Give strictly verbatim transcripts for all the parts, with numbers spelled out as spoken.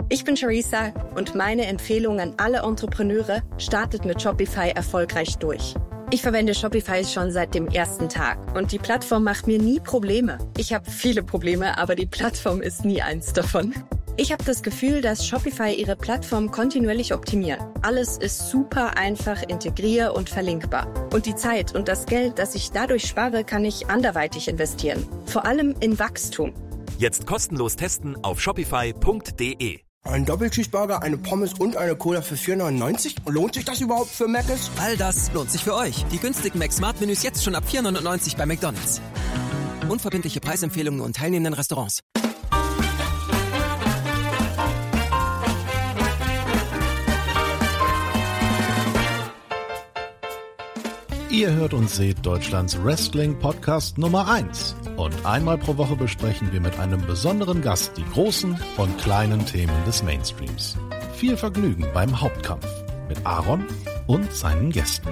Ich bin Charissa und meine Empfehlung an alle Entrepreneure: startet mit Shopify erfolgreich durch. Ich verwende Shopify schon seit dem ersten Tag und die Plattform macht mir nie Probleme. Ich habe viele Probleme, aber die Plattform ist nie eins davon. Ich habe das Gefühl, dass Shopify ihre Plattform kontinuierlich optimiert. Alles ist super einfach integrier- und verlinkbar. Und die Zeit und das Geld, das ich dadurch spare, kann ich anderweitig investieren. Vor allem in Wachstum. Jetzt kostenlos testen auf shopify punkt de. Ein Doppelcheeseburger, eine Pommes und eine Cola für vier neunundneunzig? Lohnt sich das überhaupt für Mc's? All das lohnt sich für euch. Die günstigen Mac-Smart-Menüs jetzt schon ab vier neunundneunzig bei McDonald's. Unverbindliche Preisempfehlungen und teilnehmenden Restaurants. Ihr hört und seht Deutschlands Wrestling-Podcast Nummer eins. Und einmal pro Woche besprechen wir mit einem besonderen Gast die großen und kleinen Themen des Mainstreams. Viel Vergnügen beim Hauptkampf mit Aaron und seinen Gästen.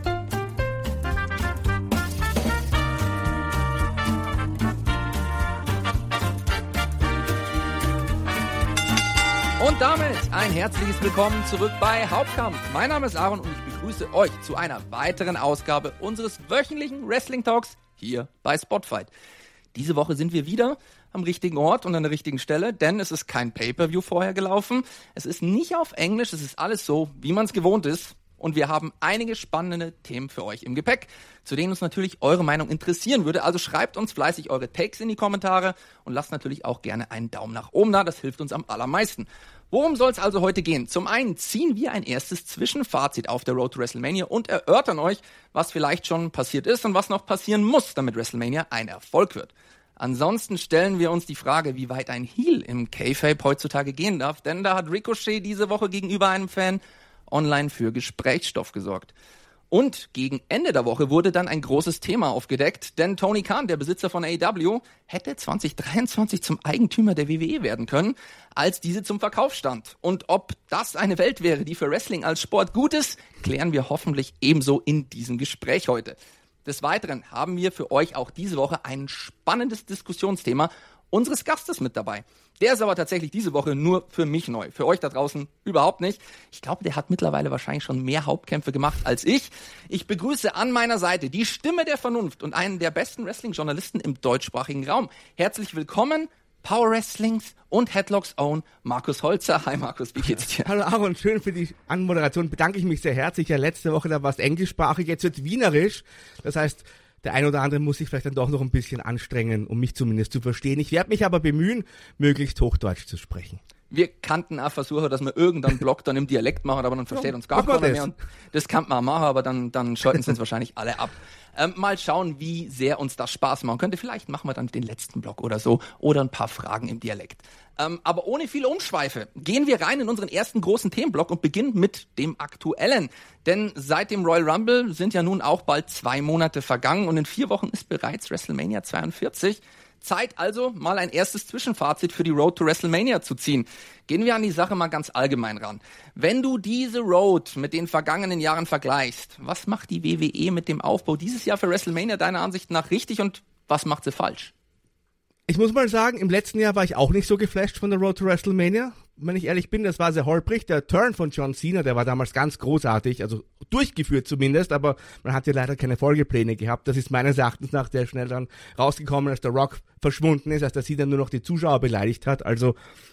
Und damit ein herzliches Willkommen zurück bei Hauptkampf. Mein Name ist Aaron und ich begrüße euch zu einer weiteren Ausgabe unseres wöchentlichen Wrestling Talks hier bei Spotfight. Diese Woche sind wir wieder am richtigen Ort und an der richtigen Stelle, denn es ist kein Pay-Per-View vorher gelaufen. Es ist nicht auf Englisch, es ist alles so, wie man es gewohnt ist. Und wir haben einige spannende Themen für euch im Gepäck, zu denen uns natürlich eure Meinung interessieren würde. Also schreibt uns fleißig eure Takes in die Kommentare und lasst natürlich auch gerne einen Daumen nach oben da, das hilft uns am allermeisten. Worum soll es also heute gehen? Zum einen ziehen wir ein erstes Zwischenfazit auf der Road to WrestleMania und erörtern euch, was vielleicht schon passiert ist und was noch passieren muss, damit WrestleMania ein Erfolg wird. Ansonsten stellen wir uns die Frage, wie weit ein Heel im Kayfabe heutzutage gehen darf, denn da hat Ricochet diese Woche gegenüber einem Fan online für Gesprächsstoff gesorgt. Und gegen Ende der Woche wurde dann ein großes Thema aufgedeckt, denn Tony Khan, der Besitzer von A E W, hätte zwanzig dreiundzwanzig zum Eigentümer der W W E werden können, als diese zum Verkauf stand. Und ob das eine Welt wäre, die für Wrestling als Sport gut ist, klären wir hoffentlich ebenso in diesem Gespräch heute. Des Weiteren haben wir für euch auch diese Woche ein spannendes Diskussionsthema unseres Gastes mit dabei. Der ist aber tatsächlich diese Woche nur für mich neu. Für euch da draußen überhaupt nicht. Ich glaube, der hat mittlerweile wahrscheinlich schon mehr Hauptkämpfe gemacht als ich. Ich begrüße an meiner Seite die Stimme der Vernunft und einen der besten Wrestling-Journalisten im deutschsprachigen Raum. Herzlich willkommen, Power Wrestlings und Headlocks Own Markus Holzer. Hi Markus, wie geht's dir? Hallo Aaron, schön für die Anmoderation. Bedanke ich mich sehr herzlich. Ja, letzte Woche, da war es englischsprachig, jetzt wird wienerisch. Das heißt, der ein oder andere muss sich vielleicht dann doch noch ein bisschen anstrengen, um mich zumindest zu verstehen. Ich werde mich aber bemühen, möglichst Hochdeutsch zu sprechen. Wir kannten auch Versuche, dass wir irgendeinen Blog dann im Dialekt machen, aber dann versteht ja, uns gar keiner mehr. Und das kann man auch machen, aber dann, dann schalten sie uns wahrscheinlich alle ab. Ähm, mal schauen, wie sehr uns das Spaß machen könnte. Vielleicht machen wir dann den letzten Blog oder so oder ein paar Fragen im Dialekt. Ähm, aber ohne viele Umschweife gehen wir rein in unseren ersten großen Themenblock und beginnen mit dem Aktuellen. Denn seit dem Royal Rumble sind ja nun auch bald zwei Monate vergangen und in vier Wochen ist bereits WrestleMania zweiundvierzig. Zeit also, mal ein erstes Zwischenfazit für die Road to WrestleMania zu ziehen. Gehen wir an die Sache mal ganz allgemein ran. Wenn du diese Road mit den vergangenen Jahren vergleichst, was macht die W W E mit dem Aufbau dieses Jahr für WrestleMania deiner Ansicht nach richtig und was macht sie falsch? Ich muss mal sagen, im letzten Jahr war ich auch nicht so geflasht von der Road to WrestleMania. Wenn ich ehrlich bin, das war sehr holprig. Der Turn von John Cena, der war damals ganz großartig, also durchgeführt zumindest, aber man hatte leider keine Folgepläne gehabt. Das ist meines Erachtens nach sehr schnell dann rausgekommen, als der Rock verschwunden ist, als der Cena nur noch die Zuschauer beleidigt hat. Also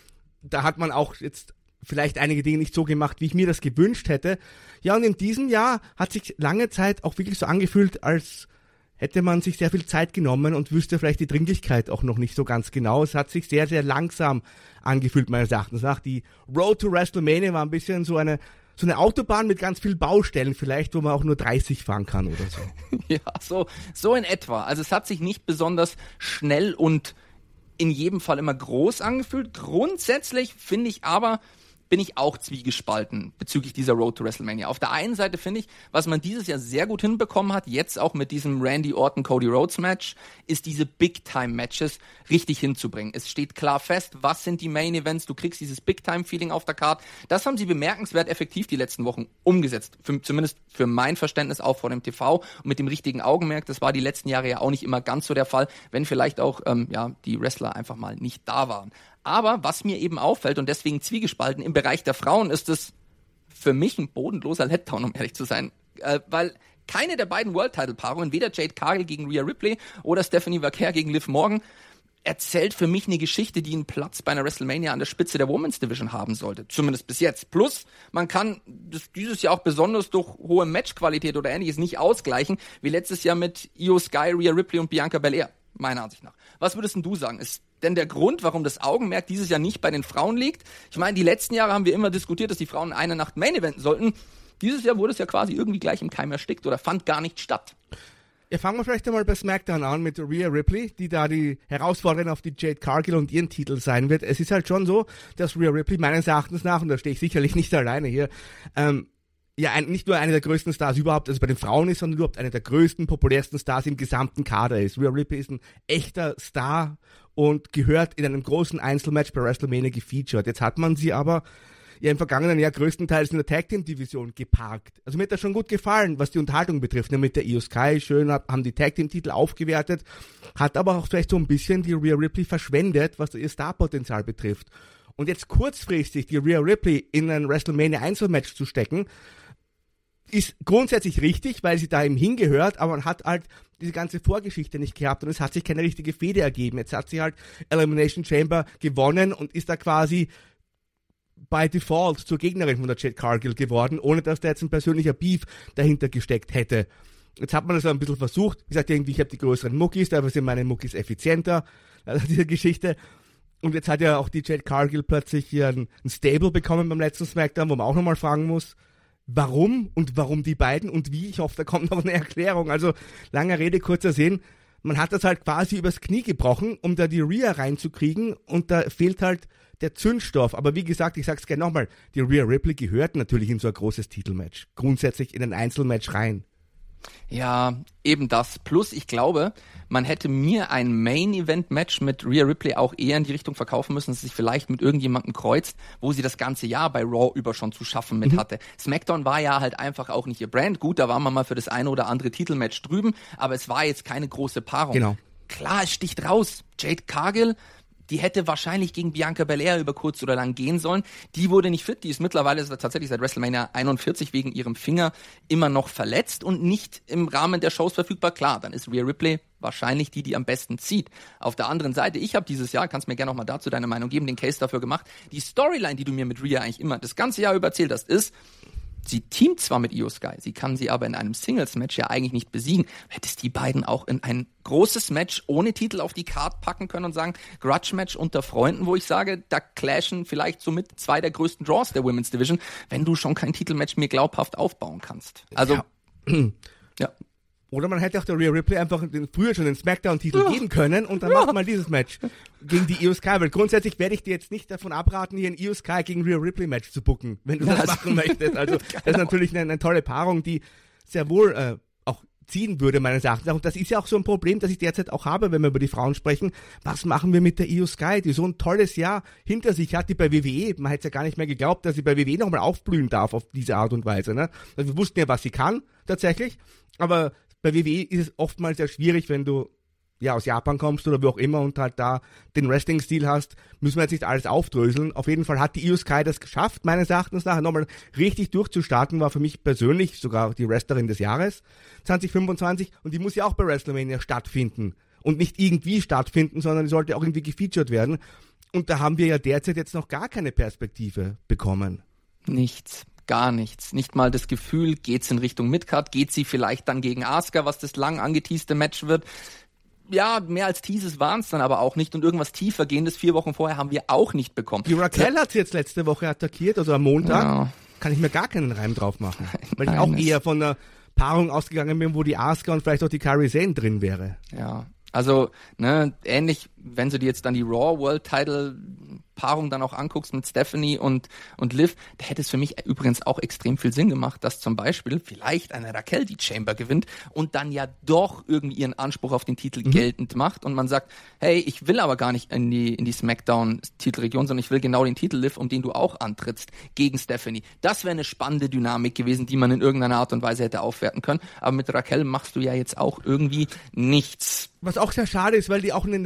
da hat man auch jetzt vielleicht einige Dinge nicht so gemacht, wie ich mir das gewünscht hätte. Ja, und in diesem Jahr hat sich lange Zeit auch wirklich so angefühlt, als hätte man sich sehr viel Zeit genommen und wüsste vielleicht die Dringlichkeit auch noch nicht so ganz genau. Es hat sich sehr, sehr langsam angefühlt, meines Erachtens nach. Die Road to WrestleMania war ein bisschen so eine so eine Autobahn mit ganz vielen Baustellen vielleicht, wo man auch nur dreißig fahren kann oder so. Ja, so, so in etwa. Also es hat sich nicht besonders schnell und in jedem Fall immer groß angefühlt. Grundsätzlich finde ich aber, bin ich auch zwiegespalten bezüglich dieser Road to WrestleMania. Auf der einen Seite finde ich, was man dieses Jahr sehr gut hinbekommen hat, jetzt auch mit diesem Randy Orton-Cody Rhodes Match, ist diese Big-Time-Matches richtig hinzubringen. Es steht klar fest, was sind die Main-Events, du kriegst dieses Big-Time-Feeling auf der Card. Das haben sie bemerkenswert effektiv die letzten Wochen umgesetzt. Für, zumindest für mein Verständnis auch vor dem T V und mit dem richtigen Augenmerk. Das war die letzten Jahre ja auch nicht immer ganz so der Fall, wenn vielleicht auch ähm, ja die Wrestler einfach mal nicht da waren. Aber was mir eben auffällt und deswegen zwiegespalten, im Bereich der Frauen ist es für mich ein bodenloser Letdown, um ehrlich zu sein. Äh, weil keine der beiden World-Title-Paarungen, weder Jade Cargill gegen Rhea Ripley oder Stephanie Vaquer gegen Liv Morgan, erzählt für mich eine Geschichte, die einen Platz bei einer WrestleMania an der Spitze der Women's Division haben sollte. Zumindest bis jetzt. Plus, man kann das dieses Jahr auch besonders durch hohe Matchqualität oder ähnliches nicht ausgleichen, wie letztes Jahr mit Io Sky, Rhea Ripley und Bianca Belair, meiner Ansicht nach. Was würdest denn du sagen? Ist denn der Grund, warum das Augenmerk dieses Jahr nicht bei den Frauen liegt? Ich meine, die letzten Jahre haben wir immer diskutiert, dass die Frauen eine Nacht Main eventen sollten. Dieses Jahr wurde es ja quasi irgendwie gleich im Keim erstickt oder fand gar nicht statt. Ja, fangen wir vielleicht einmal bei SmackDown an mit Rhea Ripley, die da die Herausforderin auf die Jade Cargill und ihren Titel sein wird. Es ist halt schon so, dass Rhea Ripley meines Erachtens nach, und da stehe ich sicherlich nicht alleine hier, ähm, ja, ein, nicht nur eine der größten Stars überhaupt, also bei den Frauen ist, sondern überhaupt eine der größten, populärsten Stars im gesamten Kader ist. Rhea Ripley ist ein echter Star und gehört in einem großen Einzelmatch bei WrestleMania gefeatured. Jetzt hat man sie aber ja im vergangenen Jahr größtenteils in der Tag-Team-Division geparkt. Also mir hat das schon gut gefallen, was die Unterhaltung betrifft. Ja, mit der Io Sky schön, haben die Tag-Team-Titel aufgewertet, hat aber auch vielleicht so ein bisschen die Rhea Ripley verschwendet, was ihr Starpotenzial betrifft. Und jetzt kurzfristig die Rhea Ripley in ein WrestleMania-Einzelmatch zu stecken, ist grundsätzlich richtig, weil sie da eben hingehört, aber man hat halt diese ganze Vorgeschichte nicht gehabt und es hat sich keine richtige Fehde ergeben. Jetzt hat sie halt Elimination Chamber gewonnen und ist da quasi by default zur Gegnerin von der Jade Cargill geworden, ohne dass da jetzt ein persönlicher Beef dahinter gesteckt hätte. Jetzt hat man das ein bisschen versucht. Wie gesagt, irgendwie, ich habe die größeren Muckis, dafür sind meine Muckis effizienter, also diese Geschichte. Und jetzt hat ja auch die Jade Cargill plötzlich hier ein, ein Stable bekommen beim letzten SmackDown, wo man auch nochmal fragen muss, warum und warum die beiden und wie. Ich hoffe, da kommt noch eine Erklärung. Also, lange Rede, kurzer Sinn. Man hat das halt quasi übers Knie gebrochen, um da die Rhea reinzukriegen und da fehlt halt der Zündstoff. Aber wie gesagt, ich sag's gerne nochmal, die Rhea Ripley gehört natürlich in so ein großes Titelmatch. Grundsätzlich in ein Einzelmatch rein. Ja, eben das. Plus, ich glaube, man hätte mir ein Main-Event-Match mit Rhea Ripley auch eher in die Richtung verkaufen müssen, dass sie sich vielleicht mit irgendjemandem kreuzt, wo sie das ganze Jahr bei Raw über schon zu schaffen mit mhm. hatte. SmackDown war ja halt einfach auch nicht ihr Brand. Gut, da waren wir mal für das eine oder andere Titelmatch drüben, aber es war jetzt keine große Paarung. Genau. Klar, es sticht raus. Jade Cargill, die hätte wahrscheinlich gegen Bianca Belair über kurz oder lang gehen sollen. Die wurde nicht fit. Die ist mittlerweile tatsächlich seit WrestleMania einundvierzig wegen ihrem Finger immer noch verletzt und nicht im Rahmen der Shows verfügbar. Klar, dann ist Rhea Ripley wahrscheinlich die, die am besten zieht. Auf der anderen Seite, ich habe dieses Jahr, kannst mir gerne noch mal dazu deine Meinung geben, den Case dafür gemacht. Die Storyline, die du mir mit Rhea eigentlich immer das ganze Jahr über erzählt hast, ist, sie teamt zwar mit Io Sky, sie kann sie aber in einem Singles-Match ja eigentlich nicht besiegen. Hättest die beiden auch in ein großes Match ohne Titel auf die Card packen können und sagen, Grudge-Match unter Freunden, wo ich sage, da clashen vielleicht somit zwei der größten Draws der Women's Division, wenn du schon kein Titelmatch mir glaubhaft aufbauen kannst. Also, ja. ja. Oder man hätte auch der Rhea Ripley einfach den, früher schon den Smackdown-Titel ja. geben können und dann ja. macht man dieses Match gegen die Io Sky. Weil grundsätzlich werde ich dir jetzt nicht davon abraten, hier ein Io Sky gegen Rhea Ripley-Match zu booken, wenn du ja, das machen möchtest. Also genau. Das ist natürlich eine, eine tolle Paarung, die sehr wohl äh, auch ziehen würde, meines Erachtens. Und das ist ja auch so ein Problem, das ich derzeit auch habe, wenn wir über die Frauen sprechen. Was machen wir mit der Io Sky, die so ein tolles Jahr hinter sich hat, die bei W W E, man hätte es ja gar nicht mehr geglaubt, dass sie bei W W E nochmal aufblühen darf auf diese Art und Weise. Ne? Also wir wussten ja, was sie kann, tatsächlich, aber bei W W E ist es oftmals sehr schwierig, wenn du ja aus Japan kommst oder wie auch immer und halt da den Wrestling-Stil hast, müssen wir jetzt nicht alles aufdröseln. Auf jeden Fall hat die Io Sky das geschafft, meines Erachtens nachher nochmal richtig durchzustarten, war für mich persönlich sogar die Wrestlerin des Jahres zwanzig fünfundzwanzig und die muss ja auch bei WrestleMania stattfinden und nicht irgendwie stattfinden, sondern die sollte auch irgendwie gefeatured werden und da haben wir ja derzeit jetzt noch gar keine Perspektive bekommen. Nichts. Gar nichts. Nicht mal das Gefühl, geht's in Richtung Midcard, geht sie vielleicht dann gegen Asuka, was das lang angeteaste Match wird. Ja, mehr als Teases waren es dann aber auch nicht und irgendwas tiefergehendes vier Wochen vorher haben wir auch nicht bekommen. Die Raquel hat sie jetzt letzte Woche attackiert, also am Montag. Ja. Kann ich mir gar keinen Reim drauf machen. Weil ich auch eher von einer Paarung ausgegangen bin, wo die Asuka und vielleicht auch die Kairi Sane drin wäre. Ja, also ne, ähnlich, wenn du dir jetzt dann die Raw World Title Paarung dann auch anguckst mit Stephanie und, und Liv, da hätte es für mich übrigens auch extrem viel Sinn gemacht, dass zum Beispiel vielleicht eine Raquel die Chamber gewinnt und dann ja doch irgendwie ihren Anspruch auf den Titel mhm. geltend macht und man sagt, hey, ich will aber gar nicht in die, in die Smackdown-Titelregion, sondern ich will genau den Titel Liv, um den du auch antrittst, gegen Stephanie. Das wäre eine spannende Dynamik gewesen, die man in irgendeiner Art und Weise hätte aufwerten können, aber mit Raquel machst du ja jetzt auch irgendwie nichts. Was auch sehr schade ist, weil die auch einen richtig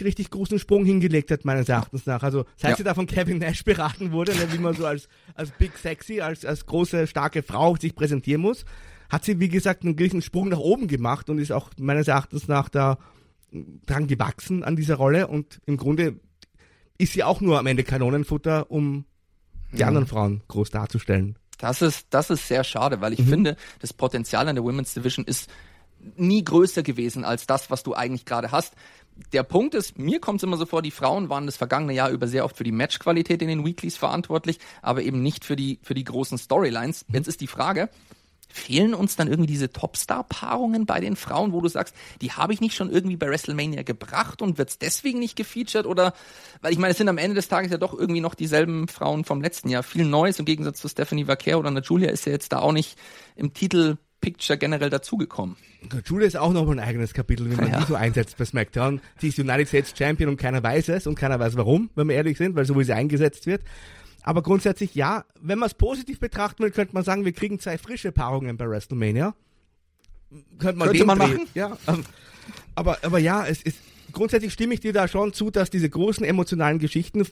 richtig großen Sprung hingelegt hat, meines Erachtens nach. Also seit Ja. sie da von Kevin Nash beraten wurde, wie man so als, als Big Sexy, als, als große, starke Frau sich präsentieren muss, hat sie, wie gesagt, einen gewissen Sprung nach oben gemacht und ist auch meines Erachtens nach da dran gewachsen an dieser Rolle. Und im Grunde ist sie auch nur am Ende Kanonenfutter, um die Mhm. anderen Frauen groß darzustellen. Das ist, das ist sehr schade, weil ich Mhm. finde, das Potenzial an der Women's Division ist nie größer gewesen als das, was du eigentlich gerade hast. Der Punkt ist, mir kommt es immer so vor, die Frauen waren das vergangene Jahr über sehr oft für die Matchqualität in den Weeklies verantwortlich, aber eben nicht für die, für die großen Storylines. Jetzt ist die Frage, fehlen uns dann irgendwie diese Topstar-Paarungen bei den Frauen, wo du sagst, die habe ich nicht schon irgendwie bei WrestleMania gebracht und wird's deswegen nicht gefeatured? Oder, weil ich meine, es sind am Ende des Tages ja doch irgendwie noch dieselben Frauen vom letzten Jahr. Viel Neues im Gegensatz zu Stephanie Vaquer oder einer Julia ist ja jetzt da auch nicht im Titelpicture generell dazugekommen. Julia ist auch noch ein eigenes Kapitel, wie man Ja. die so einsetzt bei SmackDown. Sie ist United States Champion und keiner weiß es und keiner weiß warum, wenn wir ehrlich sind, weil so wie sie eingesetzt wird. Aber grundsätzlich ja, wenn man es positiv betrachten will, könnte man sagen, wir kriegen zwei frische Paarungen bei WrestleMania. Könnte man, Könnte den man drehen. machen? Ja, ähm, aber, aber ja, es ist, grundsätzlich stimme ich dir da schon zu, dass diese großen emotionalen Geschichten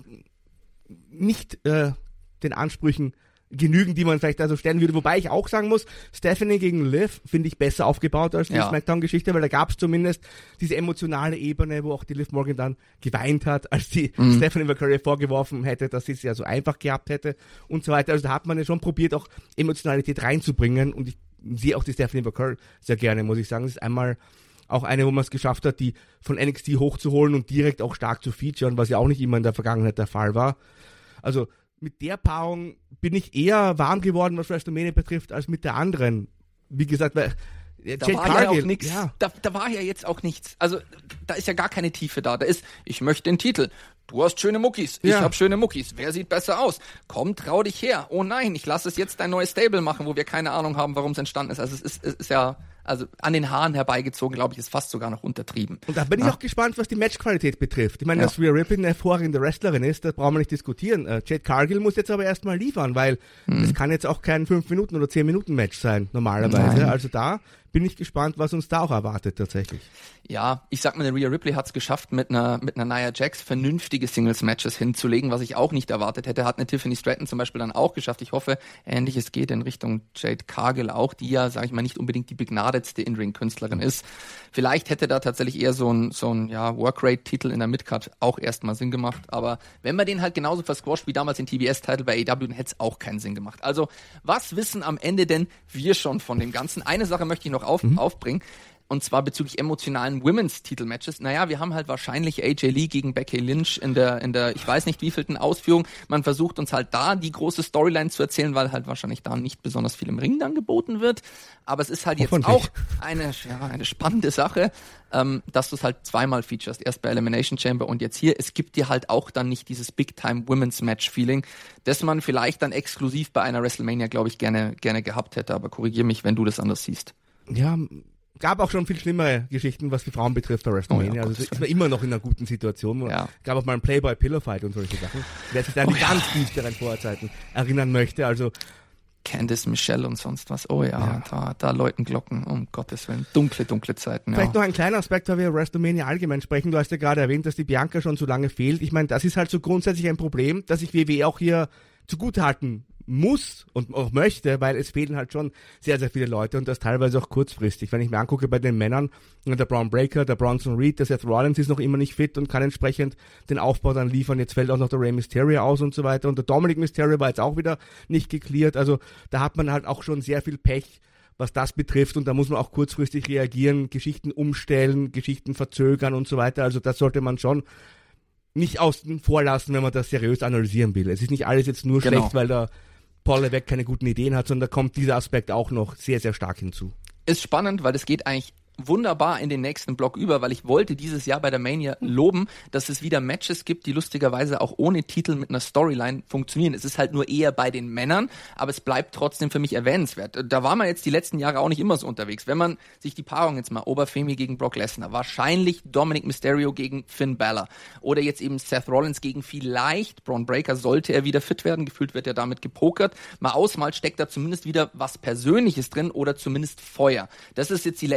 nicht äh, den Ansprüchen genügen, die man vielleicht also stellen würde. Wobei ich auch sagen muss, Stephanie gegen Liv finde ich besser aufgebaut als die Ja. SmackDown-Geschichte, weil da gab es zumindest diese emotionale Ebene, wo auch die Liv Morgan dann geweint hat, als die Mhm. Stephanie Vaquer vorgeworfen hätte, dass sie es ja so einfach gehabt hätte und so weiter. Also da hat man ja schon probiert, auch Emotionalität reinzubringen und ich sehe auch die Stephanie Vaquer sehr gerne, muss ich sagen. Das ist einmal auch eine, wo man es geschafft hat, die von N X T hochzuholen und direkt auch stark zu featuren, was ja auch nicht immer in der Vergangenheit der Fall war. Also mit der Paarung bin ich eher warm geworden, was WrestleMania betrifft, als mit der anderen. Wie gesagt, weil äh, Da Jade war ja Cargill, auch nichts. ja. Da, da war ja jetzt auch nichts. Also da ist ja gar keine Tiefe da. Da ist, ich möchte den Titel. Du hast schöne Muckis. Ich Ja. habe schöne Muckis. Wer sieht besser aus? Komm, trau dich her. Oh nein, ich lasse es jetzt ein neues Stable machen, wo wir keine Ahnung haben, warum es entstanden ist. Also es ist, es ist ja, also an den Haaren herbeigezogen, glaube ich, ist fast sogar noch untertrieben. Und da bin ich Ja. auch gespannt, was die Matchqualität betrifft. Ich meine, Ja. dass Rhea Ripley eine hervorragende Wrestlerin ist, das brauchen wir nicht diskutieren. Äh, Jade Cargill muss jetzt aber erstmal liefern, weil Hm. es kann jetzt auch kein fünf Minuten oder zehn Minuten Match sein, normalerweise. Nein. Also da bin ich gespannt, was uns da auch erwartet tatsächlich. Ja, ich sag mal, der Rhea Ripley hat es geschafft, mit einer mit einer Nia Jax vernünftige Singles-Matches hinzulegen, was ich auch nicht erwartet hätte. Hat eine Tiffany Stratton zum Beispiel dann auch geschafft. Ich hoffe, Ähnliches geht in Richtung Jade Cargill auch, die ja, sage ich mal, nicht unbedingt die begnadetste In-Ring-Künstlerin ist. Vielleicht hätte da tatsächlich eher so ein so ein ja, Workrate-Titel in der Midcard auch erstmal Sinn gemacht. Aber wenn man den halt genauso versquasht wie damals den T B S-Titel bei A E W, dann hätte es auch keinen Sinn gemacht. Also, was wissen am Ende denn wir schon von dem Ganzen? Eine Sache möchte ich noch auf, aufbringen. Und zwar bezüglich emotionalen Women's-Titelmatches. Naja, wir haben halt wahrscheinlich A J Lee gegen Becky Lynch in der, in der, ich weiß nicht wievielten Ausführung. Man versucht uns halt da die große Storyline zu erzählen, weil halt wahrscheinlich da nicht besonders viel im Ring dann geboten wird. Aber es ist halt jetzt Hoffentlich. auch eine, ja, eine spannende Sache, ähm, dass du es halt zweimal featurest. Erst bei Elimination Chamber und jetzt hier. Es gibt dir halt auch dann nicht dieses Big-Time-Women's-Match-Feeling, das man vielleicht dann exklusiv bei einer WrestleMania, glaube ich, gerne, gerne gehabt hätte. Aber korrigier mich, wenn du das anders siehst. Ja, gab auch schon viel schlimmere Geschichten, was die Frauen betrifft bei WrestleMania. Oh ja, also Gottes ist man immer noch in einer guten Situation. Ja. Gab auch mal einen Playboy-Pillow-Fight und solche Sachen. Wer sich da an Oh die ja. ganz düsteren Vorzeiten erinnern möchte. Also Candice Michelle und sonst was. Oh ja, Ja. Da, da läuten Glocken, um Gottes Willen. Dunkle, dunkle Zeiten. vielleicht Ja. noch ein kleiner Aspekt, weil wir WrestleMania allgemein sprechen. Du hast ja gerade erwähnt, dass die Bianca schon so lange fehlt. Ich meine, das ist halt so grundsätzlich ein Problem, dass ich W W E auch hier zugutehalten muss und auch möchte, weil es fehlen halt schon sehr, sehr viele Leute und das teilweise auch kurzfristig. Wenn ich mir angucke bei den Männern, der Braun Breaker, der Bronson Reed, der Seth Rollins ist noch immer nicht fit und kann entsprechend den Aufbau dann liefern. Jetzt fällt auch noch der Rey Mysterio aus und so weiter und der Dominic Mysterio war jetzt auch wieder nicht geklärt. Also da hat man halt auch schon sehr viel Pech, was das betrifft und da muss man auch kurzfristig reagieren, Geschichten umstellen, Geschichten verzögern und so weiter. Also das sollte man schon nicht außen vor lassen, wenn man das seriös analysieren will. Es ist nicht alles jetzt nur Genau. schlecht, weil der Paul Levesque keine guten Ideen hat, sondern da kommt dieser Aspekt auch noch sehr, sehr stark hinzu. Ist spannend, weil das geht eigentlich wunderbar in den nächsten Block über, weil ich wollte dieses Jahr bei der Mania loben, dass es wieder Matches gibt, die lustigerweise auch ohne Titel mit einer Storyline funktionieren. Es ist halt nur eher bei den Männern, aber es bleibt trotzdem für mich erwähnenswert. Da war man jetzt die letzten Jahre auch nicht immer so unterwegs. Wenn man sich die Paarung jetzt mal, Oberfemi gegen Brock Lesnar, wahrscheinlich Dominic Mysterio gegen Finn Balor oder jetzt eben Seth Rollins gegen vielleicht Braun Breaker, sollte er wieder fit werden, gefühlt wird er damit gepokert. Mal ausmalt, steckt da zumindest wieder was Persönliches drin oder zumindest Feuer. Das ist jetzt die letzten Jahre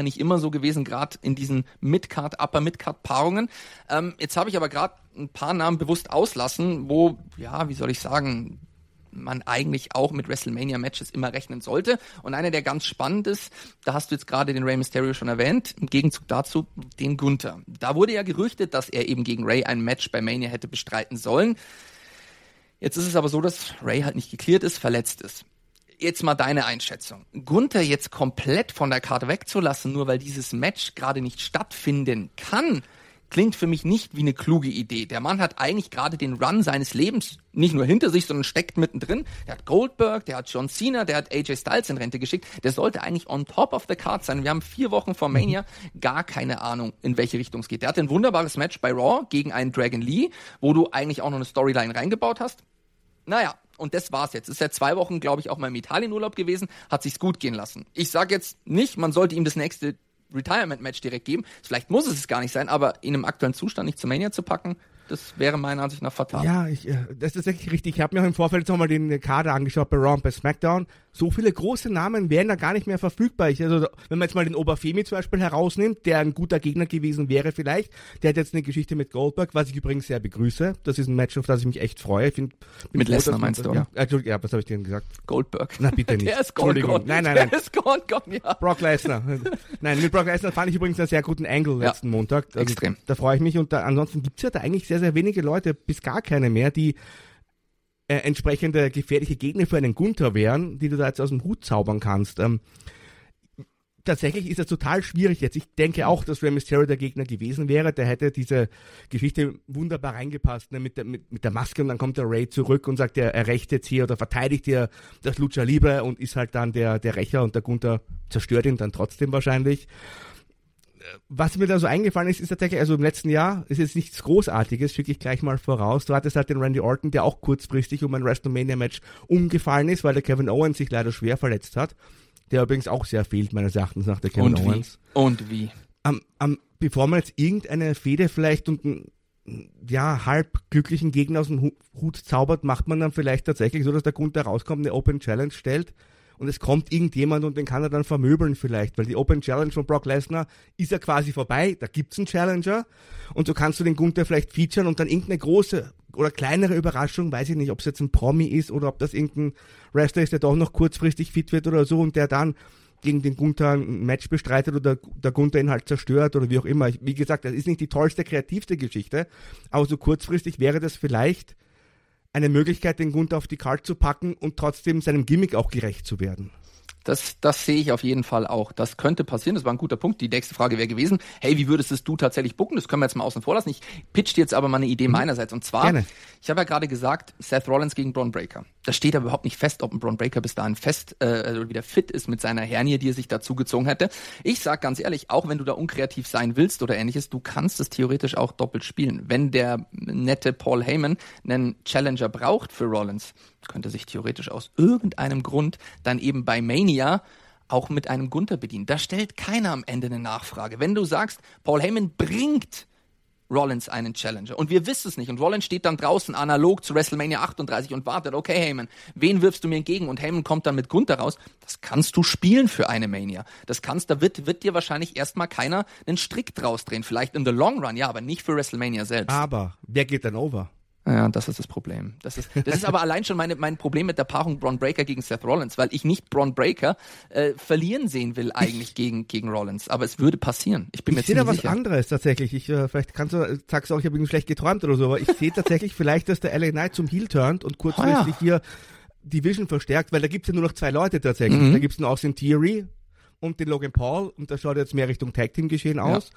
nicht immer so gewesen, gerade in diesen Mid-Card, Upper-Mid-Card-Paarungen. Ähm, jetzt habe ich aber gerade ein paar Namen bewusst auslassen, wo, ja, wie soll ich sagen, man eigentlich auch mit WrestleMania-Matches immer rechnen sollte. Und einer, der ganz spannend ist, da hast du jetzt gerade den Rey Mysterio schon erwähnt, im Gegenzug dazu den Gunther. Da wurde ja gerüchtet, dass er eben gegen Rey ein Match bei Mania hätte bestreiten sollen. Jetzt ist es aber so, dass Rey halt nicht geklärt ist, verletzt ist. Jetzt mal deine Einschätzung. Gunther jetzt komplett von der Karte wegzulassen, nur weil dieses Match gerade nicht stattfinden kann, klingt für mich nicht wie eine kluge Idee. Der Mann hat eigentlich gerade den Run seines Lebens nicht nur hinter sich, sondern steckt mittendrin. Der hat Goldberg, der hat John Cena, der hat A J Styles in Rente geschickt. Der sollte eigentlich on top of the card sein. Wir haben vier Wochen vor Mania, gar keine Ahnung, in welche Richtung es geht. Der hatte ein wunderbares Match bei Raw gegen einen Dragon Lee, wo du eigentlich auch noch eine Storyline reingebaut hast. Naja, und das war's jetzt. Ist ja zwei Wochen, glaube ich, auch mal im Italienurlaub gewesen, hat sich's gut gehen lassen. Ich sage jetzt nicht, man sollte ihm das nächste Retirement-Match direkt geben. Vielleicht muss es gar nicht sein, aber ihn im aktuellen Zustand nicht zur Mania zu packen, das wäre meiner Ansicht nach fatal. Ja, ich, das ist wirklich richtig. Ich habe mir auch im Vorfeld jetzt nochmal den Kader angeschaut bei Raw und bei SmackDown. So viele große Namen wären da gar nicht mehr verfügbar. Ich, also, wenn man jetzt mal den Oberfemi zum Beispiel herausnimmt, der ein guter Gegner gewesen wäre vielleicht, der hat jetzt eine Geschichte mit Goldberg, was ich übrigens sehr begrüße. Das ist ein Match, auf das ich mich echt freue. Ich find, mit Lesnar meinst du, ja, ja, ja, was habe ich denn gesagt? Goldberg. Na, bitte nicht. Der ist gone, gone. Nein, nein, nein. Der ist gone, gone, ja. Brock Lesnar. Nein, mit Brock Lesnar fand ich übrigens einen sehr guten Angle ja, letzten Montag. Also, extrem. Da freue ich mich. Und da, ansonsten gibt's ja da eigentlich sehr, sehr wenige Leute, bis gar keine mehr, die äh, entsprechende gefährliche Gegner für einen Gunther wären, die du da jetzt aus dem Hut zaubern kannst. Ähm, tatsächlich ist das total schwierig jetzt. Ich denke auch, dass Rey Mysterio der Gegner gewesen wäre. Der hätte diese Geschichte wunderbar reingepasst, ne, mit der, mit, mit der Maske, und dann kommt der Rey zurück und sagt, er, er rächt jetzt hier oder verteidigt hier das Lucha Libre und ist halt dann der, der Rächer, und der Gunther zerstört ihn dann trotzdem wahrscheinlich. Was mir da so eingefallen ist, ist tatsächlich, also im letzten Jahr ist jetzt nichts Großartiges, schicke ich gleich mal voraus. Du hattest halt den Randy Orton, der auch kurzfristig um ein WrestleMania-Match umgefallen ist, weil der Kevin Owens sich leider schwer verletzt hat. Der übrigens auch sehr fehlt, meines Erachtens nach, der Kevin und Owens. Wie? Und wie? Um, um, bevor man jetzt irgendeine Fehde vielleicht und einen, ja, halb glücklichen Gegner aus dem Hut zaubert, macht man dann vielleicht tatsächlich so, dass der Gunther rauskommt, eine Open Challenge stellt, und es kommt irgendjemand und den kann er dann vermöbeln vielleicht, weil die Open Challenge von Brock Lesnar ist ja quasi vorbei, da gibt's einen Challenger, und so kannst du den Gunther vielleicht featuren und dann irgendeine große oder kleinere Überraschung, weiß ich nicht, ob es jetzt ein Promi ist oder ob das irgendein Wrestler ist, der doch noch kurzfristig fit wird oder so, und der dann gegen den Gunther ein Match bestreitet oder der Gunther ihn halt zerstört oder wie auch immer. Wie gesagt, das ist nicht die tollste, kreativste Geschichte, aber so kurzfristig wäre das vielleicht eine Möglichkeit, den Gunther auf die Card zu packen und trotzdem seinem Gimmick auch gerecht zu werden. Das, das sehe ich auf jeden Fall auch. Das könnte passieren, das war ein guter Punkt. Die nächste Frage wäre gewesen, hey, wie würdest es du tatsächlich booken? Das können wir jetzt mal außen vor lassen. Ich pitch dir jetzt aber mal eine Idee mhm. meinerseits. Und zwar, Gerne. Ich habe ja gerade gesagt, Seth Rollins gegen Bron Breakker. Da steht aber überhaupt nicht fest, ob ein Bron Breakker bis dahin fest äh, also wieder fit ist mit seiner Hernie, die er sich dazu gezogen hätte. Ich sag ganz ehrlich, auch wenn du da unkreativ sein willst oder ähnliches, du kannst es theoretisch auch doppelt spielen. Wenn der nette Paul Heyman einen Challenger braucht für Rollins, könnte sich theoretisch aus irgendeinem Grund dann eben bei Mania auch mit einem Gunther bedienen. Da stellt keiner am Ende eine Nachfrage. Wenn du sagst, Paul Heyman bringt Rollins einen Challenger und wir wissen es nicht und Rollins steht dann draußen analog zu WrestleMania achtunddreißig und wartet, okay Heyman, wen wirfst du mir entgegen? Und Heyman kommt dann mit Gunther raus. Das kannst du spielen für eine Mania. Das kannst, da wird, wird dir wahrscheinlich erstmal keiner einen Strick draus drehen. Vielleicht in the long run, ja, aber nicht für WrestleMania selbst. Aber wer geht dann over? Ja, das ist das Problem. Das ist, das ist aber allein schon meine, mein Problem mit der Paarung Bron Breakker gegen Seth Rollins, weil ich nicht Bron Breakker äh, verlieren sehen will eigentlich ich, gegen gegen Rollins. Aber es würde passieren. Ich bin ich mir ziemlich sicher. Ich sehe da was anderes tatsächlich. Ich äh, vielleicht kannst du sagst du auch, ich habe irgendwie schlecht geträumt oder so, aber ich sehe tatsächlich vielleicht, dass der L A Knight zum Heel turnt und kurzfristig oh ja. hier die Vision verstärkt, weil da gibt's ja nur noch zwei Leute tatsächlich. Mhm. Da gibt's den Austin Theory und den Logan Paul, und da schaut jetzt mehr Richtung Tag Team Geschehen aus.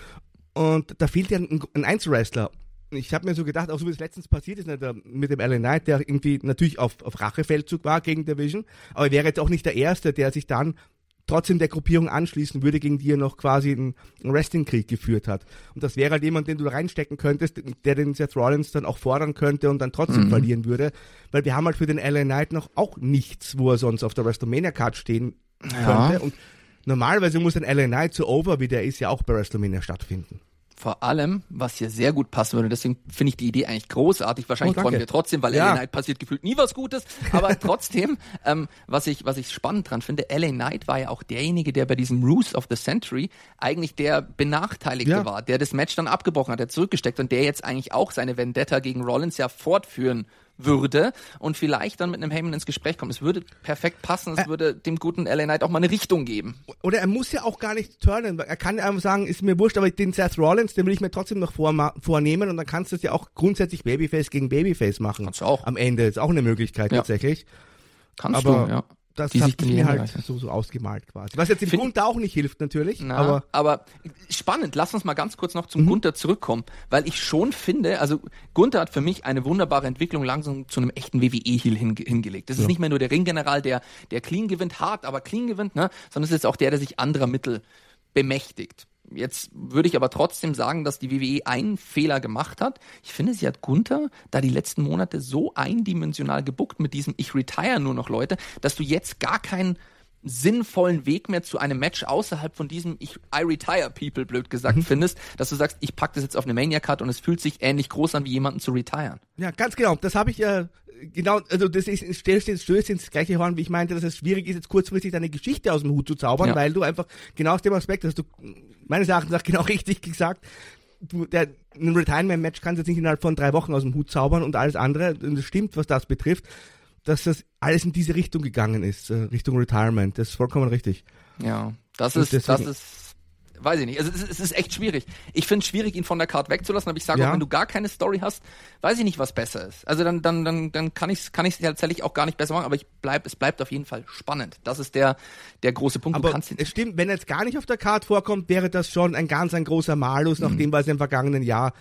Ja. Und da fehlt ja ein, ein Einzelwrestler. Ich habe mir so gedacht, auch so wie es letztens passiert ist, ne, der, mit dem L A Knight, der irgendwie natürlich auf, auf Rachefeldzug war gegen Division, aber er wäre jetzt auch nicht der Erste, der sich dann trotzdem der Gruppierung anschließen würde, gegen die er noch quasi einen, einen Wrestling-Krieg geführt hat. Und das wäre halt jemand, den du da reinstecken könntest, der den Seth Rollins dann auch fordern könnte und dann trotzdem mhm. verlieren würde, weil wir haben halt für den L A Knight noch auch nichts, wo er sonst auf der WrestleMania-Card stehen ja. könnte. Und normalerweise muss ein L A Knight so over, wie der ist, ja auch bei WrestleMania stattfinden. Vor allem, was hier sehr gut passen würde, deswegen finde ich die Idee eigentlich großartig. Wahrscheinlich Oh, freuen danke. wir trotzdem, weil Ja. L A Knight passiert gefühlt nie was Gutes. Aber trotzdem, ähm, was ich was ich spannend dran finde, L A Knight war ja auch derjenige, der bei diesem Ruse of the Century eigentlich der Benachteiligte Ja. war, der das Match dann abgebrochen hat, der zurückgesteckt und der jetzt eigentlich auch seine Vendetta gegen Rollins ja fortführen würde und vielleicht dann mit einem Heyman ins Gespräch kommt. Es würde perfekt passen, es würde dem guten L A Knight auch mal eine Richtung geben. Oder er muss ja auch gar nicht turnen. Er kann ja einfach sagen, ist mir wurscht, aber den Seth Rollins, den will ich mir trotzdem noch vorma- vornehmen und dann kannst du es ja auch grundsätzlich Babyface gegen Babyface machen. Kannst du auch. Am Ende ist auch eine Möglichkeit Ja. tatsächlich. Kannst Aber du, ja. Das Die hat sich in ich die mir Hände halt reichen. so, so ausgemalt quasi. Was jetzt im Find- Grund auch nicht hilft natürlich, Na, aber aber spannend, lass uns mal ganz kurz noch zum Gunther zurückkommen, weil ich schon finde, also Gunther hat für mich eine wunderbare Entwicklung langsam zu einem echten W W E-Heel hinge- hingelegt. Das ist nicht mehr nur der Ringgeneral, der, der clean gewinnt, hart, aber clean gewinnt, ne, sondern es ist auch der, der sich anderer Mittel bemächtigt. Jetzt würde ich aber trotzdem sagen, dass die W W E einen Fehler gemacht hat. Ich finde, sie hat Gunther da die letzten Monate so eindimensional gebuckt mit diesem Ich retire nur noch Leute, dass du jetzt gar keinen sinnvollen Weg mehr zu einem Match außerhalb von diesem Ich I retire people, blöd gesagt, findest, dass du sagst, ich pack das jetzt auf eine Mania-Card und es fühlt sich ähnlich groß an, wie jemanden zu retiren. ja, ganz genau. Das habe ich ja genau, also das ist stößt stößt ins gleiche Horn, wie ich meinte, dass es schwierig ist, jetzt kurzfristig deine Geschichte aus dem Hut zu zaubern, Ja. weil du einfach genau aus dem Aspekt, dass du meines Erachtens auch genau richtig gesagt, du, der, ein Retirement-Match kannst du jetzt nicht innerhalb von drei Wochen aus dem Hut zaubern und alles andere, und das stimmt, was das betrifft, dass das alles in diese Richtung gegangen ist, äh, Richtung Retirement. Das ist vollkommen richtig. Ja, das Und ist, das deswegen- ist, weiß ich nicht. Also es ist, es ist echt schwierig. Ich finde es schwierig, ihn von der Card wegzulassen, aber ich sage Ja. auch, wenn du gar keine Story hast, weiß ich nicht, was besser ist. Also dann, dann, dann, dann kann ich es kann ich's tatsächlich auch gar nicht besser machen, aber ich bleib, es bleibt auf jeden Fall spannend. Das ist der, der große Punkt. Du Aber kannst ihn, es stimmt, wenn er jetzt gar nicht auf der Card vorkommt, wäre das schon ein ganz ein großer Malus, nach dem, was er im vergangenen Jahr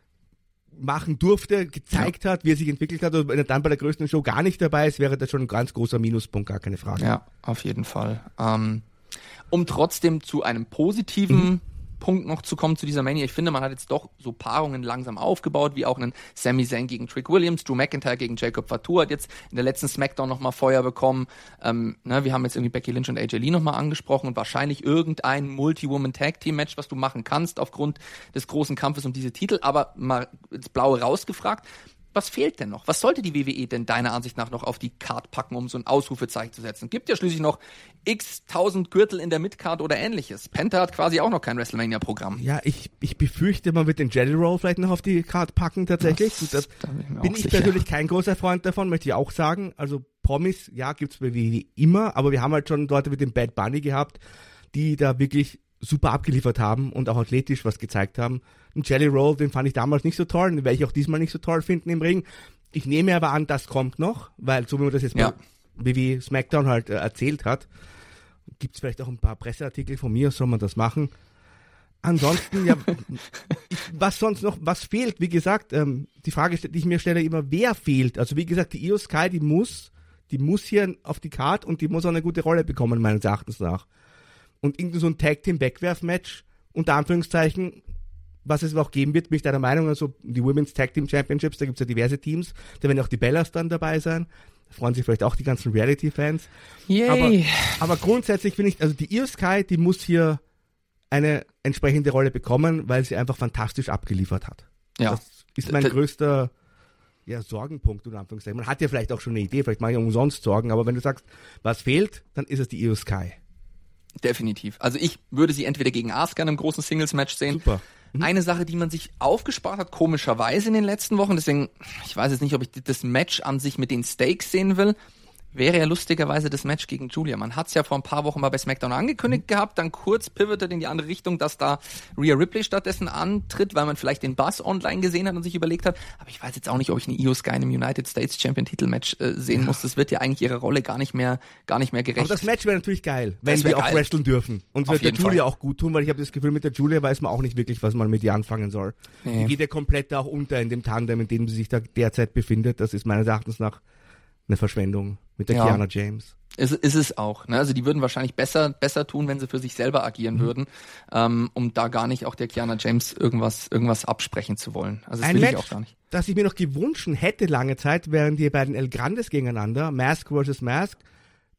machen durfte, gezeigt hat, wie er sich entwickelt hat. Und wenn er dann bei der größten Show gar nicht dabei ist, wäre das schon ein ganz großer Minuspunkt, gar keine Frage. ja, auf jeden Fall. Ähm, um trotzdem zu einem positiven Mhm. Punkt noch zu kommen zu dieser Mania. Ich finde, man hat jetzt doch so Paarungen langsam aufgebaut, wie auch einen Sami Zayn gegen Trick Williams, Drew McIntyre gegen Jacob Fatu hat jetzt in der letzten Smackdown nochmal Feuer bekommen. Ähm, ne, wir haben jetzt irgendwie Becky Lynch und A J Lee nochmal angesprochen und wahrscheinlich irgendein Multi-Woman-Tag-Team-Match, was du machen kannst aufgrund des großen Kampfes um diese Titel. Aber mal ins Blaue rausgefragt, was fehlt denn noch? Was sollte die W W E denn deiner Ansicht nach noch auf die Card packen, um so ein Ausrufezeichen zu setzen? Gibt ja schließlich noch x tausend Gürtel in der Midcard oder ähnliches. Penta hat quasi auch noch kein WrestleMania-Programm. Ja, ich, ich befürchte, man wird den Jelly Roll vielleicht noch auf die Card packen tatsächlich. Das- Und das da bin ich mir bin auch ich sicher. persönlich kein großer Freund davon, möchte ich auch sagen. Also Promis, ja, gibt's bei W W E immer, aber wir haben halt schon Leute mit dem Bad Bunny gehabt, die da wirklich super abgeliefert haben und auch athletisch was gezeigt haben. Ein Jelly Roll, den fand ich damals nicht so toll, den werde ich auch diesmal nicht so toll finden im Ring. Ich nehme aber an, das kommt noch, weil so wie man das jetzt Ja. bei W W E SmackDown halt äh, erzählt hat, gibt's vielleicht auch ein paar Presseartikel von mir, soll man das machen. Ansonsten, ja, ich, was sonst noch, was fehlt, wie gesagt, ähm, die Frage, die ich mir stelle, immer, wer fehlt? Also wie gesagt, die Io Sky, die muss, die muss hier auf die Card und die muss auch eine gute Rolle bekommen, meines Erachtens nach. Und irgendwie so ein Tag-Team-Backwerf-Match, unter Anführungszeichen, was es auch geben wird, bin ich deiner Meinung, also die Women's Tag Team Championships, da gibt's ja diverse Teams, da werden auch die Bellas dann dabei sein, da freuen sich vielleicht auch die ganzen Reality-Fans. Yay. Aber, aber grundsätzlich finde ich, also die Io Sky, die muss hier eine entsprechende Rolle bekommen, weil sie einfach fantastisch abgeliefert hat. Ja. Das ist mein D- größter ja, Sorgenpunkt, unter Anführungszeichen. Man hat ja vielleicht auch schon eine Idee, vielleicht mache ich umsonst Sorgen, aber wenn du sagst, was fehlt, dann ist es die Io Sky. Definitiv. Also ich würde sie entweder gegen Asuka in einem großen Singles-Match sehen. Super. Mhm. Eine Sache, die man sich aufgespart hat, komischerweise in den letzten Wochen, deswegen, ich weiß jetzt nicht, ob ich das Match an sich mit den Stakes sehen will, wäre ja lustigerweise das Match gegen Julia. Man hat es ja vor ein paar Wochen mal bei SmackDown angekündigt gehabt, dann kurz pivotet in die andere Richtung, dass da Rhea Ripley stattdessen antritt, weil man vielleicht den Buzz online gesehen hat und sich überlegt hat, aber ich weiß jetzt auch nicht, ob ich eine Io Sky in einem United States Champion Titelmatch äh, sehen muss. Das wird ja eigentlich ihrer Rolle gar nicht mehr, gar nicht mehr gerecht. Aber das Match wäre natürlich geil, wenn Das wär wir auch geil. wresteln dürfen. Und Auf wird der jeden Julia Fall. auch gut tun, weil ich habe das Gefühl, mit der Julia weiß man auch nicht wirklich, was man mit ihr anfangen soll. Nee. Die geht ja komplett auch unter in dem Tandem, in dem sie sich da derzeit befindet. Das ist meines Erachtens nach eine Verschwendung mit der Ja. Kiana James. Ist, ist es auch. Ne? Also die würden wahrscheinlich besser, besser tun, wenn sie für sich selber agieren Mhm. würden, ähm, um da gar nicht auch der Kiana James irgendwas, irgendwas absprechen zu wollen. Also das Ein will Match, ich auch gar nicht. das ich mir noch gewünscht hätte lange Zeit, wären die beiden El Grandes gegeneinander, Mask versus Mask.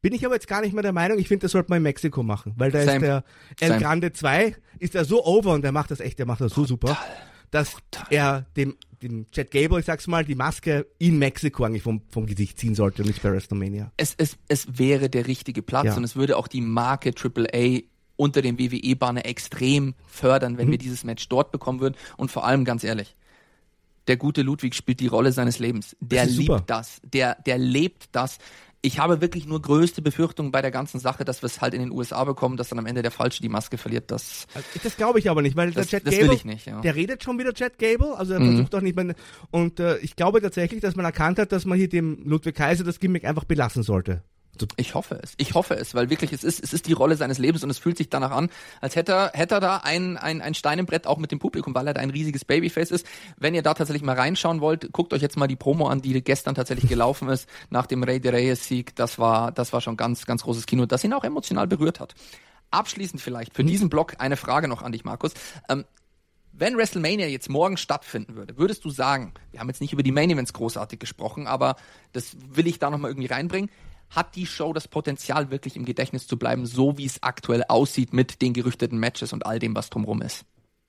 Bin ich aber jetzt gar nicht mehr der Meinung, ich finde, das sollte man in Mexiko machen, weil da Same. ist der El Same. Grande zwei, ist er so over und der macht das echt, der macht das so super, dass Brutal. er dem, dem Chad Gable, ich sag's mal, die Maske in Mexiko eigentlich vom, vom Gesicht ziehen sollte und nicht bei WrestleMania. Es, es, es wäre der richtige Platz Ja. und es würde auch die Marke Triple A unter dem W W E-Banner extrem fördern, wenn Mhm. wir dieses Match dort bekommen würden. Und vor allem, ganz ehrlich, der gute Ludwig spielt die Rolle seines Lebens. Der ist liebt super. das. Der, der lebt das. Ich habe wirklich nur größte Befürchtungen bei der ganzen Sache, dass wir es halt in den U S A bekommen, dass dann am Ende der Falsche die Maske verliert. Das, Also, das glaube ich aber nicht, weil das, der Chad das Gable, will ich nicht. Ja. der redet schon wieder Chad Gable, also er Mhm. versucht auch nicht mehr, und äh, ich glaube tatsächlich, dass man erkannt hat, dass man hier dem Ludwig Kaiser das Gimmick einfach belassen sollte. So, Ich hoffe es. Ich hoffe es, weil wirklich es ist, es ist die Rolle seines Lebens und es fühlt sich danach an, als hätte er, hätte er da ein, ein, ein Stein im Brett auch mit dem Publikum, weil er da ein riesiges Babyface ist. Wenn ihr da tatsächlich mal reinschauen wollt, guckt euch jetzt mal die Promo an, die gestern tatsächlich gelaufen ist, nach dem Rey de Reyes Sieg. Das war, das war schon ganz, ganz großes Kino, das ihn auch emotional berührt hat. Abschließend vielleicht für diesen Blog eine Frage noch an dich, Markus. Ähm, Wenn WrestleMania jetzt morgen stattfinden würde, würdest du sagen, wir haben jetzt nicht über die Main Events großartig gesprochen, aber das will ich da nochmal irgendwie reinbringen, hat die Show das Potenzial, wirklich im Gedächtnis zu bleiben, so wie es aktuell aussieht mit den gerüchteten Matches und all dem, was drumherum ist?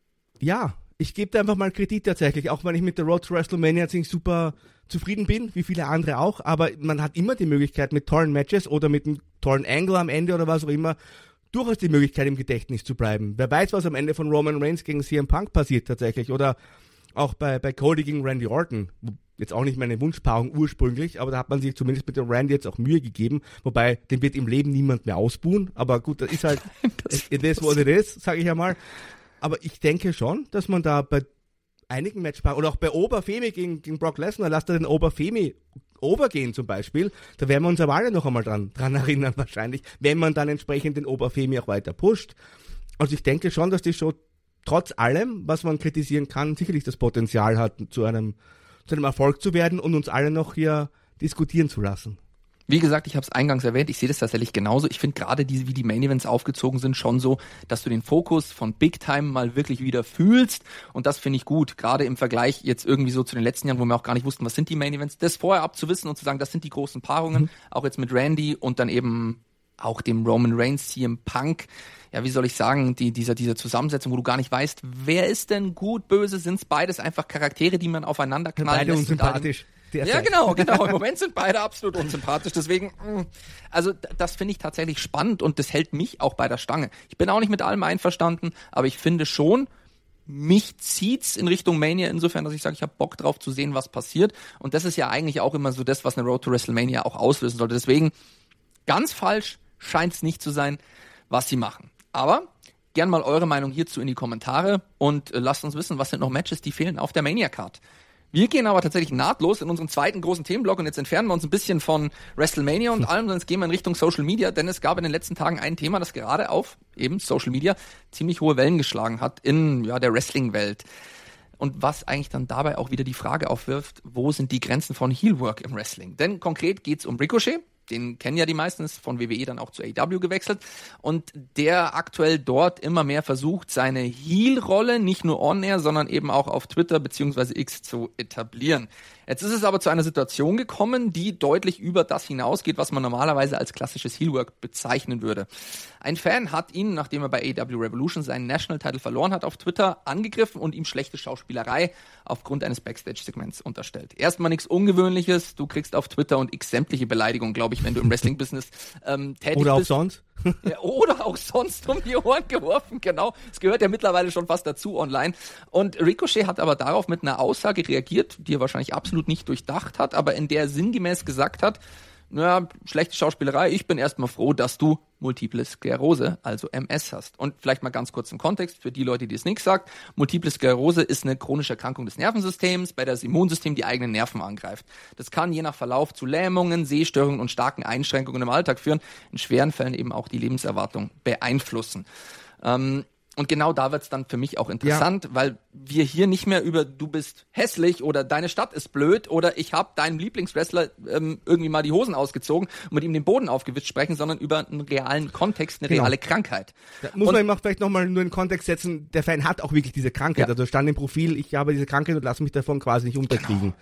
ja, ich gebe da einfach mal Kredit tatsächlich, auch wenn ich mit der Road to WrestleMania jetzt nicht super zufrieden bin, wie viele andere auch, aber man hat immer die Möglichkeit mit tollen Matches oder mit einem tollen Angle am Ende oder was auch immer, durchaus die Möglichkeit im Gedächtnis zu bleiben. Wer weiß, was am Ende von Roman Reigns gegen C M Punk passiert tatsächlich oder auch bei, bei Cody gegen Randy Orton. Jetzt auch nicht meine Wunschpaarung ursprünglich, aber da hat man sich zumindest mit dem Randy jetzt auch Mühe gegeben, wobei den wird im Leben niemand mehr ausbuhen, aber gut, das ist halt, it is what it is, sage ich ja mal. Aber ich denke schon, dass man da bei einigen Matchpaaren, oder auch bei Oberfemi gegen, gegen Brock Lesnar, lasst er den Oberfemi overgehen zum Beispiel, da werden wir uns aber alle noch einmal dran, dran erinnern wahrscheinlich, wenn man dann entsprechend den Oberfemi auch weiter pusht. Also ich denke schon, dass die Show trotz allem, was man kritisieren kann, sicherlich das Potenzial hat, zu einem, zu einem Erfolg zu werden und uns alle noch hier diskutieren zu lassen. Wie gesagt, ich habe es eingangs erwähnt, ich sehe das tatsächlich genauso. Ich finde gerade diese, wie die Main Events aufgezogen sind, schon so, dass du den Fokus von Big Time mal wirklich wieder fühlst und das finde ich gut, gerade im Vergleich jetzt irgendwie so zu den letzten Jahren, wo wir auch gar nicht wussten, was sind die Main Events, das vorher abzuwissen und zu sagen, das sind die großen Paarungen, mhm. auch jetzt mit Randy und dann eben auch dem Roman Reigns, C M Punk. Ja, wie soll ich sagen, die, dieser, dieser Zusammensetzung, wo du gar nicht weißt, wer ist denn gut, böse, sind es beides einfach Charaktere, die man aufeinander knallen Beide lässt. unsympathisch. Ja, genau, genau. Im Moment sind beide absolut unsympathisch. Deswegen, also das finde ich tatsächlich spannend und das hält mich auch bei der Stange. Ich bin auch nicht mit allem einverstanden, aber ich finde schon, mich zieht's in Richtung Mania insofern, dass ich sage, ich habe Bock drauf zu sehen, was passiert. Und das ist ja eigentlich auch immer so das, was eine Road to WrestleMania auch auslösen sollte. Deswegen, ganz falsch scheint's nicht zu sein, was sie machen. Aber gern mal eure Meinung hierzu in die Kommentare und äh, lasst uns wissen, was sind noch Matches, die fehlen auf der Mania-Card. Wir gehen aber tatsächlich nahtlos in unseren zweiten großen Themenblock und jetzt entfernen wir uns ein bisschen von WrestleMania und allem, sondern jetzt gehen wir in Richtung Social Media, denn es gab in den letzten Tagen ein Thema, das gerade auf eben Social Media ziemlich hohe Wellen geschlagen hat in ja, der Wrestling-Welt. Und was eigentlich dann dabei auch wieder die Frage aufwirft, wo sind die Grenzen von Heelwork im Wrestling? Denn konkret geht's um Ricochet. Den kennen ja die meisten, ist von W W E dann auch zu A E W gewechselt und der aktuell dort immer mehr versucht, seine Heel-Rolle nicht nur on-air, sondern eben auch auf Twitter bzw. X zu etablieren. Jetzt ist es aber zu einer Situation gekommen, die deutlich über das hinausgeht, was man normalerweise als klassisches Heelwork bezeichnen würde. Ein Fan hat ihn, nachdem er bei A E W Revolution seinen National-Title verloren hat, auf Twitter angegriffen und ihm schlechte Schauspielerei aufgrund eines Backstage-Segments unterstellt. Erstmal nichts Ungewöhnliches, du kriegst auf Twitter und X sämtliche Beleidigungen, glaube ich, wenn du im Wrestling-Business ähm, tätig Oder bist. auch sonst. Ja, oder auch sonst um die Ohren geworfen, genau. Es gehört ja mittlerweile schon fast dazu online. Und Ricochet hat aber darauf mit einer Aussage reagiert, die er wahrscheinlich absolut nicht durchdacht hat, aber in der er sinngemäß gesagt hat, naja, schlechte Schauspielerei, ich bin erstmal froh, dass du Multiple Sklerose, also M S hast. Und vielleicht mal ganz kurz im Kontext für die Leute, die es nicht sagt. Multiple Sklerose ist eine chronische Erkrankung des Nervensystems, bei der das Immunsystem die eigenen Nerven angreift. Das kann je nach Verlauf zu Lähmungen, Sehstörungen und starken Einschränkungen im Alltag führen, in schweren Fällen eben auch die Lebenserwartung beeinflussen. Ähm, Und genau da wird's dann für mich auch interessant, ja. weil wir hier nicht mehr über du bist hässlich oder deine Stadt ist blöd oder ich habe deinem Lieblingswrestler ähm, irgendwie mal die Hosen ausgezogen und mit ihm den Boden aufgewischt sprechen, sondern über einen realen Kontext, eine genau. reale Krankheit. Da muss und, man eben auch vielleicht nochmal nur in Kontext setzen, der Fan hat auch wirklich diese Krankheit. Ja. Also stand im Profil, ich habe diese Krankheit und lass mich davon quasi nicht unterkriegen. Genau.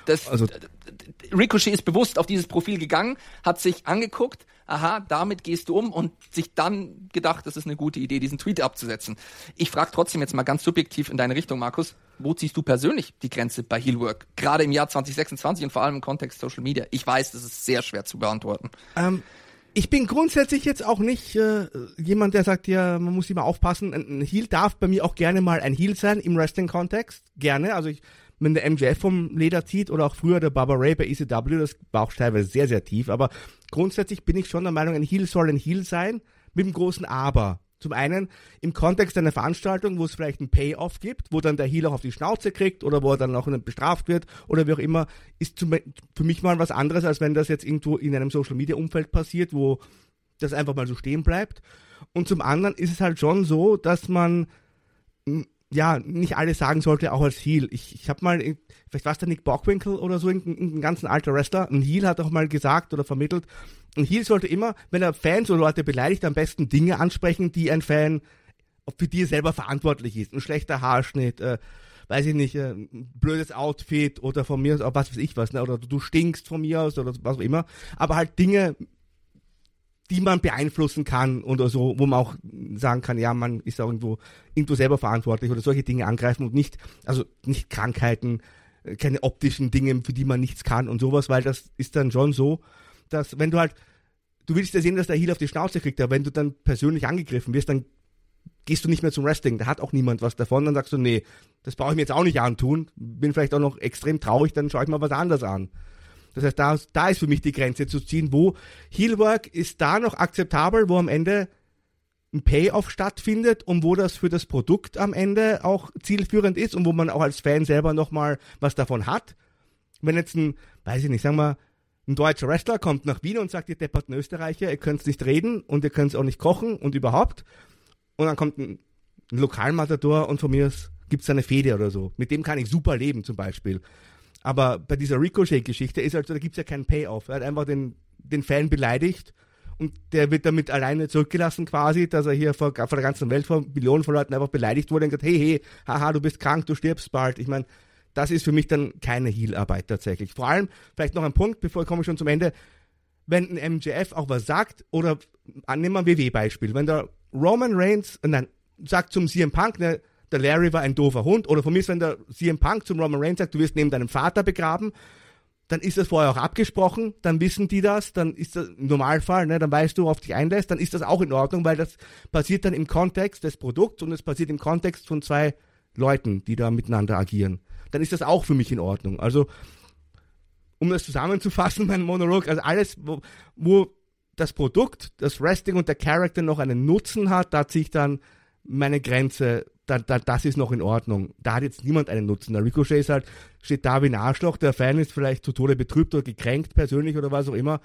Das, also, Ricochet ist bewusst auf dieses Profil gegangen, hat sich angeguckt, aha, damit gehst du um und sich dann gedacht, das ist eine gute Idee, diesen Tweet abzusetzen. Ich frage trotzdem jetzt mal ganz subjektiv in deine Richtung, Markus, wo ziehst du persönlich die Grenze bei Heelwork? Gerade im Jahr zwanzig sechsundzwanzig und vor allem im Kontext Social Media. Ich weiß, das ist sehr schwer zu beantworten. Ähm, ich bin grundsätzlich jetzt auch nicht äh, jemand, der sagt, ja, man muss immer aufpassen. Ein, ein Heel darf bei mir auch gerne mal ein Heel sein im Wrestling-Kontext. Gerne, also ich wenn der M J F vom Leder zieht oder auch früher der Bubba Ray bei E C W, das war auch teilweise sehr, sehr tief. Aber grundsätzlich bin ich schon der Meinung, ein Heel soll ein Heel sein, mit dem großen Aber. Zum einen im Kontext einer Veranstaltung, wo es vielleicht einen Payoff gibt, wo dann der Heel auch auf die Schnauze kriegt oder wo er dann auch bestraft wird oder wie auch immer, ist zum, für mich mal was anderes, als wenn das jetzt irgendwo in einem Social-Media-Umfeld passiert, wo das einfach mal so stehen bleibt. Und zum anderen ist es halt schon so, dass man ja, nicht alles sagen sollte, auch als Heel. Ich, ich habe mal, vielleicht war es der Nick Bockwinkel oder so, ein, ein ganz alter Wrestler, ein Heel hat auch mal gesagt oder vermittelt, ein Heel sollte immer, wenn er Fans oder Leute beleidigt, am besten Dinge ansprechen, die ein Fan, für die er selber verantwortlich ist. Ein schlechter Haarschnitt, äh, weiß ich nicht, äh, ein blödes Outfit oder von mir aus, auch was weiß ich was, ne? Oder du stinkst von mir aus oder was auch immer. Aber halt Dinge, die man beeinflussen kann oder so, wo man auch sagen kann, ja, man ist auch irgendwo, irgendwo selber verantwortlich oder solche Dinge angreifen und nicht, also nicht Krankheiten, keine optischen Dinge, für die man nichts kann und sowas, weil das ist dann schon so, dass wenn du halt, du willst ja sehen, dass der Heel auf die Schnauze kriegt, aber wenn du dann persönlich angegriffen wirst, dann gehst du nicht mehr zum Wrestling, da hat auch niemand was davon, dann sagst du, nee, das brauche ich mir jetzt auch nicht antun, bin vielleicht auch noch extrem traurig, dann schaue ich mal was anderes an. Das heißt, da, da ist für mich die Grenze zu ziehen, wo Heelwork ist da noch akzeptabel, wo am Ende ein Payoff stattfindet und wo das für das Produkt am Ende auch zielführend ist und wo man auch als Fan selber nochmal was davon hat. Wenn jetzt ein, weiß ich nicht, sagen wir, ein deutscher Wrestler kommt nach Wien und sagt, ihr depperten Österreicher, ihr könnt nicht reden und ihr könnt auch nicht kochen und überhaupt. Und dann kommt ein, ein Lokalmatador und von mir gibt es eine Fehde oder so. Mit dem kann ich super leben zum Beispiel. Aber bei dieser Ricochet-Geschichte ist halt so, da gibt's ja keinen Payoff. Er hat einfach den, den Fan beleidigt und der wird damit alleine zurückgelassen quasi, dass er hier vor, vor der ganzen Welt von Millionen von Leuten einfach beleidigt wurde und gesagt, hey, hey, haha, du bist krank, du stirbst bald. Ich meine, das ist für mich dann keine Heel-Arbeit tatsächlich. Vor allem, vielleicht noch ein Punkt, bevor ich komme schon zum Ende, wenn ein M J F auch was sagt, oder nehmen wir ein W W-Beispiel, wenn der Roman Reigns, nein, sagt zum C M Punk, ne, der Larry war ein doofer Hund, oder von mir ist, wenn der C M Punk zum Roman Reigns sagt, du wirst neben deinem Vater begraben, dann ist das vorher auch abgesprochen, dann wissen die das, dann ist das im Normalfall, ne, dann weißt du, worauf dich einlässt, dann ist das auch in Ordnung, weil das passiert dann im Kontext des Produkts und es passiert im Kontext von zwei Leuten, die da miteinander agieren. Dann ist das auch für mich in Ordnung. Also, um das zusammenzufassen, mein Monolog, also alles, wo, wo das Produkt, das Wrestling und der Charakter noch einen Nutzen hat, da ziehe ich dann meine Grenze, da, da, das ist noch in Ordnung. Da hat jetzt niemand einen Nutzen. Der Ricochet ist halt, steht da wie ein Arschloch, der Fan ist vielleicht zu Tode betrübt oder gekränkt persönlich oder was auch immer.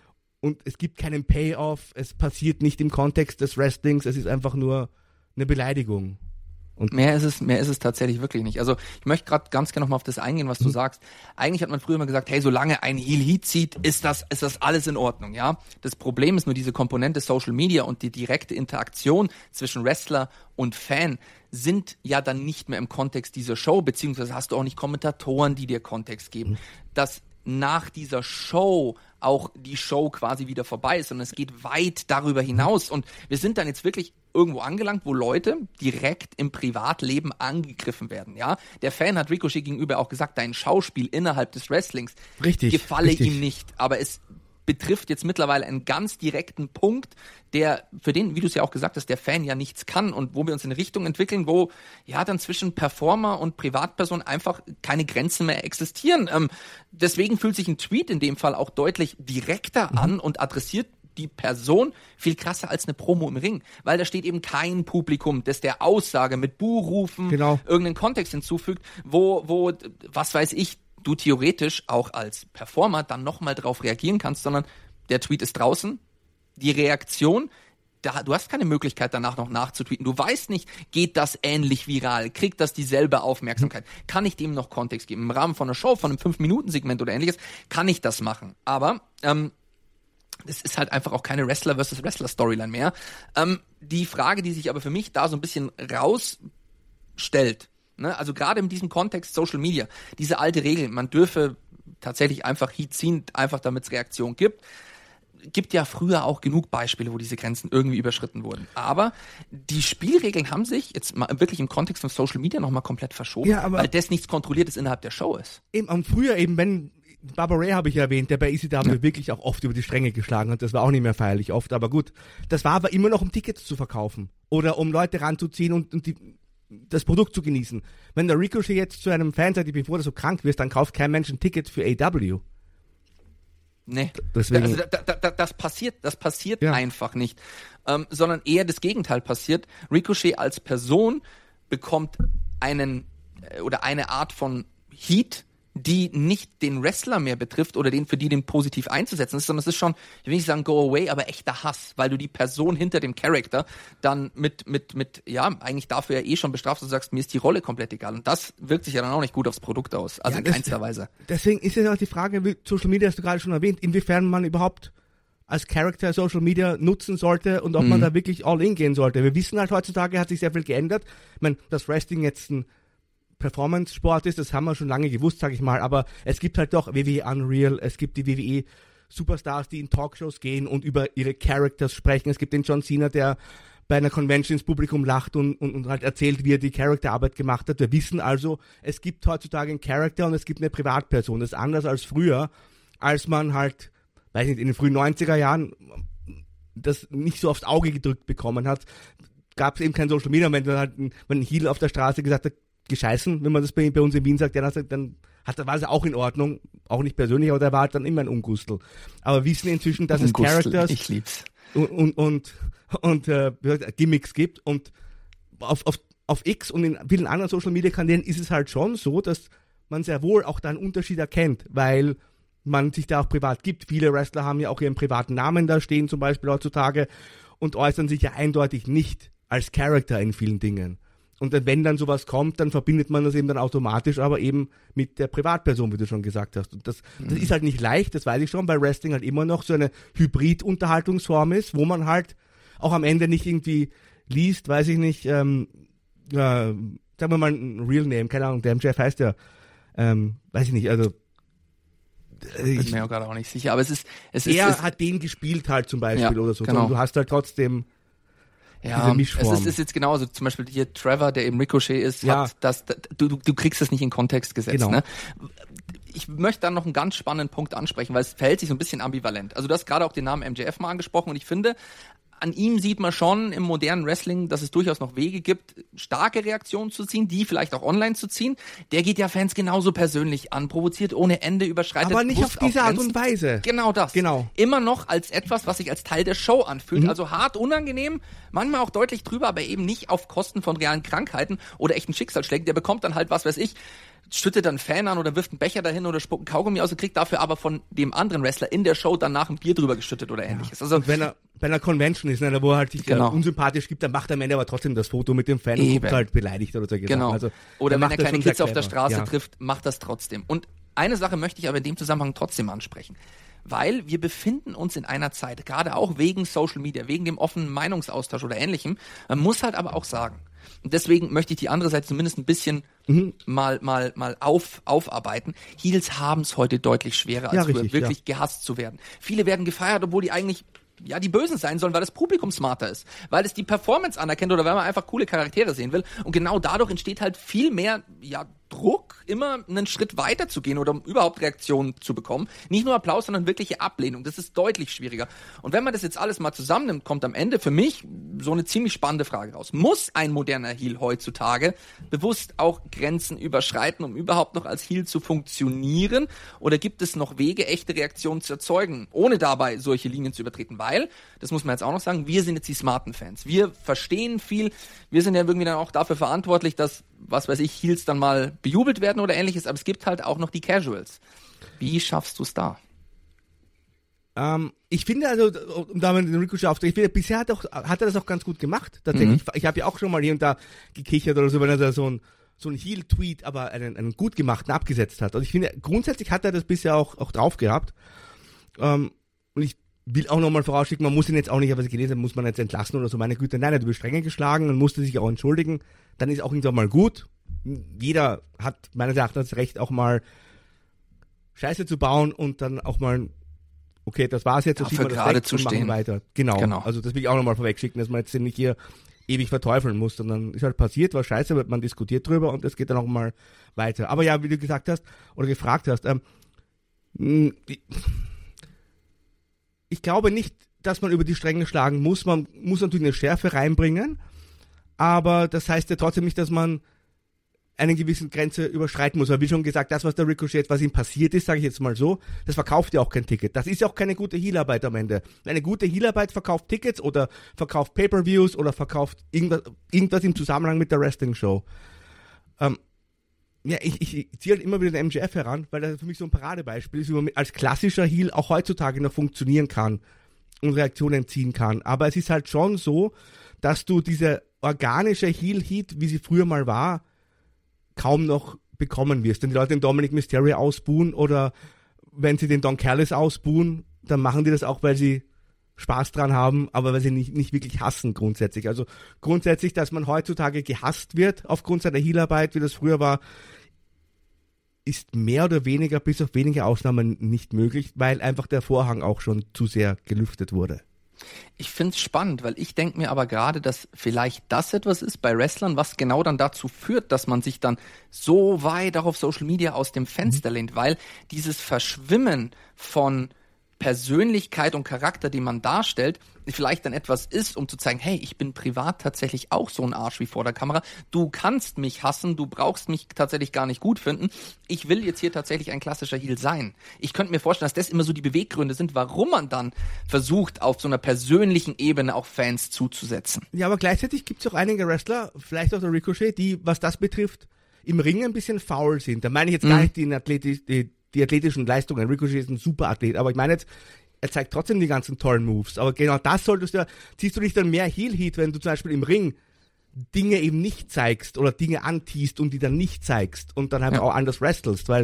Und es gibt keinen Payoff, es passiert nicht im Kontext des Wrestlings, es ist einfach nur eine Beleidigung. Und mehr ist es, mehr ist es tatsächlich wirklich nicht. Also ich möchte gerade ganz gerne nochmal auf das eingehen, was du mhm. sagst. Eigentlich hat man früher immer gesagt, hey, solange ein Heel Heat zieht, ist das, ist das alles in Ordnung, ja. Das Problem ist nur diese Komponente Social Media und die direkte Interaktion zwischen Wrestler und Fan sind ja dann nicht mehr im Kontext dieser Show, beziehungsweise hast du auch nicht Kommentatoren, die dir Kontext geben. Mhm. Das nach dieser Show auch die Show quasi wieder vorbei ist, sondern es geht weit darüber hinaus und wir sind dann jetzt wirklich irgendwo angelangt, wo Leute direkt im Privatleben angegriffen werden, ja. Der Fan hat Ricochet gegenüber auch gesagt, dein Schauspiel innerhalb des Wrestlings richtig, gefalle richtig. ihm nicht, aber es betrifft jetzt mittlerweile einen ganz direkten Punkt, der, für den, wie du es ja auch gesagt hast, der Fan ja nichts kann und wo wir uns in eine Richtung entwickeln, wo ja dann zwischen Performer und Privatperson einfach keine Grenzen mehr existieren. Ähm, deswegen fühlt sich ein Tweet in dem Fall auch deutlich direkter mhm. an und adressiert die Person viel krasser als eine Promo im Ring, weil da steht eben kein Publikum, das der Aussage mit Buhrufen genau. irgendeinen Kontext hinzufügt, wo, wo, was weiß ich, du theoretisch auch als Performer dann nochmal drauf reagieren kannst, sondern der Tweet ist draußen, die Reaktion, da, du hast keine Möglichkeit danach noch nachzutweeten, du weißt nicht, geht das ähnlich viral, kriegt das dieselbe Aufmerksamkeit, kann ich dem noch Kontext geben, im Rahmen von einer Show, von einem fünf Minuten Segment oder ähnliches, kann ich das machen, aber ähm, es ist halt einfach auch keine Wrestler versus Wrestler Storyline mehr. Ähm, die Frage, die sich aber für mich da so ein bisschen rausstellt, ne, also gerade in diesem Kontext Social Media, diese alte Regel, man dürfe tatsächlich einfach Heat ziehen, einfach damit es Reaktion gibt. Gibt ja früher auch genug Beispiele, wo diese Grenzen irgendwie überschritten wurden. Aber die Spielregeln haben sich jetzt mal wirklich im Kontext von Social Media nochmal komplett verschoben, Ja, aber- weil das nichts Kontrolliertes innerhalb der Show ist. Eben, am früher eben, wenn, Barbara Ray habe ich ja erwähnt, der bei E C W Ja. wirklich auch oft über die Stränge geschlagen hat, das war auch nicht mehr feierlich oft, aber gut. Das war aber immer noch, um Tickets zu verkaufen. Oder um Leute ranzuziehen und, und die, das Produkt zu genießen. Wenn der Ricochet jetzt zu einem Fan sagt, bevor du so krank wirst, dann kauft kein Mensch ein Ticket für A E W. Nee, Deswegen- also, da, da, da, das passiert, das passiert Ja. einfach nicht, ähm, sondern eher das Gegenteil passiert. Ricochet als Person bekommt einen äh, oder eine Art von Heat, die nicht den Wrestler mehr betrifft oder den für die den positiv einzusetzen ist, sondern es ist schon, ich will nicht sagen go away, aber echter Hass, weil du die Person hinter dem Charakter dann mit, mit, mit, ja, eigentlich dafür ja eh schon bestrafst und sagst, mir ist die Rolle komplett egal. Und das wirkt sich ja dann auch nicht gut aufs Produkt aus. Also Ja, in das- keinster Weise. Deswegen ist ja auch die Frage, wie Social Media hast du gerade schon erwähnt, inwiefern man überhaupt als Charakter Social Media nutzen sollte und ob man da wirklich all in gehen sollte. Wir wissen halt, heutzutage hat sich sehr viel geändert. Ich meine, dass Wrestling jetzt ein Performance-Sport ist, das haben wir schon lange gewusst, sag ich mal, aber es gibt halt doch W W E Unreal, es gibt die W W E Superstars, die in Talkshows gehen und über ihre Characters sprechen. Es gibt den John Cena, der bei einer Convention ins Publikum lacht und, und, und halt erzählt, wie er die Charakterarbeit gemacht hat. Wir wissen also, es gibt heutzutage einen Charakter und es gibt eine Privatperson. Das ist anders als früher, als man halt, weiß nicht, in den frühen neunziger Jahren das nicht so aufs Auge gedrückt bekommen hat. Gab es eben kein Social Media, wenn dann halt ein, wenn ein Heel auf der Straße gesagt hat, gescheißen, wenn man das bei, bei uns in Wien sagt, ja, dann, dann hat, war es auch in Ordnung, auch nicht persönlich, aber der war halt dann immer ein Ungustel. Aber wissen inzwischen, dass es Gustel, Characters ich lieb's. und, und, und, und äh, wie gesagt, Gimmicks gibt und auf, auf, auf X und in vielen anderen Social Media Kanälen ist es halt schon so, dass man sehr wohl auch da einen Unterschied erkennt, weil man sich da auch privat gibt. Viele Wrestler haben ja auch ihren privaten Namen da stehen, zum Beispiel heutzutage, und äußern sich ja eindeutig nicht als Charakter in vielen Dingen. Und wenn dann sowas kommt, dann verbindet man das eben dann automatisch, aber eben mit der Privatperson, wie du schon gesagt hast. Und das, das ist halt nicht leicht, das weiß ich schon, weil Wrestling halt immer noch so eine Hybrid-Unterhaltungsform ist, wo man halt auch am Ende nicht irgendwie liest, weiß ich nicht, ähm, äh, sagen wir mal ein Real Name, keine Ahnung, der M J F heißt ja, ähm, weiß ich nicht, also äh, Bin ich, mir auch gerade auch nicht sicher, aber es ist, es ist, er es, hat den gespielt halt zum Beispiel Ja, oder so. genau. Und du hast halt trotzdem ja, diese Mischform. es ist, ist jetzt genauso. Zum Beispiel hier Trevor, der eben Ricochet ist, Ja. hat das, das du, du, du kriegst das nicht in Kontext gesetzt. Genau. Ne? Ich möchte dann noch einen ganz spannenden Punkt ansprechen, weil es verhält sich so ein bisschen ambivalent. Also du hast gerade auch den Namen M J F mal angesprochen und ich finde, an ihm sieht man schon im modernen Wrestling, dass es durchaus noch Wege gibt, starke Reaktionen zu ziehen, die vielleicht auch online zu ziehen. Der geht ja Fans genauso persönlich an, provoziert ohne Ende, überschreitet aber nicht bewusst auf diese auch Art Grenzen. und Weise. Genau das. Genau. Immer noch als etwas, was sich als Teil der Show anfühlt. Also hart, unangenehm, manchmal auch deutlich drüber, aber eben nicht auf Kosten von realen Krankheiten oder echten Schicksalsschlägen. Der bekommt dann halt, was weiß ich, schüttet dann einen Fan an oder wirft einen Becher dahin oder spuckt einen Kaugummi aus und kriegt dafür aber von dem anderen Wrestler in der Show danach ein Bier drüber geschüttet oder ähnliches. Also Und wenn er bei einer Convention ist, ne, wo er halt sich Genau. äh, unsympathisch gibt, dann macht er am Ende aber trotzdem das Foto mit dem Fan und Eben. guckt halt beleidigt oder so gesagt. Genau. Also, Oder der wenn macht er das keine schon sehr Kids auf der clever. Straße Ja. trifft, macht das trotzdem. Und eine Sache möchte ich aber in dem Zusammenhang trotzdem ansprechen. Weil wir befinden uns in einer Zeit, gerade auch wegen Social Media, wegen dem offenen Meinungsaustausch oder ähnlichem. Man muss halt aber auch sagen, und deswegen möchte ich die andere Seite zumindest ein bisschen Mhm. mal, mal, mal auf, aufarbeiten. Heels haben es heute deutlich schwerer als Ja, früher, richtig, wirklich gehasst zu werden. Viele werden gefeiert, obwohl die eigentlich ja, die Bösen sein sollen, weil das Publikum smarter ist, weil es die Performance anerkennt oder weil man einfach coole Charaktere sehen will. Und genau dadurch entsteht halt viel mehr, ja, Druck, immer einen Schritt weiter zu gehen oder um überhaupt Reaktionen zu bekommen. Nicht nur Applaus, sondern wirkliche Ablehnung. Das ist deutlich schwieriger. Und wenn man das jetzt alles mal zusammennimmt, kommt am Ende für mich so eine ziemlich spannende Frage raus. Muss ein moderner Heel heutzutage bewusst auch Grenzen überschreiten, um überhaupt noch als Heel zu funktionieren? Oder gibt es noch Wege, echte Reaktionen zu erzeugen, ohne dabei solche Linien zu übertreten? Weil, das muss man jetzt auch noch sagen, wir sind jetzt die smarten Fans. Wir verstehen viel. Wir sind ja irgendwie dann auch dafür verantwortlich, dass, was weiß ich, Heels dann mal bejubelt werden oder ähnliches. Aber es gibt halt auch noch die Casuals. Wie schaffst du es da? Ähm, ich finde also, um da mal den Ricochet aufzunehmen, ich finde, bisher hat, auch, hat er das auch ganz gut gemacht. Tatsächlich. Mhm. Ich habe ja auch schon mal hier und da gekichert oder so, wenn er da so ein so ein Heel-Tweet, aber einen, einen gut gemachten abgesetzt hat. Also ich finde, grundsätzlich hat er das bisher auch, auch drauf gehabt. Ähm, und ich will auch nochmal vorausschicken, man muss ihn jetzt auch nicht, was ich gelesen habe, muss man jetzt entlassen oder so. Meine Güte, nein, er hat über Stränge geschlagen und musste sich auch entschuldigen. Dann ist auch irgendwann mal gut. Jeder hat meines Erachtens Recht, auch mal Scheiße zu bauen und dann auch mal, okay, das war's jetzt, das Dafür sieht man gerade das zu und machen stehen. weiter. Genau. Genau. Also das will ich auch nochmal vorwegschicken, dass man jetzt nicht hier ewig verteufeln muss, sondern ist halt passiert, war scheiße, wird man diskutiert drüber und es geht dann auch mal weiter. Aber ja, wie du gesagt hast oder gefragt hast, ähm, ich, ich glaube nicht, dass man über die Stränge schlagen muss. Man muss natürlich eine Schärfe reinbringen, aber das heißt ja trotzdem nicht, dass man eine gewisse Grenze überschreiten muss. Aber wie schon gesagt, das, was der Ricochet, was ihm passiert ist, sage ich jetzt mal so, das verkauft ja auch kein Ticket. Das ist ja auch keine gute Heelarbeit am Ende. Eine gute Heelarbeit verkauft Tickets oder verkauft Pay-Per-Views oder verkauft irgendwas, irgendwas im Zusammenhang mit der Wrestling-Show. Ähm, ja, ich, ich, ich ziehe halt immer wieder den M J F heran, weil das für mich so ein Paradebeispiel ist, wie man als klassischer Heel auch heutzutage noch funktionieren kann und Reaktionen ziehen kann. Aber es ist halt schon so, dass du diese organische Heel-Heat, wie sie früher mal war, kaum noch bekommen wirst. Wenn die Leute den Dominic Mysterio ausbuhen oder wenn sie den Don Callis ausbuhen, dann machen die das auch, weil sie Spaß dran haben, aber weil sie nicht, nicht wirklich hassen grundsätzlich. Also grundsätzlich, dass man heutzutage gehasst wird aufgrund seiner Heelarbeit, wie das früher war, ist mehr oder weniger, bis auf wenige Ausnahmen, nicht möglich, weil einfach der Vorhang auch schon zu sehr gelüftet wurde. Ich finde es spannend, weil ich denke mir aber gerade, dass vielleicht das etwas ist bei Wrestlern, was genau dann dazu führt, dass man sich dann so weit auch auf Social Media aus dem Fenster lehnt, weil dieses Verschwimmen von Persönlichkeit und Charakter, die man darstellt, vielleicht dann etwas ist, um zu zeigen, hey, ich bin privat tatsächlich auch so ein Arsch wie vor der Kamera. Du kannst mich hassen, du brauchst mich tatsächlich gar nicht gut finden. Ich will jetzt hier tatsächlich ein klassischer Heel sein. Ich könnte mir vorstellen, dass das immer so die Beweggründe sind, warum man dann versucht, auf so einer persönlichen Ebene auch Fans zuzusetzen. Ja, aber gleichzeitig gibt es auch einige Wrestler, vielleicht auch der Ricochet, die, was das betrifft, im Ring ein bisschen faul sind. Da meine ich jetzt gar Mhm. nicht die, Athleti- die die athletischen Leistungen. Ricochet ist ein super Athlet, aber ich meine jetzt, er zeigt trotzdem die ganzen tollen Moves. Aber genau das solltest du ja, ziehst du nicht dann mehr Heel-Heat, wenn du zum Beispiel im Ring Dinge eben nicht zeigst oder Dinge antiest und die dann nicht zeigst und dann halt Ja. auch anders wrestlest, weil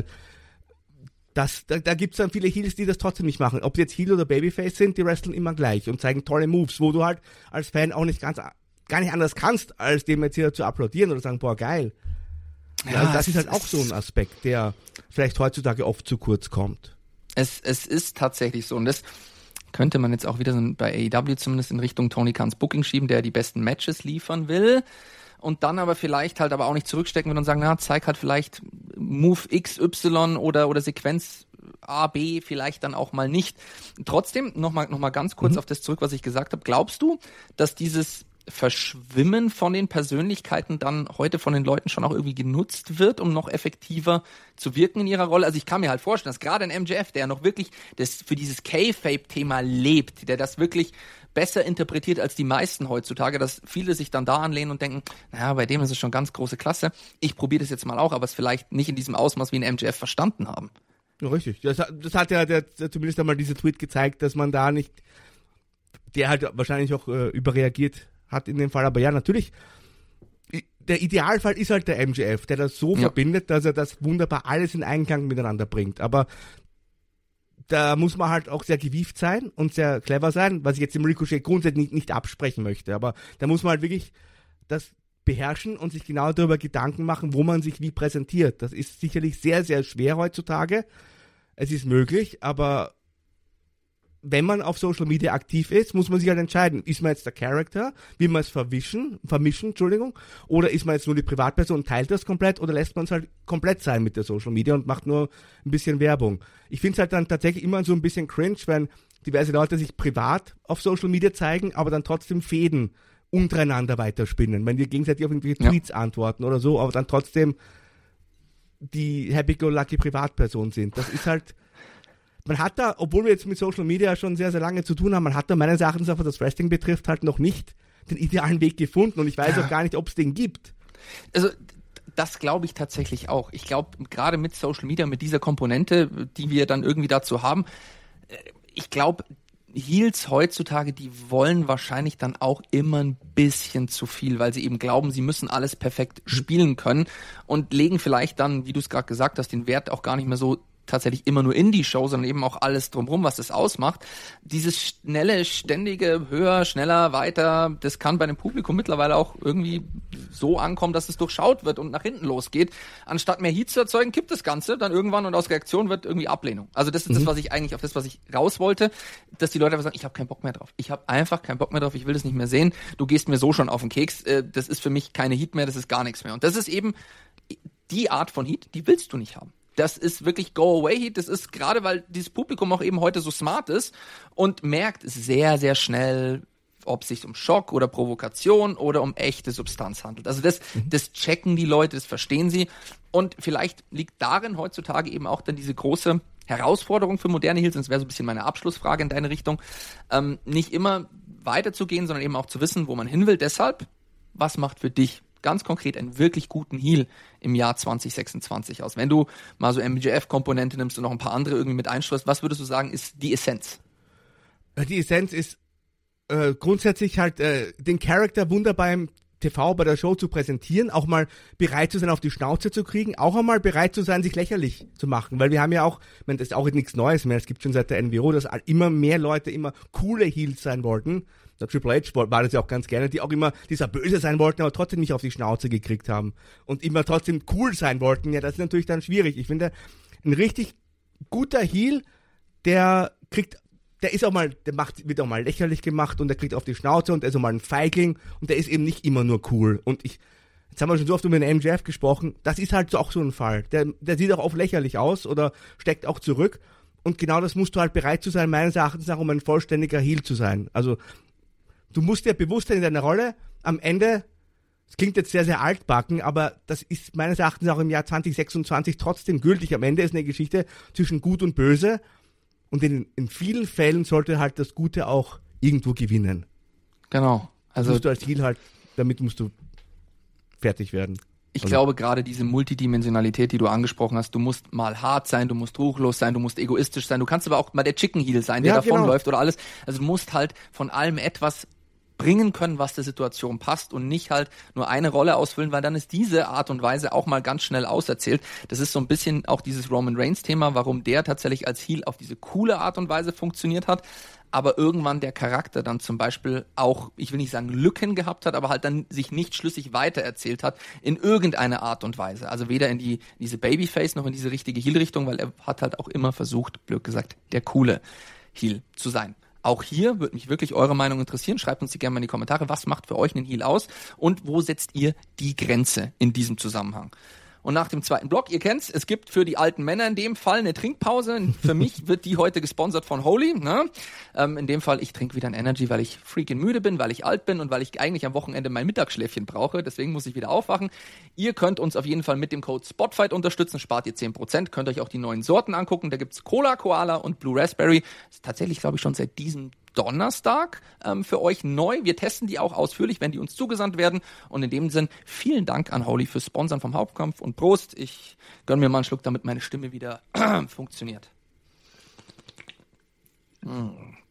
das, da, da gibt's dann viele Heels, die das trotzdem nicht machen. Ob die jetzt Heel oder Babyface sind, die wresteln immer gleich und zeigen tolle Moves, wo du halt als Fan auch nicht ganz, gar nicht anders kannst, als dem jetzt hier zu applaudieren oder sagen, boah, geil. Ja, Ja, also das es ist halt auch so ein Aspekt, der vielleicht heutzutage oft zu kurz kommt. Es, es ist tatsächlich so und das könnte man jetzt auch wieder so bei A E W zumindest in Richtung Tony Khans Booking schieben, der die besten Matches liefern will und dann aber vielleicht halt aber auch nicht zurückstecken will und sagen, na, zeig halt vielleicht Move X Y oder, oder Sequenz A, B vielleicht dann auch mal nicht. Trotzdem, nochmal noch mal ganz kurz Mhm. auf das zurück, was ich gesagt habe. Glaubst du, dass dieses Verschwimmen von den Persönlichkeiten dann heute von den Leuten schon auch irgendwie genutzt wird, um noch effektiver zu wirken in ihrer Rolle? Also ich kann mir halt vorstellen, dass gerade ein M J F, der noch wirklich das für dieses Kayfabe-Thema lebt, der das wirklich besser interpretiert als die meisten heutzutage, dass viele sich dann da anlehnen und denken, naja, bei dem ist es schon ganz große Klasse, ich probiere das jetzt mal auch, aber es vielleicht nicht in diesem Ausmaß wie ein M J F verstanden haben. Ja, richtig. Das, hat- das hat ja der, der, zumindest einmal dieser Tweet gezeigt, dass man da nicht, der halt wahrscheinlich auch äh, überreagiert hat in dem Fall, aber ja, natürlich, i- der Idealfall ist halt der M J F, der das so Ja. verbindet, dass er das wunderbar alles in Einklang miteinander bringt, aber da muss man halt auch sehr gewieft sein und sehr clever sein, was ich jetzt dem Ricochet grundsätzlich nicht, nicht absprechen möchte, aber da muss man halt wirklich das beherrschen und sich genau darüber Gedanken machen, wo man sich wie präsentiert. Das ist sicherlich sehr, sehr schwer heutzutage. Es ist möglich, aber wenn man auf Social Media aktiv ist, muss man sich halt entscheiden, ist man jetzt der Charakter, will man es verwischen, vermischen, Entschuldigung, oder ist man jetzt nur die Privatperson und teilt das komplett, oder lässt man es halt komplett sein mit der Social Media und macht nur ein bisschen Werbung. Ich finde es halt dann tatsächlich immer so ein bisschen cringe, wenn diverse Leute sich privat auf Social Media zeigen, aber dann trotzdem Fäden untereinander weiterspinnen, wenn die gegenseitig auf irgendwelche Ja. Tweets antworten oder so, aber dann trotzdem die happy-go-lucky Privatperson sind. Das ist halt, man hat da, obwohl wir jetzt mit Social Media schon sehr, sehr lange zu tun haben, man hat da meines Erachtens, was das Wrestling betrifft, halt noch nicht den idealen Weg gefunden und ich weiß auch gar nicht, ob es den gibt. Also das glaube ich tatsächlich auch. Ich glaube, gerade mit Social Media, mit dieser Komponente, die wir dann irgendwie dazu haben, äh, ich glaube, Heels heutzutage, die wollen wahrscheinlich dann auch immer ein bisschen zu viel, weil sie eben glauben, sie müssen alles perfekt spielen können und legen vielleicht dann, wie du es gerade gesagt hast, den Wert auch gar nicht mehr so tatsächlich immer nur Indie-Show, sondern eben auch alles drumherum, was das ausmacht. Dieses schnelle, ständige, höher, schneller, weiter, das kann bei dem Publikum mittlerweile auch irgendwie so ankommen, dass es durchschaut wird und nach hinten losgeht. Anstatt mehr Heat zu erzeugen, kippt das Ganze dann irgendwann und aus Reaktion wird irgendwie Ablehnung. Also das ist mhm. das, was ich eigentlich, auf das, was ich raus wollte, dass die Leute einfach sagen, ich habe keinen Bock mehr drauf. Ich habe einfach keinen Bock mehr drauf, ich will das nicht mehr sehen. Du gehst mir so schon auf den Keks. Das ist für mich keine Heat mehr, das ist gar nichts mehr. Und das ist eben die Art von Heat, die willst du nicht haben. Das ist wirklich Go-Away-Heat. Das ist gerade, weil dieses Publikum auch eben heute so smart ist und merkt sehr, sehr schnell, ob es sich um Schock oder Provokation oder um echte Substanz handelt. Also das, mhm. das checken die Leute, das verstehen sie. Und vielleicht liegt darin heutzutage eben auch dann diese große Herausforderung für moderne Heels, und das wäre so ein bisschen meine Abschlussfrage in deine Richtung, ähm, nicht immer weiterzugehen, sondern eben auch zu wissen, wo man hin will. Deshalb, was macht für dich ganz konkret einen wirklich guten Heel im Jahr zwanzig sechsundzwanzig aus? Wenn du mal so M J F-Komponente nimmst und noch ein paar andere irgendwie mit einschließt, was würdest du sagen, ist die Essenz? Die Essenz ist äh, grundsätzlich halt äh, den Charakter wunderbar im T V bei der Show zu präsentieren, auch mal bereit zu sein, auf die Schnauze zu kriegen, auch einmal bereit zu sein, sich lächerlich zu machen, weil wir haben ja auch, ich meine, das ist auch nichts Neues mehr, es gibt schon seit der N W O, dass immer mehr Leute immer coole Heels sein wollten. Der Triple H war das ja auch ganz gerne, die auch immer dieser Böse sein wollten, aber trotzdem nicht auf die Schnauze gekriegt haben und immer trotzdem cool sein wollten. Ja, das ist natürlich dann schwierig. Ich finde, ein richtig guter Heel, der kriegt, der ist auch mal, der macht, wird auch mal lächerlich gemacht und der kriegt auf die Schnauze und der ist auch mal ein Feigling und der ist eben nicht immer nur cool. Und ich, jetzt haben wir schon so oft über den M J F gesprochen, das ist halt so auch so ein Fall. Der, der sieht auch oft lächerlich aus oder steckt auch zurück und genau das musst du halt bereit zu sein, meines Erachtens nach, um ein vollständiger Heel zu sein. Also, du musst dir bewusst sein in deiner Rolle, am Ende, das klingt jetzt sehr, sehr altbacken, aber das ist meines Erachtens auch im Jahr zwanzig sechsundzwanzig trotzdem gültig. Am Ende ist eine Geschichte zwischen Gut und Böse und in, in vielen Fällen sollte halt das Gute auch irgendwo gewinnen. Genau. Also musst du als Heel halt, damit musst du fertig werden. Ich also, glaube, gerade diese Multidimensionalität, die du angesprochen hast, du musst mal hart sein, du musst ruchlos sein, du musst egoistisch sein, du kannst aber auch mal der Chicken Heel sein, der ja, davonläuft genau. oder alles. Also du musst halt von allem etwas bringen können, was der Situation passt und nicht halt nur eine Rolle ausfüllen, weil dann ist diese Art und Weise auch mal ganz schnell auserzählt. Das ist so ein bisschen auch dieses Roman Reigns Thema, warum der tatsächlich als Heel auf diese coole Art und Weise funktioniert hat, aber irgendwann der Charakter dann zum Beispiel auch, ich will nicht sagen Lücken gehabt hat, aber halt dann sich nicht schlüssig weitererzählt hat in irgendeiner Art und Weise. Also weder in die in diese Babyface noch in diese richtige Heel-Richtung, weil er hat halt auch immer versucht, blöd gesagt, der coole Heel zu sein. Auch hier würde mich wirklich eure Meinung interessieren. Schreibt uns die gerne mal in die Kommentare. Was macht für euch einen Heel aus? Und wo setzt ihr die Grenze in diesem Zusammenhang? Und nach dem zweiten Block, ihr kennt's, es gibt für die alten Männer in dem Fall eine Trinkpause. Für mich wird die heute gesponsert von Holy. Ne? Ähm, in dem Fall, ich trinke wieder ein Energy, weil ich freaking müde bin, weil ich alt bin und weil ich eigentlich am Wochenende mein Mittagsschläfchen brauche. Deswegen muss ich wieder aufwachen. Ihr könnt uns auf jeden Fall mit dem Code Spotfight unterstützen. Spart ihr zehn Prozent. Könnt euch auch die neuen Sorten angucken. Da gibt's Cola, Koala und Blue Raspberry. Das ist tatsächlich, glaube ich, schon seit diesem Donnerstag ähm, für euch neu. Wir testen die auch ausführlich, wenn die uns zugesandt werden. Und in dem Sinn, vielen Dank an Holy fürs Sponsern vom Hauptkampf und Prost. Ich gönne mir mal einen Schluck, damit meine Stimme wieder funktioniert. Mm.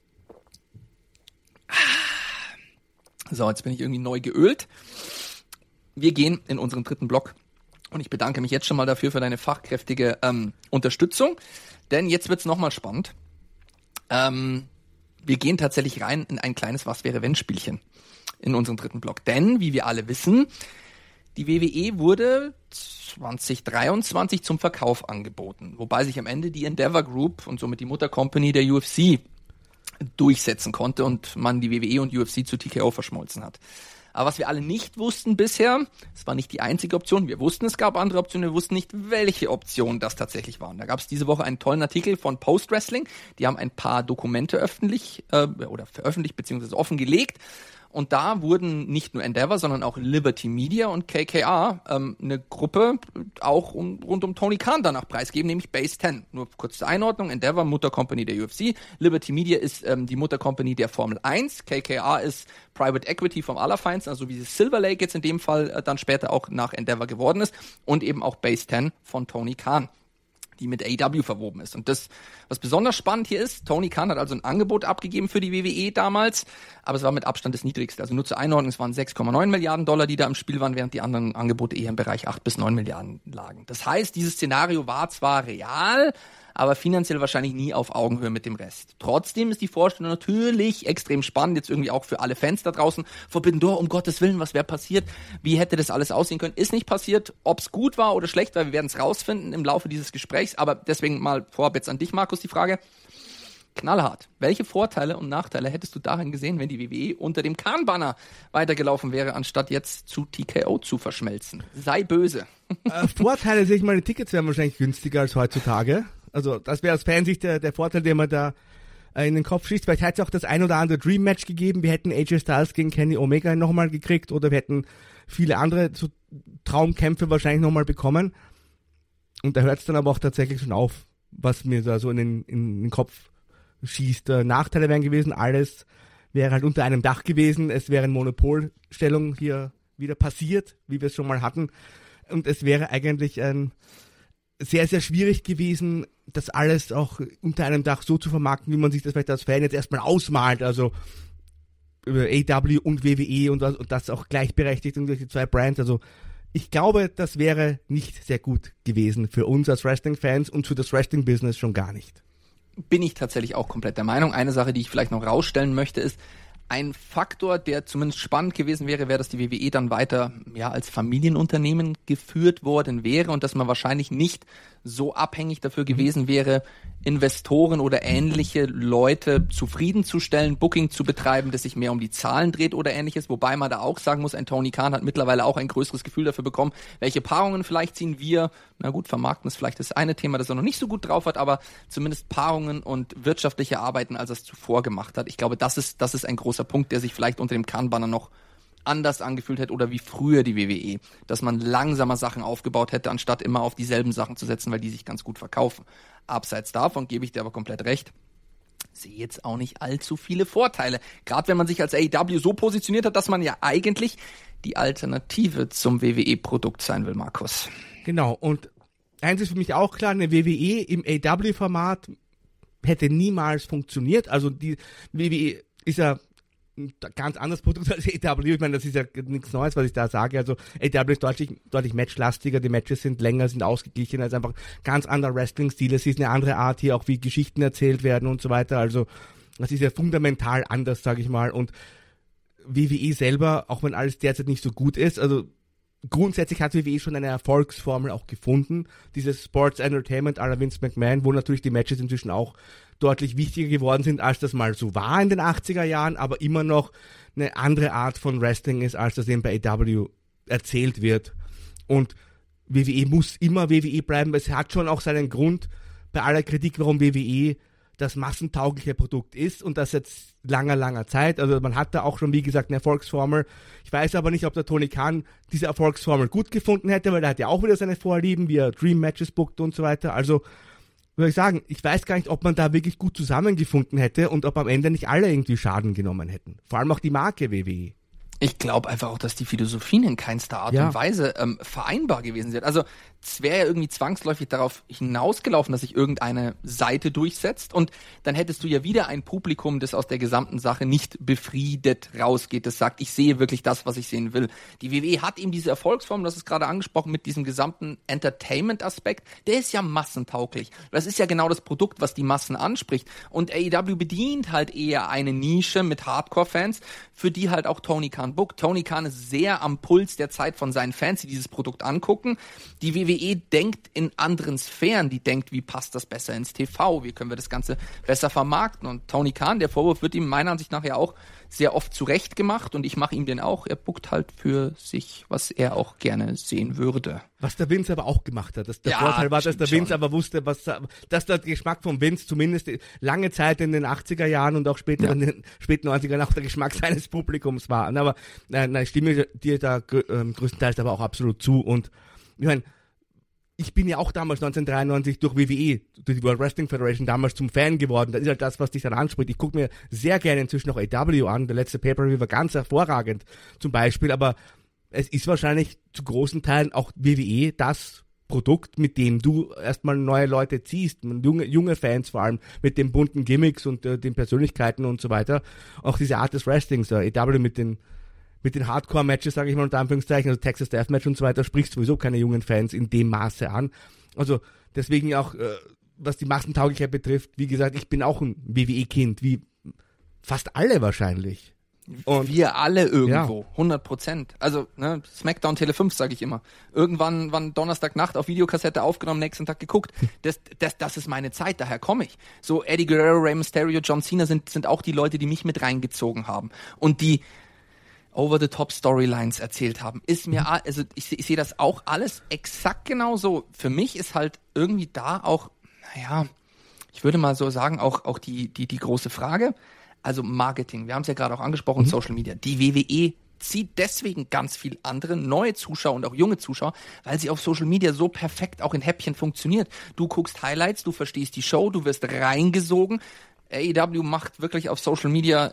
So, jetzt bin ich irgendwie neu geölt. Wir gehen in unseren dritten Block. Und ich bedanke mich jetzt schon mal dafür für deine fachkräftige ähm, Unterstützung. Denn jetzt wird's nochmal spannend. Ähm... Wir gehen tatsächlich rein in ein kleines Was-wäre-wenn-Spielchen in unseren dritten Block. Denn, wie wir alle wissen, die W W E wurde zwanzig dreiundzwanzig zum Verkauf angeboten. Wobei sich am Ende die Endeavor Group und somit die Muttercompany der U F C durchsetzen konnte und man die W W E und U F C zu T K O verschmolzen hat. Aber was wir alle nicht wussten bisher, es war nicht die einzige Option, wir wussten, es gab andere Optionen, wir wussten nicht, welche Optionen das tatsächlich waren. Da gab es diese Woche einen tollen Artikel von Post Wrestling, die haben ein paar Dokumente öffentlich äh, oder veröffentlicht bzw. offengelegt. Und da wurden nicht nur Endeavor, sondern auch Liberty Media und K K R ähm, eine Gruppe auch um, rund um Tony Khan danach preisgeben, nämlich Base zehn. Nur kurz zur Einordnung, Endeavor, Muttercompany der U F C, Liberty Media ist ähm, die Muttercompany der Formel eins, K K R ist Private Equity vom Allerfeinsten, also wie Silver Lake jetzt in dem Fall äh, dann später auch nach Endeavor geworden ist und eben auch Base zehn von Tony Khan, die mit A E W verwoben ist. Und das, was besonders spannend hier ist, Tony Khan hat also ein Angebot abgegeben für die W W E damals, aber es war mit Abstand das niedrigste. Also nur zur Einordnung, es waren sechs Komma neun Milliarden Dollar, die da im Spiel waren, während die anderen Angebote eher im Bereich acht bis neun Milliarden lagen. Das heißt, dieses Szenario war zwar real, aber finanziell wahrscheinlich nie auf Augenhöhe mit dem Rest. Trotzdem ist die Vorstellung natürlich extrem spannend, jetzt irgendwie auch für alle Fans da draußen. Forbidden Door, um Gottes Willen, was wäre passiert? Wie hätte das alles aussehen können? Ist nicht passiert, ob es gut war oder schlecht war, wir werden es rausfinden im Laufe dieses Gesprächs, aber deswegen mal vorab jetzt an dich, Markus, die Frage. Knallhart. Welche Vorteile und Nachteile hättest du darin gesehen, wenn die W W E unter dem Khan-Banner weitergelaufen wäre, anstatt jetzt zu T K O zu verschmelzen? Sei böse. Äh, Vorteile sehe ich mal, die Tickets wären wahrscheinlich günstiger als heutzutage. Also das wäre aus Fansicht der, der Vorteil, den man da äh, in den Kopf schießt. Vielleicht hätte es auch das ein oder andere Dream-Match gegeben. Wir hätten A J Styles gegen Kenny Omega nochmal gekriegt oder wir hätten viele andere so Traumkämpfe wahrscheinlich nochmal bekommen. Und da hört es dann aber auch tatsächlich schon auf, was mir da so in den, in den Kopf schießt. Äh, Nachteile wären gewesen, alles wäre halt unter einem Dach gewesen, es wäre eine Monopolstellung hier wieder passiert, wie wir es schon mal hatten, und es wäre eigentlich ein sehr, sehr schwierig gewesen, das alles auch unter einem Dach so zu vermarkten, wie man sich das vielleicht als Fan jetzt erstmal ausmalt, also A E W und W W E und, und das auch gleichberechtigt und die zwei Brands, also ich glaube, das wäre nicht sehr gut gewesen für uns als Wrestling-Fans und für das Wrestling-Business schon gar nicht. Bin ich tatsächlich auch komplett der Meinung. Eine Sache, die ich vielleicht noch rausstellen möchte, ist, ein Faktor, der zumindest spannend gewesen wäre, wäre, dass die W W E dann weiter ja als Familienunternehmen geführt worden wäre und dass man wahrscheinlich nicht so abhängig dafür gewesen wäre, Investoren oder ähnliche Leute zufriedenzustellen, Booking zu betreiben, das sich mehr um die Zahlen dreht oder ähnliches, wobei man da auch sagen muss, ein Tony Khan hat mittlerweile auch ein größeres Gefühl dafür bekommen, welche Paarungen vielleicht ziehen wir, na gut, vermarkten ist vielleicht das eine Thema, das er noch nicht so gut drauf hat, aber zumindest Paarungen und wirtschaftliche Arbeiten, als er es zuvor gemacht hat. Ich glaube, das ist, das ist ein großer Punkt, der sich vielleicht unter dem Khan-Banner noch anders angefühlt hätte oder wie früher die W W E, dass man langsamer Sachen aufgebaut hätte, anstatt immer auf dieselben Sachen zu setzen, weil die sich ganz gut verkaufen. Abseits davon gebe ich dir aber komplett recht, sehe jetzt auch nicht allzu viele Vorteile. Gerade wenn man sich als A E W so positioniert hat, dass man ja eigentlich die Alternative zum W W E-Produkt sein will, Markus. Genau, und eins ist für mich auch klar, eine W W E im A E W-Format hätte niemals funktioniert. Also die W W E ist ja ein ganz anderes Produkt als A E W. Ich meine, das ist ja nichts Neues, was ich da sage. Also A E W ist deutlich, deutlich matchlastiger, die Matches sind länger, sind ausgeglichener, ist einfach ganz anderer Wrestling-Stil. Es ist eine andere Art hier, auch wie Geschichten erzählt werden und so weiter. Also das ist ja fundamental anders, sage ich mal. Und W W E selber, auch wenn alles derzeit nicht so gut ist, also grundsätzlich hat W W E schon eine Erfolgsformel auch gefunden. Dieses Sports Entertainment à la Vince McMahon, wo natürlich die Matches inzwischen auch deutlich wichtiger geworden sind, als das mal so war in den achtziger Jahren, aber immer noch eine andere Art von Wrestling ist, als das eben bei A E W erzählt wird. Und W W E muss immer W W E bleiben. Es hat schon auch seinen Grund bei aller Kritik, warum W W E das massentaugliche Produkt ist und das jetzt langer, langer Zeit. Also man hat da auch schon, wie gesagt, eine Erfolgsformel. Ich weiß aber nicht, ob der Tony Khan diese Erfolgsformel gut gefunden hätte, weil er hat ja auch wieder seine Vorlieben, wie er Dream Matches bookt und so weiter. Also würde ich sagen, ich weiß gar nicht, ob man da wirklich gut zusammengefunden hätte und ob am Ende nicht alle irgendwie Schaden genommen hätten. Vor allem auch die Marke W W E. Ich glaube einfach auch, dass die Philosophien in keinster Art ja. und Weise ähm, vereinbar gewesen sind. Also es wäre ja irgendwie zwangsläufig darauf hinausgelaufen, dass sich irgendeine Seite durchsetzt und dann hättest du ja wieder ein Publikum, das aus der gesamten Sache nicht befriedet rausgeht, das sagt, ich sehe wirklich das, was ich sehen will. Die W W E hat eben diese Erfolgsform, das ist gerade angesprochen, mit diesem gesamten Entertainment-Aspekt, der ist ja massentauglich. Das ist ja genau das Produkt, was die Massen anspricht und A E W bedient halt eher eine Nische mit Hardcore-Fans, für die halt auch Tony Khan bookt. Tony Khan ist sehr am Puls der Zeit von seinen Fans, die dieses Produkt angucken. Die W W E denkt in anderen Sphären, die denkt, wie passt das besser ins T V, wie können wir das Ganze besser vermarkten und Tony Khan, der Vorwurf wird ihm meiner Ansicht nach ja auch sehr oft zurecht gemacht und ich mache ihm den auch, er bookt halt für sich, was er auch gerne sehen würde. Was der Vince aber auch gemacht hat, dass der ja, Vorteil war, dass der Vince schon. aber wusste, was, dass der Geschmack von Vince zumindest lange Zeit in den achtziger Jahren und auch später ja. in den späten neunzigern auch der Geschmack seines Publikums war. Aber äh, na, ich stimme dir da äh, größtenteils aber auch absolut zu und ich meine, ich bin ja auch damals neunzehnhundertdreiundneunzig durch W W E, durch die World Wrestling Federation damals zum Fan geworden. Das ist halt das, was dich dann anspricht. Ich gucke mir sehr gerne inzwischen noch A E W an. Der letzte Pay-Per-View war ganz hervorragend zum Beispiel, aber es ist wahrscheinlich zu großen Teilen auch W W E das Produkt, mit dem du erstmal neue Leute ziehst, junge, junge Fans vor allem, mit den bunten Gimmicks und äh, den Persönlichkeiten und so weiter. Auch diese Art des Wrestlings, äh, A E W mit den mit den Hardcore-Matches, sage ich mal unter Anführungszeichen, also Texas Deathmatch und so weiter, spricht sowieso keine jungen Fans in dem Maße an. Also deswegen auch, äh, was die Massentauglichkeit betrifft, wie gesagt, ich bin auch ein W W E-Kind, wie fast alle wahrscheinlich. Und wir alle irgendwo, ja. hundert Prozent. Also, ne, Smackdown Tele fünf, sage ich immer. Irgendwann, wann Donnerstagnacht auf Videokassette aufgenommen, nächsten Tag geguckt. Das, das, das ist meine Zeit, daher komme ich. So Eddie Guerrero, Rey Mysterio, John Cena sind, sind auch die Leute, die mich mit reingezogen haben. Und die Over-the-Top-Storylines erzählt haben. Ist mir, also ich, ich sehe das auch alles exakt genau so. Für mich ist halt irgendwie da auch, naja, ich würde mal so sagen, auch, auch die, die, die große Frage, also Marketing, wir haben es ja gerade auch angesprochen, mhm. Social Media. Die W W E zieht deswegen ganz viel andere neue Zuschauer und auch junge Zuschauer, weil sie auf Social Media so perfekt auch in Häppchen funktioniert. Du guckst Highlights, du verstehst die Show, du wirst reingesogen. A E W macht wirklich auf Social Media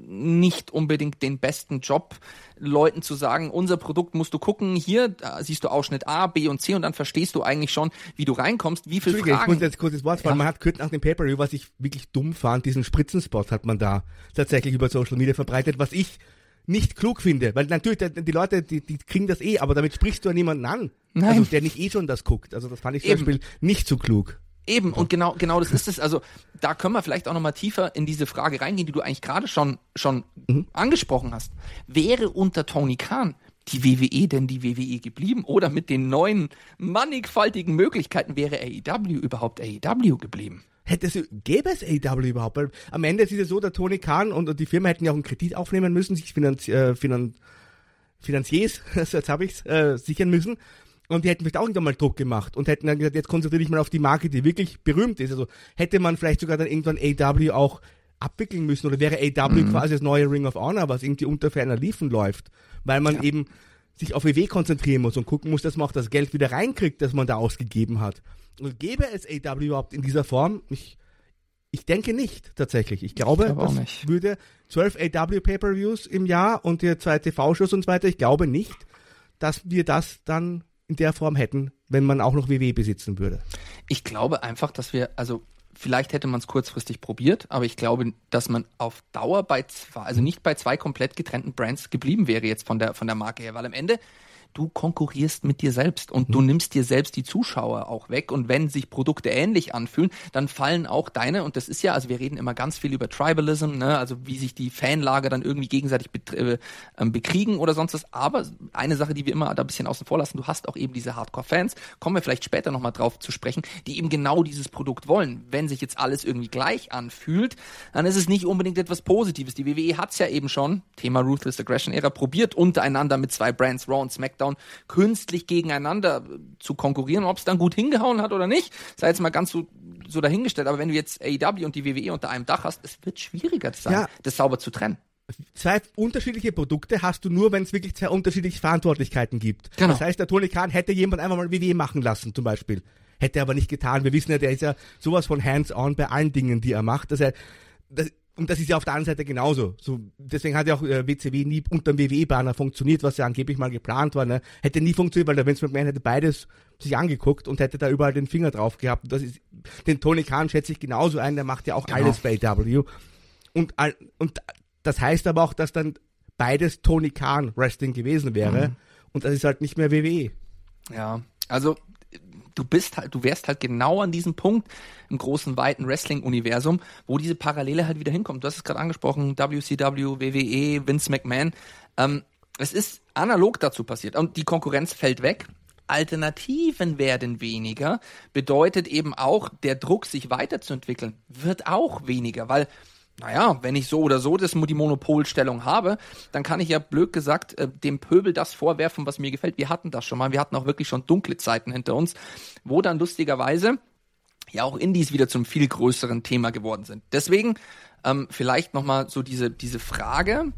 nicht unbedingt den besten Job, Leuten zu sagen, unser Produkt musst du gucken, hier da siehst du Ausschnitt A, B und C und dann verstehst du eigentlich schon, wie du reinkommst, wie viele Fragen. Ich muss jetzt kurz das Wort fallen. Ja. Man hat kurz nach dem Pay-Per-View, was ich wirklich dumm fand, diesen Spritzenspot hat man da tatsächlich über Social Media verbreitet, was ich nicht klug finde, weil natürlich die Leute, die, die kriegen das eh, aber damit sprichst du ja niemanden an, Nein. also der nicht eh schon das guckt. Also das fand ich zum Eben. Beispiel nicht so klug. Eben, und genau, genau das ist es. Also da können wir vielleicht auch nochmal tiefer in diese Frage reingehen, die du eigentlich gerade schon, schon mhm. angesprochen hast. Wäre unter Tony Khan die W W E denn die W W E geblieben oder mit den neuen mannigfaltigen Möglichkeiten wäre A E W überhaupt A E W geblieben? Hätte es, gäbe es A E W überhaupt? Weil am Ende ist es so, der Tony Khan und die Firma hätten ja auch einen Kredit aufnehmen müssen, sich Finanz, äh, Finan, Finanziers, jetzt habe ich's, äh, sichern müssen. Und die hätten vielleicht auch irgendwann mal Druck gemacht und hätten dann gesagt, jetzt konzentriere dich mal auf die Marke, die wirklich berühmt ist. Also hätte man vielleicht sogar dann irgendwann A E W auch abwickeln müssen oder wäre A E W mhm. quasi das neue Ring of Honor, was irgendwie unter ferner Liefen läuft, weil man ja. eben sich auf W W E konzentrieren muss und gucken muss, dass man auch das Geld wieder reinkriegt, das man da ausgegeben hat. Und gäbe es A E W überhaupt in dieser Form? Ich, ich denke nicht, tatsächlich. Ich glaube, ich glaube das würde zwölf A E W Pay-Per-Views im Jahr und die zwei T V-Shows und so weiter, ich glaube nicht, dass wir das dann in der Form hätten, wenn man auch noch W W E besitzen würde. Ich glaube einfach, dass wir, also vielleicht hätte man es kurzfristig probiert, aber ich glaube, dass man auf Dauer bei zwei, also nicht bei zwei komplett getrennten Brands geblieben wäre jetzt von der, von der Marke her, weil am Ende du konkurrierst mit dir selbst und mhm. du nimmst dir selbst die Zuschauer auch weg und wenn sich Produkte ähnlich anfühlen, dann fallen auch deine, und das ist ja, also wir reden immer ganz viel über Tribalism, ne, also wie sich die Fanlager dann irgendwie gegenseitig betrie- äh, bekriegen oder sonst was, aber eine Sache, die wir immer da ein bisschen außen vor lassen, du hast auch eben diese Hardcore-Fans, kommen wir vielleicht später nochmal drauf zu sprechen, die eben genau dieses Produkt wollen. Wenn sich jetzt alles irgendwie gleich anfühlt, dann ist es nicht unbedingt etwas Positives. Die W W E hat's ja eben schon, Thema Ruthless Aggression Ära, probiert untereinander mit zwei Brands, Raw und SmackDown, künstlich gegeneinander zu konkurrieren. Ob es dann gut hingehauen hat oder nicht, sei jetzt mal ganz so, so dahingestellt. Aber wenn du jetzt A E W und die W W E unter einem Dach hast, es wird schwieriger sein, ja. das sauber zu trennen. Zwei unterschiedliche Produkte hast du nur, wenn es wirklich zwei unterschiedliche Verantwortlichkeiten gibt. Genau. Das heißt, der Tony Khan hätte jemand einfach mal W W E machen lassen, zum Beispiel. Hätte er aber nicht getan. Wir wissen ja, der ist ja sowas von hands-on bei allen Dingen, die er macht. Dass er, das, und das ist ja auf der anderen Seite genauso. So, deswegen hat ja auch äh, W C W nie unter dem W W E-Banner funktioniert, was ja angeblich mal geplant war. Ne? Hätte nie funktioniert, weil der Vince McMahon hätte beides sich angeguckt und hätte da überall den Finger drauf gehabt. Und das ist, den Tony Khan schätze ich genauso ein, der macht ja auch genau. alles bei A E W. Und, und das heißt aber auch, dass dann beides Tony Khan Wrestling gewesen wäre. Mhm. Und das ist halt nicht mehr W W E. Ja, also du bist halt, du wärst halt genau an diesem Punkt im großen, weiten Wrestling-Universum, wo diese Parallele halt wieder hinkommt. Du hast es gerade angesprochen, W C W, W W E, Vince McMahon. Ähm, es ist analog dazu passiert und die Konkurrenz fällt weg. Alternativen werden weniger, bedeutet eben auch, der Druck, sich weiterzuentwickeln, wird auch weniger, weil naja, wenn ich so oder so das, die Monopolstellung habe, dann kann ich ja blöd gesagt äh, dem Pöbel das vorwerfen, was mir gefällt. Wir hatten das schon mal, wir hatten auch wirklich schon dunkle Zeiten hinter uns, wo dann lustigerweise ja auch Indies wieder zum viel größeren Thema geworden sind. Deswegen ähm, vielleicht nochmal so diese, diese Frage,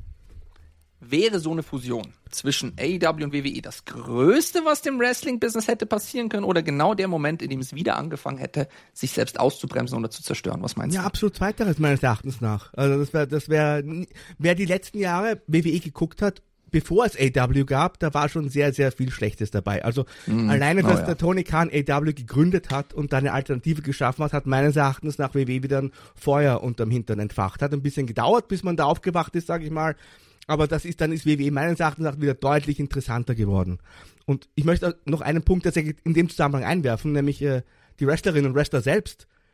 wäre so eine Fusion zwischen A E W und W W E das Größte, was dem Wrestling-Business hätte passieren können oder genau der Moment, in dem es wieder angefangen hätte, sich selbst auszubremsen oder zu zerstören? Was meinst ja, du? Ja, absolut Zweiteres meines Erachtens nach. Also das wäre, das wäre, wer die letzten Jahre W W E geguckt hat, bevor es A E W gab, da war schon sehr, sehr viel Schlechtes dabei. Also mm, alleine, dass oh, ja. der Tony Khan A E W gegründet hat und da eine Alternative geschaffen hat, hat meines Erachtens nach W W E wieder ein Feuer unterm Hintern entfacht. Hat ein bisschen gedauert, bis man da aufgewacht ist, sage ich mal. Aber das ist, dann ist W W E meines Erachtens nach wieder deutlich interessanter geworden. Und ich möchte noch einen Punkt tatsächlich in dem Zusammenhang einwerfen, nämlich äh, die Wrestlerinnen und Wrestler selbst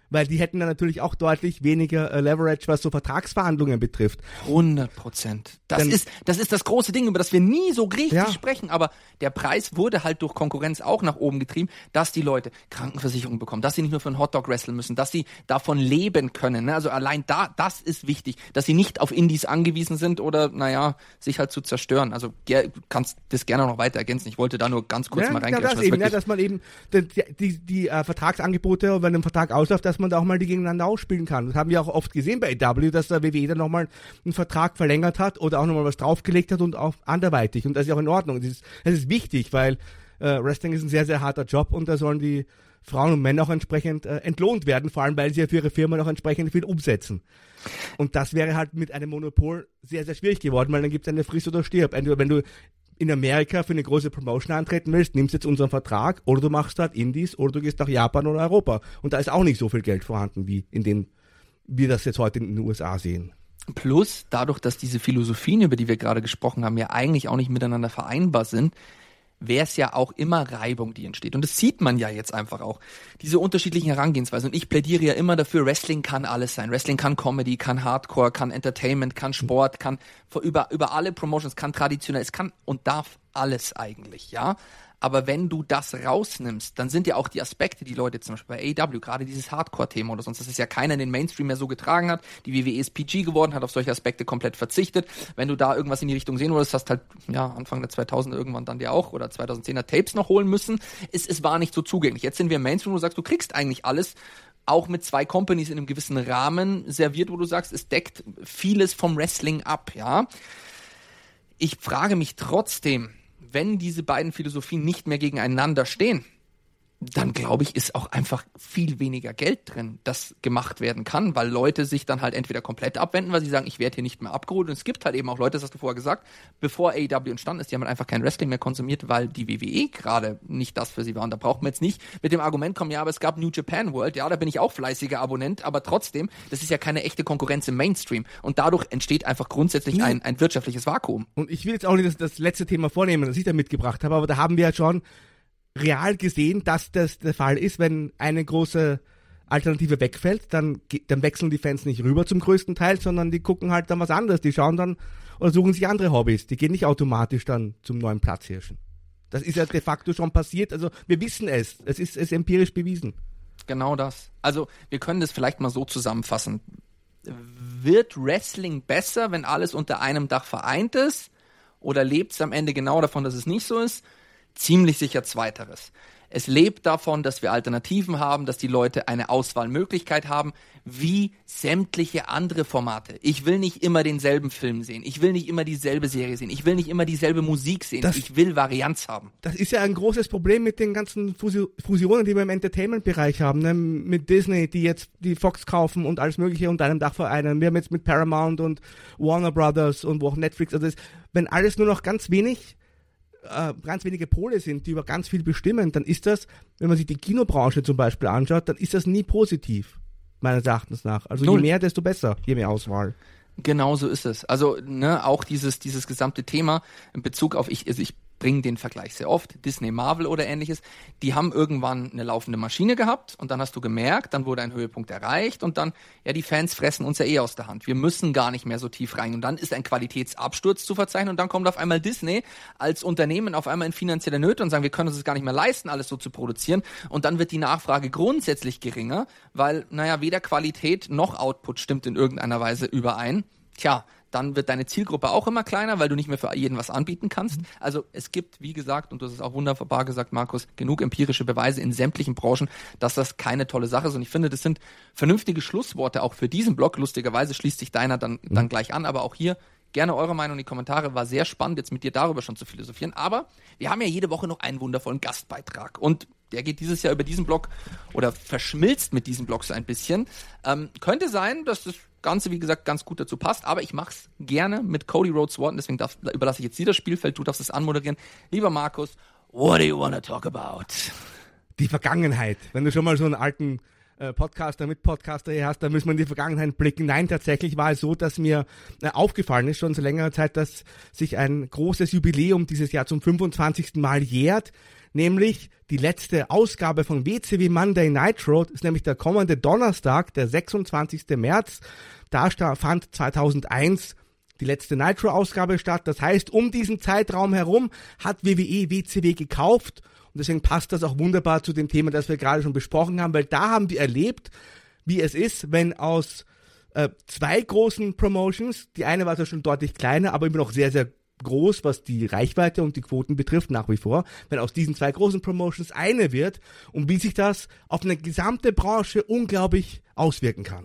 weil die hätten dann natürlich auch deutlich weniger äh, Leverage, was so Vertragsverhandlungen betrifft. hundert Prozent. Das Dann- ist, das ist das große Ding, über das wir nie so richtig Ja. sprechen, aber der Preis wurde halt durch Konkurrenz auch nach oben getrieben, dass die Leute Krankenversicherung bekommen, dass sie nicht nur für einen Hotdog wresteln müssen, dass sie davon leben können. Ne? Also allein da, das ist wichtig, dass sie nicht auf Indies angewiesen sind oder, naja, sich halt zu zerstören. Also ger- du kannst das gerne noch weiter ergänzen. Ich wollte da nur ganz kurz ja, mal ja, reingreifen. das eben, ja, dass man eben die, die, die äh, Vertragsangebote, wenn ein Vertrag ausläuft, dass man da auch mal die gegeneinander ausspielen kann. Das haben wir auch oft gesehen bei A W, dass der W W E dann nochmal einen Vertrag verlängert hat oder auch nochmal was draufgelegt hat und auch anderweitig. Und das ist auch in Ordnung. Das ist, das ist wichtig, weil äh, Wrestling ist ein sehr, sehr harter Job und da sollen die Frauen und Männer auch entsprechend äh, entlohnt werden, vor allem weil sie ja für ihre Firma noch entsprechend viel umsetzen. Und das wäre halt mit einem Monopol sehr, sehr schwierig geworden, weil dann gibt es eine Friss oder Stirb. Entweder wenn du in Amerika für eine große Promotion antreten willst, nimmst jetzt unseren Vertrag oder du machst dort Indies oder du gehst nach Japan oder Europa. Und da ist auch nicht so viel Geld vorhanden, wie in den, wir das jetzt heute in den U S A sehen. Plus, dadurch, dass diese Philosophien, über die wir gerade gesprochen haben, ja eigentlich auch nicht miteinander vereinbar sind, wäre es ja auch immer Reibung, die entsteht. Und das sieht man ja jetzt einfach auch. Diese unterschiedlichen Herangehensweisen. Und ich plädiere ja immer dafür, Wrestling kann alles sein. Wrestling kann Comedy, kann Hardcore, kann Entertainment, kann Sport, kann über, über alle Promotions, kann traditionell, es kann und darf alles eigentlich, ja. Aber wenn du das rausnimmst, dann sind ja auch die Aspekte, die Leute zum Beispiel bei A E W, gerade dieses Hardcore-Thema oder sonst, das ist ja keiner in den Mainstream mehr so getragen hat. Die W W E ist P G geworden, hat auf solche Aspekte komplett verzichtet. Wenn du da irgendwas in die Richtung sehen wolltest, hast halt, ja, Anfang der zweitausender irgendwann dann dir auch oder zweitausendzehner Tapes noch holen müssen. Es, es war nicht so zugänglich. Jetzt sind wir im Mainstream, wo du sagst, du kriegst eigentlich alles, auch mit zwei Companies in einem gewissen Rahmen serviert, wo du sagst, es deckt vieles vom Wrestling ab, ja. Ich frage mich trotzdem, wenn diese beiden Philosophien nicht mehr gegeneinander stehen, dann glaube ich, ist auch einfach viel weniger Geld drin, das gemacht werden kann, weil Leute sich dann halt entweder komplett abwenden, weil sie sagen, ich werde hier nicht mehr abgeholt. Und es gibt halt eben auch Leute, das hast du vorher gesagt, bevor A E W entstanden ist, die haben halt einfach kein Wrestling mehr konsumiert, weil die W W E gerade nicht das für sie war. Und da braucht man jetzt nicht mit dem Argument kommen, ja, aber es gab New Japan World, ja, da bin ich auch fleißiger Abonnent, aber trotzdem, das ist ja keine echte Konkurrenz im Mainstream. Und dadurch entsteht einfach grundsätzlich ein, ein wirtschaftliches Vakuum. Und ich will jetzt auch nicht das, das letzte Thema vornehmen, das ich da mitgebracht habe, aber da haben wir ja schon real gesehen, dass das der Fall ist, wenn eine große Alternative wegfällt, dann, dann wechseln die Fans nicht rüber zum größten Teil, sondern die gucken halt dann was anderes, die schauen dann oder suchen sich andere Hobbys, die gehen nicht automatisch dann zum neuen Platzhirschen. Das ist ja de facto schon passiert, also wir wissen es, es ist, es ist empirisch bewiesen. Genau das. Also wir können das vielleicht mal so zusammenfassen. Wird Wrestling besser, wenn alles unter einem Dach vereint ist? Oder lebt es am Ende genau davon, dass es nicht so ist? Ziemlich sicher zweiteres. Es lebt davon, dass wir Alternativen haben, dass die Leute eine Auswahlmöglichkeit haben, wie sämtliche andere Formate. Ich will nicht immer denselben Film sehen. Ich will nicht immer dieselbe Serie sehen. Ich will nicht immer dieselbe Musik sehen. Das, ich will Varianz haben. Das ist ja ein großes Problem mit den ganzen Fusionen, die wir im Entertainment-Bereich haben. Ne? Mit Disney, die jetzt die Fox kaufen und alles Mögliche unter einem Dach vereinen. Wir haben jetzt mit Paramount und Warner Brothers und wo auch Netflix. Also das, wenn alles nur noch ganz wenig Äh, ganz wenige Pole sind, die über ganz viel bestimmen, dann ist das, wenn man sich die Kinobranche zum Beispiel anschaut, dann ist das nie positiv, meines Erachtens nach. Also Null. Je mehr, desto besser, je mehr Auswahl. Genau so ist es. Also ne, auch dieses dieses gesamte Thema in Bezug auf, ich, also ich bringe den Vergleich sehr oft, Disney, Marvel oder ähnliches, die haben irgendwann eine laufende Maschine gehabt und dann hast du gemerkt, dann wurde ein Höhepunkt erreicht und dann, ja, die Fans fressen uns ja eh aus der Hand. Wir müssen gar nicht mehr so tief rein und dann ist ein Qualitätsabsturz zu verzeichnen und dann kommt auf einmal Disney als Unternehmen auf einmal in finanzielle Nöte und sagen, wir können uns das gar nicht mehr leisten, alles so zu produzieren und dann wird die Nachfrage grundsätzlich geringer, weil, naja, weder Qualität noch Output stimmt in irgendeiner Weise überein. Tja, dann wird deine Zielgruppe auch immer kleiner, weil du nicht mehr für jeden was anbieten kannst. Also es gibt, wie gesagt, und du hast es auch wunderbar gesagt, Markus, genug empirische Beweise in sämtlichen Branchen, dass das keine tolle Sache ist. Und ich finde, das sind vernünftige Schlussworte auch für diesen Blog. Lustigerweise schließt sich deiner dann, dann mhm. gleich an, aber auch hier gerne eure Meinung in die Kommentare. War sehr spannend, jetzt mit dir darüber schon zu philosophieren. Aber wir haben ja jede Woche noch einen wundervollen Gastbeitrag. Und der geht dieses Jahr über diesen Blog oder verschmilzt mit diesem Blog so ein bisschen. Ähm, könnte sein, dass das Ganze, wie gesagt, ganz gut dazu passt, aber ich mache es gerne mit Cody Rhodes Worten, deswegen darf, überlasse ich jetzt dir das Spielfeld, du darfst es anmoderieren. Lieber Markus, what do you want to talk about? Die Vergangenheit. Wenn du schon mal so einen alten äh, Podcaster, Mitpodcaster hier hast, da müssen wir in die Vergangenheit blicken. Nein, tatsächlich war es so, dass mir äh, aufgefallen ist, schon seit längerer Zeit, dass sich ein großes Jubiläum dieses Jahr zum fünfundzwanzigsten Mal jährt, nämlich die letzte Ausgabe von W C W Monday Nitro, ist nämlich der kommende Donnerstag, der sechsundzwanzigsten März. Da fand zweitausendeins die letzte Nitro-Ausgabe statt. Das heißt, um diesen Zeitraum herum hat W W E W C W gekauft. Und deswegen passt das auch wunderbar zu dem Thema, das wir gerade schon besprochen haben, weil da haben wir erlebt, wie es ist, wenn aus äh, zwei großen Promotions, die eine war zwar schon deutlich kleiner, aber immer noch sehr, sehr groß, was die Reichweite und die Quoten betrifft, nach wie vor, wenn aus diesen zwei großen Promotions eine wird und wie sich das auf eine gesamte Branche unglaublich auswirken kann.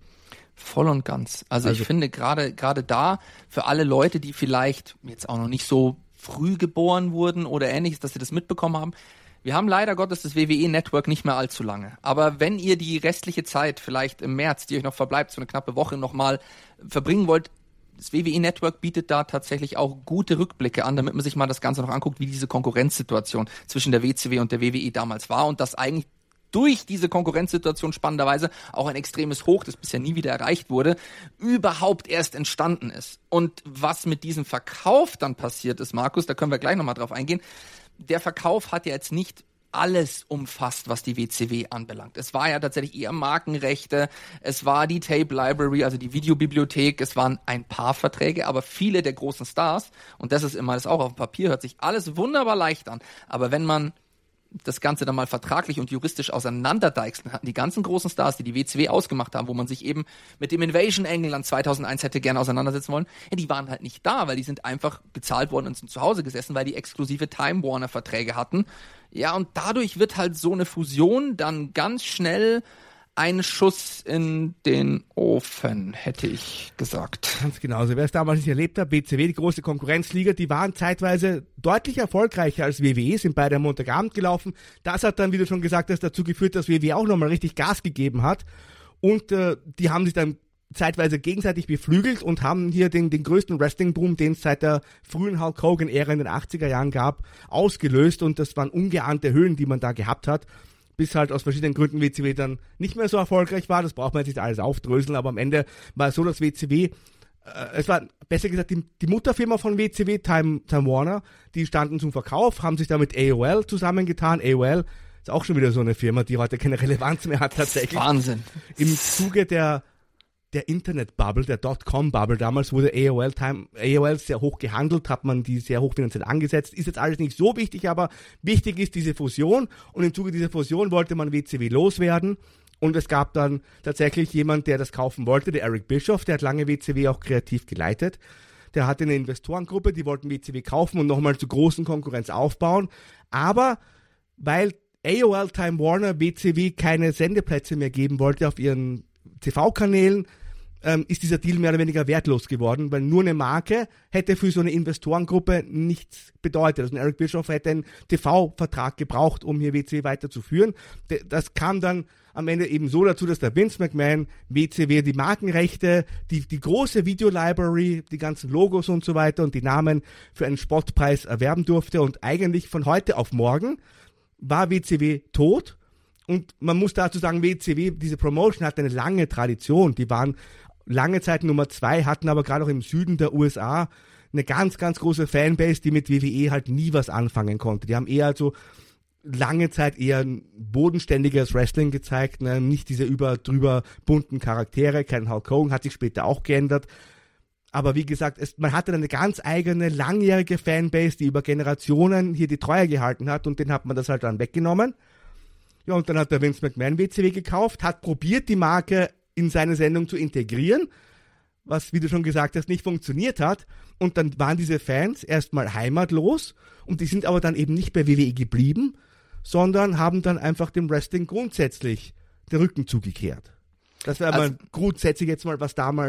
Voll und ganz. Also, Also ich finde gerade gerade da für alle Leute, die vielleicht jetzt auch noch nicht so früh geboren wurden oder ähnliches, dass sie das mitbekommen haben. Wir haben leider Gottes das W W E-Network nicht mehr allzu lange. Aber wenn ihr die restliche Zeit, vielleicht im März, die euch noch verbleibt, so eine knappe Woche nochmal verbringen wollt, das W W E-Network bietet da tatsächlich auch gute Rückblicke an, damit man sich mal das Ganze noch anguckt, wie diese Konkurrenzsituation zwischen der W C W und der W W E damals war und das eigentlich durch diese Konkurrenzsituation spannenderweise auch ein extremes Hoch, das bisher nie wieder erreicht wurde, überhaupt erst entstanden ist. Und was mit diesem Verkauf dann passiert ist, Markus, da können wir gleich nochmal drauf eingehen, der Verkauf hat ja jetzt nicht alles umfasst, was die W C W anbelangt. Es war ja tatsächlich eher Markenrechte, es war die Tape Library, also die Videobibliothek, es waren ein paar Verträge, aber viele der großen Stars, und das ist immer das auch auf dem Papier, hört sich alles wunderbar leicht an, aber wenn man das Ganze dann mal vertraglich und juristisch auseinanderdeichseln, hatten die ganzen großen Stars, die die W C W ausgemacht haben, wo man sich eben mit dem Invasion England zweitausendeins hätte gerne auseinandersetzen wollen, ja, die waren halt nicht da, weil die sind einfach bezahlt worden und sind zu Hause gesessen, weil die exklusive Time Warner Verträge hatten. Ja, und dadurch wird halt so eine Fusion dann ganz schnell ein Schuss in den Ofen, hätte ich gesagt. Ganz genau. Also wer es damals nicht erlebt hat, W C W, die große Konkurrenzliga, die waren zeitweise deutlich erfolgreicher als W W E, sind beide am Montagabend gelaufen. Das hat dann, wie du schon gesagt hast, dazu geführt, dass W W E auch nochmal richtig Gas gegeben hat. Und äh, die haben sich dann zeitweise gegenseitig beflügelt und haben hier den, den größten Wrestling-Boom, den es seit der frühen Hulk Hogan-Ära in den achtziger Jahren gab, ausgelöst. Und das waren ungeahnte Höhen, die man da gehabt hat. Bis halt aus verschiedenen Gründen W C W dann nicht mehr so erfolgreich war. Das braucht man jetzt nicht alles aufdröseln, aber am Ende war es so, dass W C W, äh, es war besser gesagt die, die Mutterfirma von W C W, Time, Time Warner, die standen zum Verkauf, haben sich da mit A O L zusammengetan. A O L ist auch schon wieder so eine Firma, die heute keine Relevanz mehr hat tatsächlich. Wahnsinn. Im Zuge der der Internet-Bubble, der Dotcom-Bubble damals wurde A O L Time, A O L sehr hoch gehandelt, hat man die sehr hoch finanziell angesetzt. Ist jetzt alles nicht so wichtig, aber wichtig ist diese Fusion und im Zuge dieser Fusion wollte man W C W loswerden und es gab dann tatsächlich jemand, der das kaufen wollte, der Eric Bischoff, der hat lange W C W auch kreativ geleitet. Der hatte eine Investorengruppe, die wollten W C W kaufen und nochmal zu großen Konkurrenz aufbauen, aber weil A O L Time Warner W C W keine Sendeplätze mehr geben wollte auf ihren T V-Kanälen, ähm, ist dieser Deal mehr oder weniger wertlos geworden, weil nur eine Marke hätte für so eine Investorengruppe nichts bedeutet. Also Eric Bischoff hätte einen T V-Vertrag gebraucht, um hier W C W weiterzuführen. Das kam dann am Ende eben so dazu, dass der Vince McMahon W C W die Markenrechte, die, die große Video-Library, die ganzen Logos und so weiter und die Namen für einen Spottpreis erwerben durfte und eigentlich von heute auf morgen war W C W tot. Und man muss dazu sagen, W C W, diese Promotion hat eine lange Tradition. Die waren lange Zeit Nummer zwei, hatten aber gerade auch im Süden der U S A eine ganz, ganz große Fanbase, die mit W W E halt nie was anfangen konnte. Die haben eher also lange Zeit eher ein bodenständiges Wrestling gezeigt, ne? Nicht diese über drüber bunten Charaktere. Kein Hulk Hogan, hat sich später auch geändert. Aber wie gesagt, es, man hatte eine ganz eigene, langjährige Fanbase, die über Generationen hier die Treue gehalten hat und den hat man das halt dann weggenommen. Ja, und dann hat der Vince McMahon W C W gekauft, hat probiert, die Marke in seine Sendung zu integrieren, was, wie du schon gesagt hast, nicht funktioniert hat. Und dann waren diese Fans erstmal heimatlos und die sind aber dann eben nicht bei W W E geblieben, sondern haben dann einfach dem Wrestling grundsätzlich den Rücken zugekehrt. Das wäre also, mal grundsätzlich jetzt mal, was damals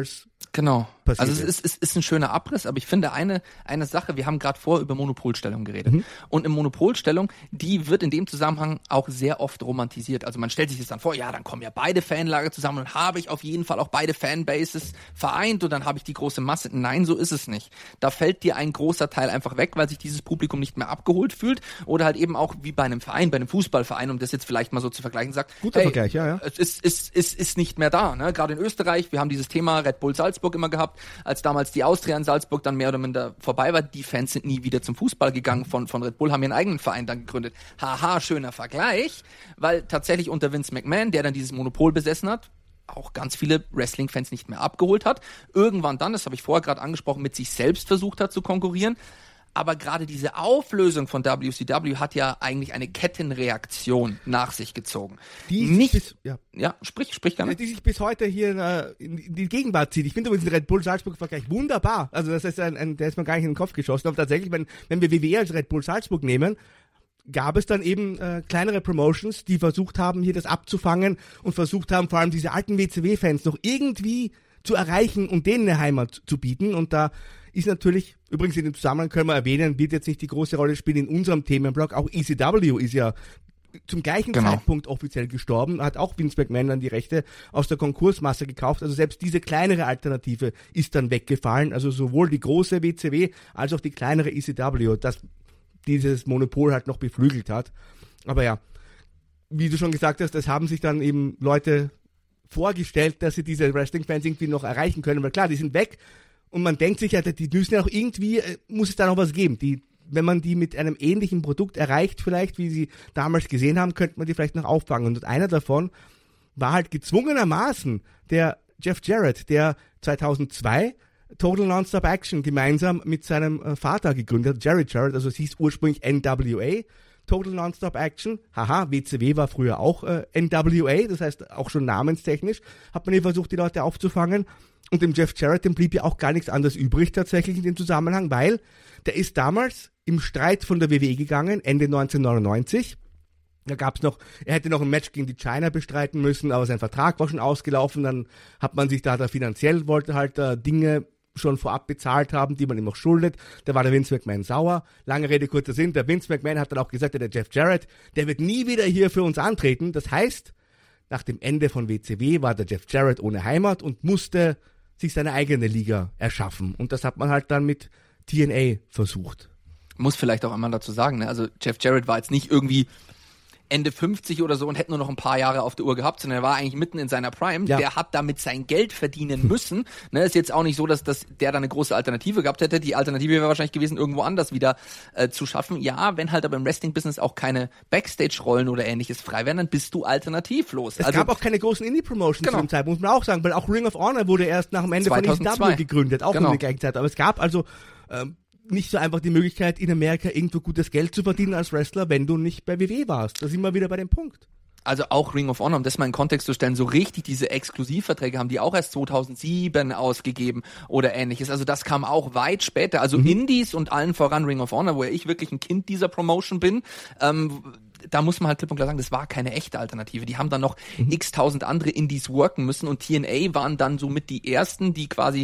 Genau. passiert Also es ist, es ist ein schöner Abriss, aber ich finde eine eine Sache, wir haben gerade vor über Monopolstellung geredet. Mhm. Und in Monopolstellung, die wird in dem Zusammenhang auch sehr oft romantisiert. Also man stellt sich das dann vor, ja, dann kommen ja beide Fanlager zusammen und habe ich auf jeden Fall auch beide Fanbases vereint und dann habe ich die große Masse. Nein, so ist es nicht. Da fällt dir ein großer Teil einfach weg, weil sich dieses Publikum nicht mehr abgeholt fühlt oder halt eben auch wie bei einem Verein, bei einem Fußballverein, um das jetzt vielleicht mal so zu vergleichen, sagt, guter hey, Vergleich, ja, ja. es ist, ist, ist, ist nicht mehr da. Ne? Gerade in Österreich, wir haben dieses Thema Red Bull Salzburg immer gehabt, als damals die Austria in Salzburg dann mehr oder minder vorbei war. Die Fans sind nie wieder zum Fußball gegangen von, von Red Bull, haben ihren eigenen Verein dann gegründet. Haha, schöner Vergleich, weil tatsächlich unter Vince McMahon, der dann dieses Monopol besessen hat, auch ganz viele Wrestling-Fans nicht mehr abgeholt hat. Irgendwann dann, das habe ich vorher gerade angesprochen, mit sich selbst versucht hat zu konkurrieren. Aber gerade diese Auflösung von W C W hat ja eigentlich eine Kettenreaktion nach sich gezogen. Die nicht, bis, ja. ja, sprich, sprich gerne. Die sich bis heute hier äh, in die Gegenwart zieht. Ich finde übrigens den Red Bull Salzburg-Vergleich wunderbar. Also das ist ein, ein, der ist mir gar nicht in den Kopf geschossen. Aber tatsächlich, wenn, wenn wir W W E als Red Bull Salzburg nehmen, gab es dann eben äh, kleinere Promotions, die versucht haben, hier das abzufangen und versucht haben, vor allem diese alten W C W-Fans noch irgendwie zu erreichen und denen eine Heimat zu bieten. Und da ist natürlich, übrigens in dem Zusammenhang können wir erwähnen, wird jetzt nicht die große Rolle spielen in unserem Themenblock, auch E C W ist ja zum gleichen genau. Zeitpunkt offiziell gestorben, hat auch Vince McMahon dann die Rechte aus der Konkursmasse gekauft, also selbst diese kleinere Alternative ist dann weggefallen, also sowohl die große W C W als auch die kleinere E C W, das dieses Monopol halt noch beflügelt hat. Aber ja, wie du schon gesagt hast, das haben sich dann eben Leute vorgestellt, dass sie diese Wrestling-Fans irgendwie noch erreichen können, weil klar, die sind weg und man denkt sich ja, die müssen ja auch irgendwie, äh, muss es da noch was geben. Die, wenn man die mit einem ähnlichen Produkt erreicht vielleicht, wie sie damals gesehen haben, könnte man die vielleicht noch auffangen. Und einer davon war halt gezwungenermaßen der Jeff Jarrett, der zweitausendzwei Total Nonstop Action gemeinsam mit seinem äh, Vater gegründet hat, Jerry Jarrett, also es hieß ursprünglich N W A, Total Nonstop Action, haha, W C W war früher auch äh, N W A, das heißt auch schon namenstechnisch, hat man hier versucht, die Leute aufzufangen und dem Jeff Jarrett, dem blieb ja auch gar nichts anderes übrig tatsächlich in dem Zusammenhang, weil der ist damals im Streit von der W W E gegangen, Ende neunzehnhundertneunundneunzig. Da gab's noch, er hätte noch ein Match gegen die China bestreiten müssen, aber sein Vertrag war schon ausgelaufen, dann hat man sich da, da finanziell, wollte halt da Dinge schon vorab bezahlt haben, die man ihm noch schuldet. Da war der Vince McMahon sauer. Lange Rede, kurzer Sinn. Der Vince McMahon hat dann auch gesagt, der Jeff Jarrett, der wird nie wieder hier für uns antreten. Das heißt, nach dem Ende von W C W war der Jeff Jarrett ohne Heimat und musste sich seine eigene Liga erschaffen. Und das hat man halt dann mit T N A versucht. Muss vielleicht auch einmal dazu sagen, ne? Also Jeff Jarrett war jetzt nicht irgendwie Ende fünfzig oder so und hätte nur noch ein paar Jahre auf der Uhr gehabt, sondern er war eigentlich mitten in seiner Prime. Ja. Der hat damit sein Geld verdienen müssen. Ne, ist jetzt auch nicht so, dass, dass der da eine große Alternative gehabt hätte. Die Alternative wäre wahrscheinlich gewesen, irgendwo anders wieder äh, zu schaffen. Ja, wenn halt aber im Wrestling-Business auch keine Backstage-Rollen oder ähnliches frei werden, dann bist du alternativlos. Es also, gab auch keine großen Indie-Promotions genau. zu dem Zeitpunkt, muss man auch sagen, weil auch Ring of Honor wurde erst nach dem Ende zweitausendzwei von E C W gegründet, auch genau. um die gleiche Zeit. Aber es gab also ähm, nicht so einfach die Möglichkeit, in Amerika irgendwo gutes Geld zu verdienen als Wrestler, wenn du nicht bei W W E warst. Da sind wir wieder bei dem Punkt. Also auch Ring of Honor, um das mal in Kontext zu stellen, so richtig diese Exklusivverträge haben die auch erst zweitausendsieben ausgegeben oder ähnliches. Also das kam auch weit später. Also mhm. Indies und allen voran Ring of Honor, wo ich wirklich ein Kind dieser Promotion bin, ähm, da muss man halt klipp und klar sagen, das war keine echte Alternative. Die haben dann noch mhm. x-tausend andere Indies worken müssen und T N A waren dann somit die ersten, die quasi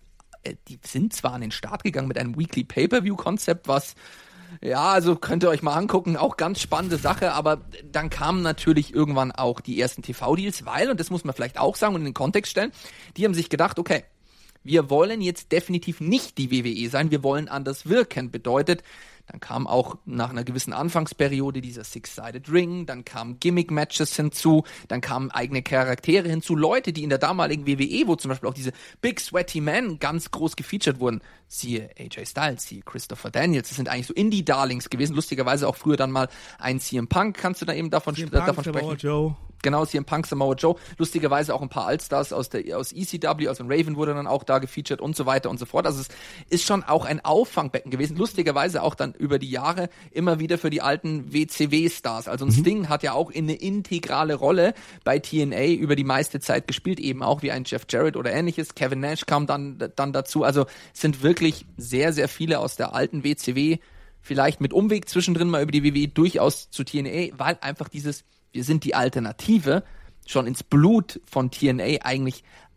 die sind zwar an den Start gegangen mit einem Weekly Pay-Per-View-Konzept, was, ja, also könnt ihr euch mal angucken, auch ganz spannende Sache, aber dann kamen natürlich irgendwann auch die ersten T V-Deals, weil, und das muss man vielleicht auch sagen und in den Kontext stellen, die haben sich gedacht, okay, wir wollen jetzt definitiv nicht die W W E sein, wir wollen anders wirken, bedeutet, dann kam auch nach einer gewissen Anfangsperiode dieser Six-Sided Ring, dann kamen Gimmick-Matches hinzu, dann kamen eigene Charaktere hinzu, Leute, die in der damaligen W W E, wo zum Beispiel auch diese Big Sweaty Men ganz groß gefeatured wurden, siehe A J Styles, siehe Christopher Daniels, das sind eigentlich so Indie-Darlings gewesen, lustigerweise auch früher dann mal ein C M Punk, kannst du da eben davon, C M äh, Punk, davon sprechen? Samoa Joe. Genau, C M Punk, Samoa Joe, lustigerweise auch ein paar Allstars aus der aus E C W, also Raven wurde dann auch da gefeatured und so weiter und so fort, also es ist schon auch ein Auffangbecken gewesen, lustigerweise auch dann über die Jahre immer wieder für die alten W C W-Stars, also ein mhm. Sting hat ja auch in eine integrale Rolle bei T N A über die meiste Zeit gespielt, eben auch wie ein Jeff Jarrett oder ähnliches, Kevin Nash kam dann, dann dazu, also es sind wirklich sehr, sehr viele aus der alten W C W, vielleicht mit Umweg zwischendrin mal über die W W E, durchaus zu T N A, weil einfach dieses wir sind die Alternative, schon ins Blut von T N A eigentlich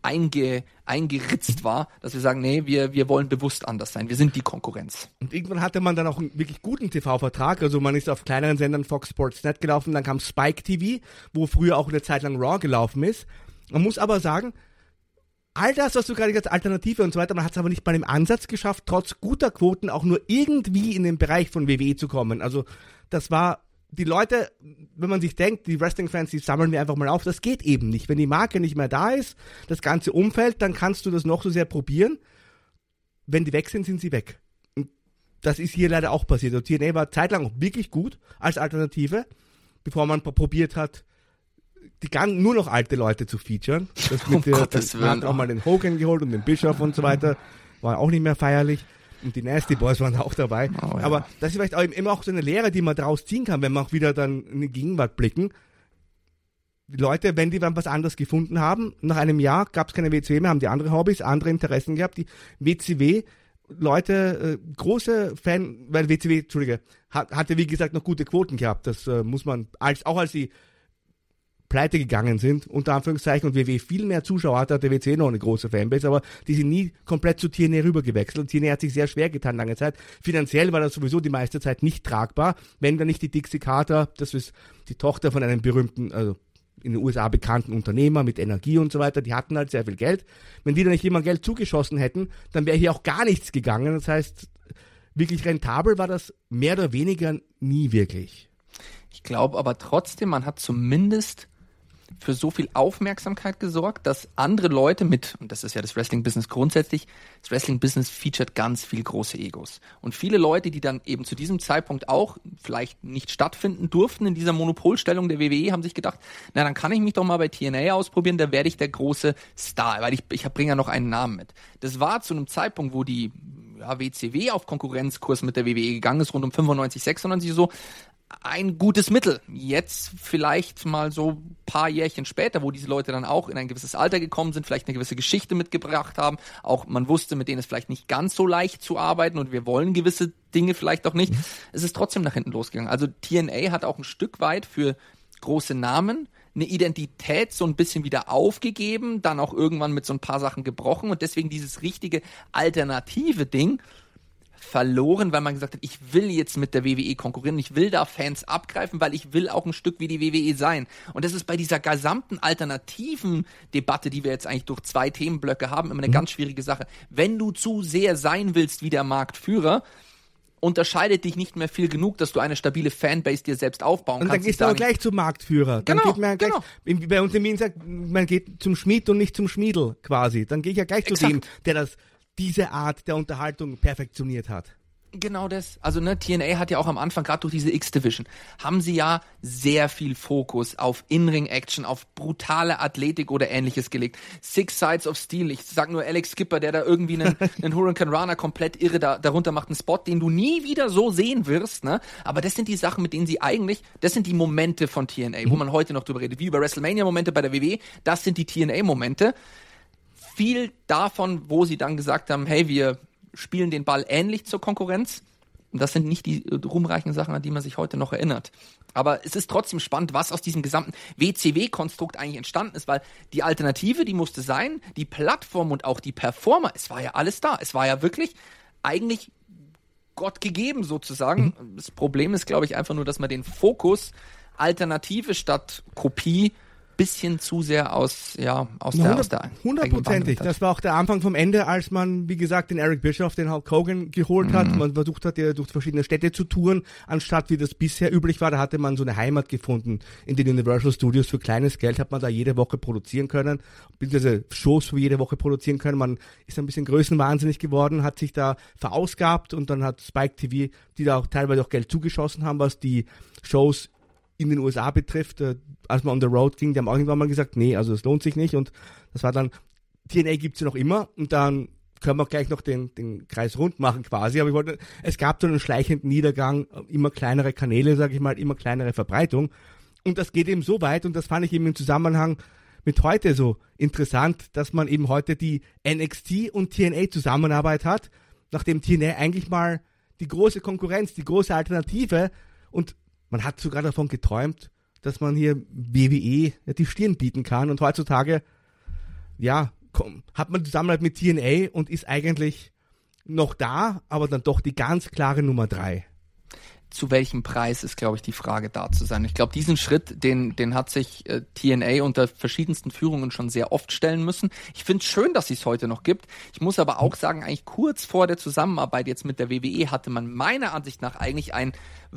einge, eingeritzt war, dass wir sagen, nee, wir, wir wollen bewusst anders sein. Wir sind die Konkurrenz. Und irgendwann hatte man dann auch einen wirklich guten T V-Vertrag. Also man ist auf kleineren Sendern Fox Sports Net gelaufen, dann kam Spike T V, wo früher auch eine Zeit lang Raw gelaufen ist. Man muss aber sagen, all das, was du gerade gesagt hast, Alternative und so weiter, man hat es aber nicht mal im Ansatz geschafft, trotz guter Quoten auch nur irgendwie in den Bereich von W W E zu kommen. Also das war... Die Leute, wenn man sich denkt, die Wrestling-Fans, die sammeln wir einfach mal auf, das geht eben nicht. Wenn die Marke nicht mehr da ist, das ganze Umfeld, dann kannst du das noch so sehr probieren. Wenn die weg sind, sind sie weg. Und das ist hier leider auch passiert. Also T N A war zeitlang auch wirklich gut als Alternative, bevor man probiert hat, die gan- nur noch alte Leute zu featuren. Das mit um der, Gottes das, man hat Willen. auch mal den Hogan geholt und den Bischof und so weiter. War auch nicht mehr feierlich. Und die Nasty Boys waren auch dabei. Oh, ja. Aber das ist vielleicht auch immer auch so eine Lehre, die man daraus ziehen kann, wenn man auch wieder dann in die Gegenwart blicken. Die Leute, wenn die dann was anderes gefunden haben, nach einem Jahr gab es keine W C W mehr, haben die andere Hobbys, andere Interessen gehabt. Die W C W-Leute, äh, große Fan, weil W C W, Entschuldige, hat, hatte wie gesagt noch gute Quoten gehabt. Das äh, muss man, als auch als sie pleite gegangen sind, unter Anführungszeichen, und W W E viel mehr Zuschauer hatte, hat der W C W noch eine große Fanbase, aber die sind nie komplett zu T N A rübergewechselt. T N A hat sich sehr schwer getan lange Zeit. Finanziell war das sowieso die meiste Zeit nicht tragbar, wenn dann nicht die Dixie Carter, das ist die Tochter von einem berühmten, also in den U S A bekannten Unternehmer mit Energie und so weiter, die hatten halt sehr viel Geld. Wenn die da nicht jemand Geld zugeschossen hätten, dann wäre hier auch gar nichts gegangen. Das heißt, wirklich rentabel war das mehr oder weniger nie wirklich. Ich glaube aber trotzdem, man hat zumindest für so viel Aufmerksamkeit gesorgt, dass andere Leute mit, und das ist ja das Wrestling-Business grundsätzlich, das Wrestling-Business featuret ganz viel große Egos. Und viele Leute, die dann eben zu diesem Zeitpunkt auch vielleicht nicht stattfinden durften in dieser Monopolstellung der W W E, haben sich gedacht, na dann kann ich mich doch mal bei T N A ausprobieren, da werde ich der große Star, weil ich, ich bringe ja noch einen Namen mit. Das war zu einem Zeitpunkt, wo die ja, W C W auf Konkurrenzkurs mit der W W E gegangen ist, rund um fünfundneunzig, sechsundneunzig so, ein gutes Mittel. Jetzt vielleicht mal so ein paar Jährchen später, wo diese Leute dann auch in ein gewisses Alter gekommen sind, vielleicht eine gewisse Geschichte mitgebracht haben, auch man wusste, mit denen ist vielleicht nicht ganz so leicht zu arbeiten und wir wollen gewisse Dinge vielleicht auch nicht. Mhm. Es ist trotzdem nach hinten losgegangen. Also T N A hat auch ein Stück weit für große Namen eine Identität so ein bisschen wieder aufgegeben, dann auch irgendwann mit so ein paar Sachen gebrochen und deswegen dieses richtige alternative Ding verloren, weil man gesagt hat, ich will jetzt mit der W W E konkurrieren, ich will da Fans abgreifen, weil ich will auch ein Stück wie die W W E sein. Und das ist bei dieser gesamten alternativen Debatte, die wir jetzt eigentlich durch zwei Themenblöcke haben, immer eine mhm. ganz schwierige Sache. Wenn du zu sehr sein willst wie der Marktführer, unterscheidet dich nicht mehr viel genug, dass du eine stabile Fanbase dir selbst aufbauen und kannst. Und dann gehst du aber gleich zum Marktführer. Dann genau, geht man gleich, genau. Bei uns in Wien sagt, man geht zum Schmied und nicht zum Schmiedel quasi. Dann gehe ich ja gleich Exakt. zu dem, der das diese Art der Unterhaltung perfektioniert hat. Genau das. Also ne, T N A hat ja auch am Anfang, gerade durch diese X-Division, haben sie ja sehr viel Fokus auf In-Ring-Action, auf brutale Athletik oder Ähnliches gelegt. Six Sides of Steel, ich sag nur Alex Skipper, der da irgendwie einen, einen Hurricane Rana komplett irre da, darunter macht, einen Spot, den du nie wieder so sehen wirst, ne? Aber das sind die Sachen, mit denen sie eigentlich, das sind die Momente von T N A, mhm. wo man heute noch drüber redet, wie über WrestleMania-Momente bei der W W E, das sind die T N A-Momente. Viel davon, wo sie dann gesagt haben, hey, wir spielen den Ball ähnlich zur Konkurrenz. Und das sind nicht die ruhmreichen Sachen, an die man sich heute noch erinnert. Aber es ist trotzdem spannend, was aus diesem gesamten W C W-Konstrukt eigentlich entstanden ist, weil die Alternative, die musste sein, die Plattform und auch die Performer, es war ja alles da. Es war ja wirklich eigentlich Gott gegeben sozusagen. Mhm. Das Problem ist, glaube ich, einfach nur, dass man den Fokus Alternative statt Kopie bisschen zu sehr aus, ja, aus der, aus der hundertprozentig. Das war auch der Anfang vom Ende, als man, wie gesagt, den Eric Bischoff, den Hulk Hogan geholt mhm. hat. Man versucht hat, durch verschiedene Städte zu touren, anstatt wie das bisher üblich war. Da hatte man so eine Heimat gefunden in den Universal Studios. Für kleines Geld hat man da jede Woche produzieren können, beziehungsweise Shows für jede Woche produzieren können. Man ist ein bisschen größenwahnsinnig geworden, hat sich da verausgabt und dann hat Spike T V, die da auch teilweise auch Geld zugeschossen haben, was die Shows in den U S A betrifft, äh, als man on the road ging, die haben auch irgendwann mal gesagt, nee, also es lohnt sich nicht und das war dann, T N A gibt's ja noch immer und dann können wir gleich noch den, den Kreis rund machen quasi, aber ich wollte, es gab so einen schleichenden Niedergang, immer kleinere Kanäle, sage ich mal, immer kleinere Verbreitung und das geht eben so weit und das fand ich eben im Zusammenhang mit heute so interessant, dass man eben heute die N X T und T N A Zusammenarbeit hat, nachdem T N A eigentlich mal die große Konkurrenz, die große Alternative und man hat sogar davon geträumt, dass man hier W W E die Stirn bieten kann und heutzutage, ja, komm, hat man Zusammenarbeit mit T N A und ist eigentlich noch da, aber dann doch die ganz klare Nummer drei. Zu welchem Preis ist, glaube ich, die Frage da zu sein. Ich glaube, diesen Schritt, den, den hat sich äh, T N A unter verschiedensten Führungen schon sehr oft stellen müssen. Ich finde es schön, dass es heute noch gibt. Ich muss aber auch sagen, eigentlich kurz vor der Zusammenarbeit jetzt mit der W W E hatte man meiner Ansicht nach eigentlich ein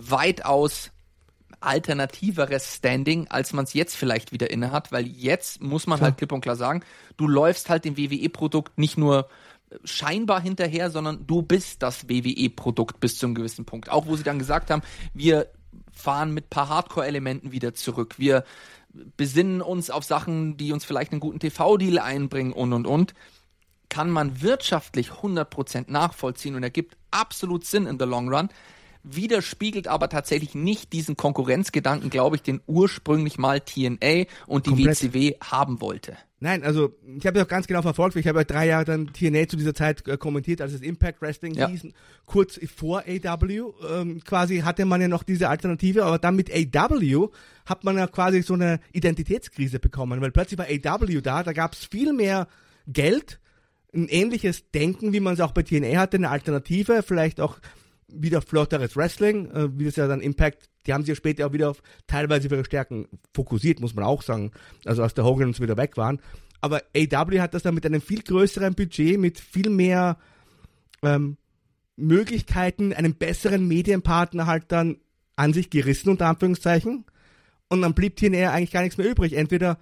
weitaus alternativeres Standing, als man es jetzt vielleicht wieder inne hat, weil jetzt muss man klar. halt klipp und klar sagen, du läufst halt dem W W E-Produkt nicht nur scheinbar hinterher, sondern du bist das W W E-Produkt bis zu einem gewissen Punkt. Auch wo sie dann gesagt haben, wir fahren mit ein paar Hardcore-Elementen wieder zurück, wir besinnen uns auf Sachen, die uns vielleicht einen guten T V-Deal einbringen und und und, kann man wirtschaftlich hundert Prozent nachvollziehen und ergibt absolut Sinn in the long run, widerspiegelt aber tatsächlich nicht diesen Konkurrenzgedanken, glaube ich, den ursprünglich mal T N A und die Komplett. W C W haben wollte. Nein, also ich habe das auch ganz genau verfolgt, weil ich habe ja drei Jahre dann T N A zu dieser Zeit äh, kommentiert, als es Impact Wrestling ja. hieß. Kurz vor A W ähm, quasi hatte man ja noch diese Alternative, aber dann mit A W hat man ja quasi so eine Identitätskrise bekommen, weil plötzlich war A W da, da gab es viel mehr Geld, ein ähnliches Denken, wie man es auch bei T N A hatte, eine Alternative, vielleicht auch wieder flotteres Wrestling, äh, wie das ja dann Impact, die haben sich ja später auch wieder auf teilweise ihre Stärken fokussiert, muss man auch sagen, also als der Hogan uns wieder weg waren. Aber A W hat das dann mit einem viel größeren Budget, mit viel mehr ähm, Möglichkeiten, einem besseren Medienpartner halt dann an sich gerissen, unter Anführungszeichen. Und dann blieb T N A eigentlich gar nichts mehr übrig. Entweder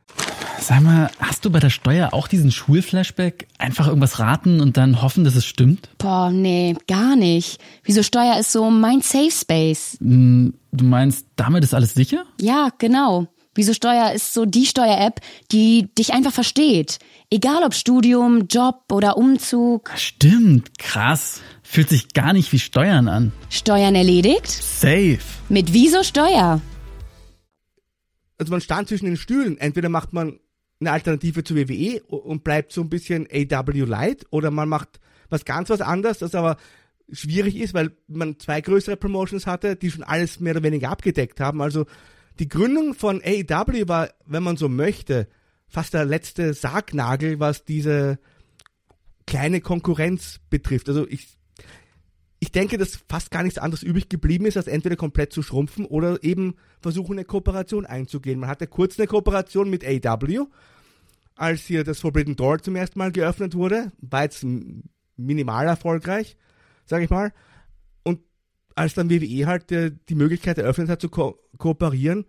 Sag mal, hast du bei der Steuer auch diesen Schulflashback? Einfach irgendwas raten und dann hoffen, dass es stimmt? Boah, nee, gar nicht. Wieso Steuer ist so mein Safe Space? Du meinst, damit ist alles sicher? Ja, genau. Wieso Steuer ist so die Steuer-App, die dich einfach versteht. Egal ob Studium, Job oder Umzug. Stimmt, krass. Fühlt sich gar nicht wie Steuern an. Steuern erledigt? Safe. Mit Wieso Steuer? Also man stand zwischen den Stühlen. Entweder macht man eine Alternative zu W W E und bleibt so ein bisschen A W Light, oder man macht was ganz was anderes, das aber schwierig ist, weil man zwei größere Promotions hatte, die schon alles mehr oder weniger abgedeckt haben. Also die Gründung von A E W war, wenn man so möchte, fast der letzte Sargnagel, was diese kleine Konkurrenz betrifft. Also ich Ich denke, dass fast gar nichts anderes übrig geblieben ist, als entweder komplett zu schrumpfen oder eben versuchen, eine Kooperation einzugehen. Man hatte kurz eine Kooperation mit A E W, als hier das Forbidden Door zum ersten Mal geöffnet wurde. War jetzt minimal erfolgreich, sage ich mal. Und als dann W W E halt äh, die Möglichkeit eröffnet hat, zu ko- kooperieren,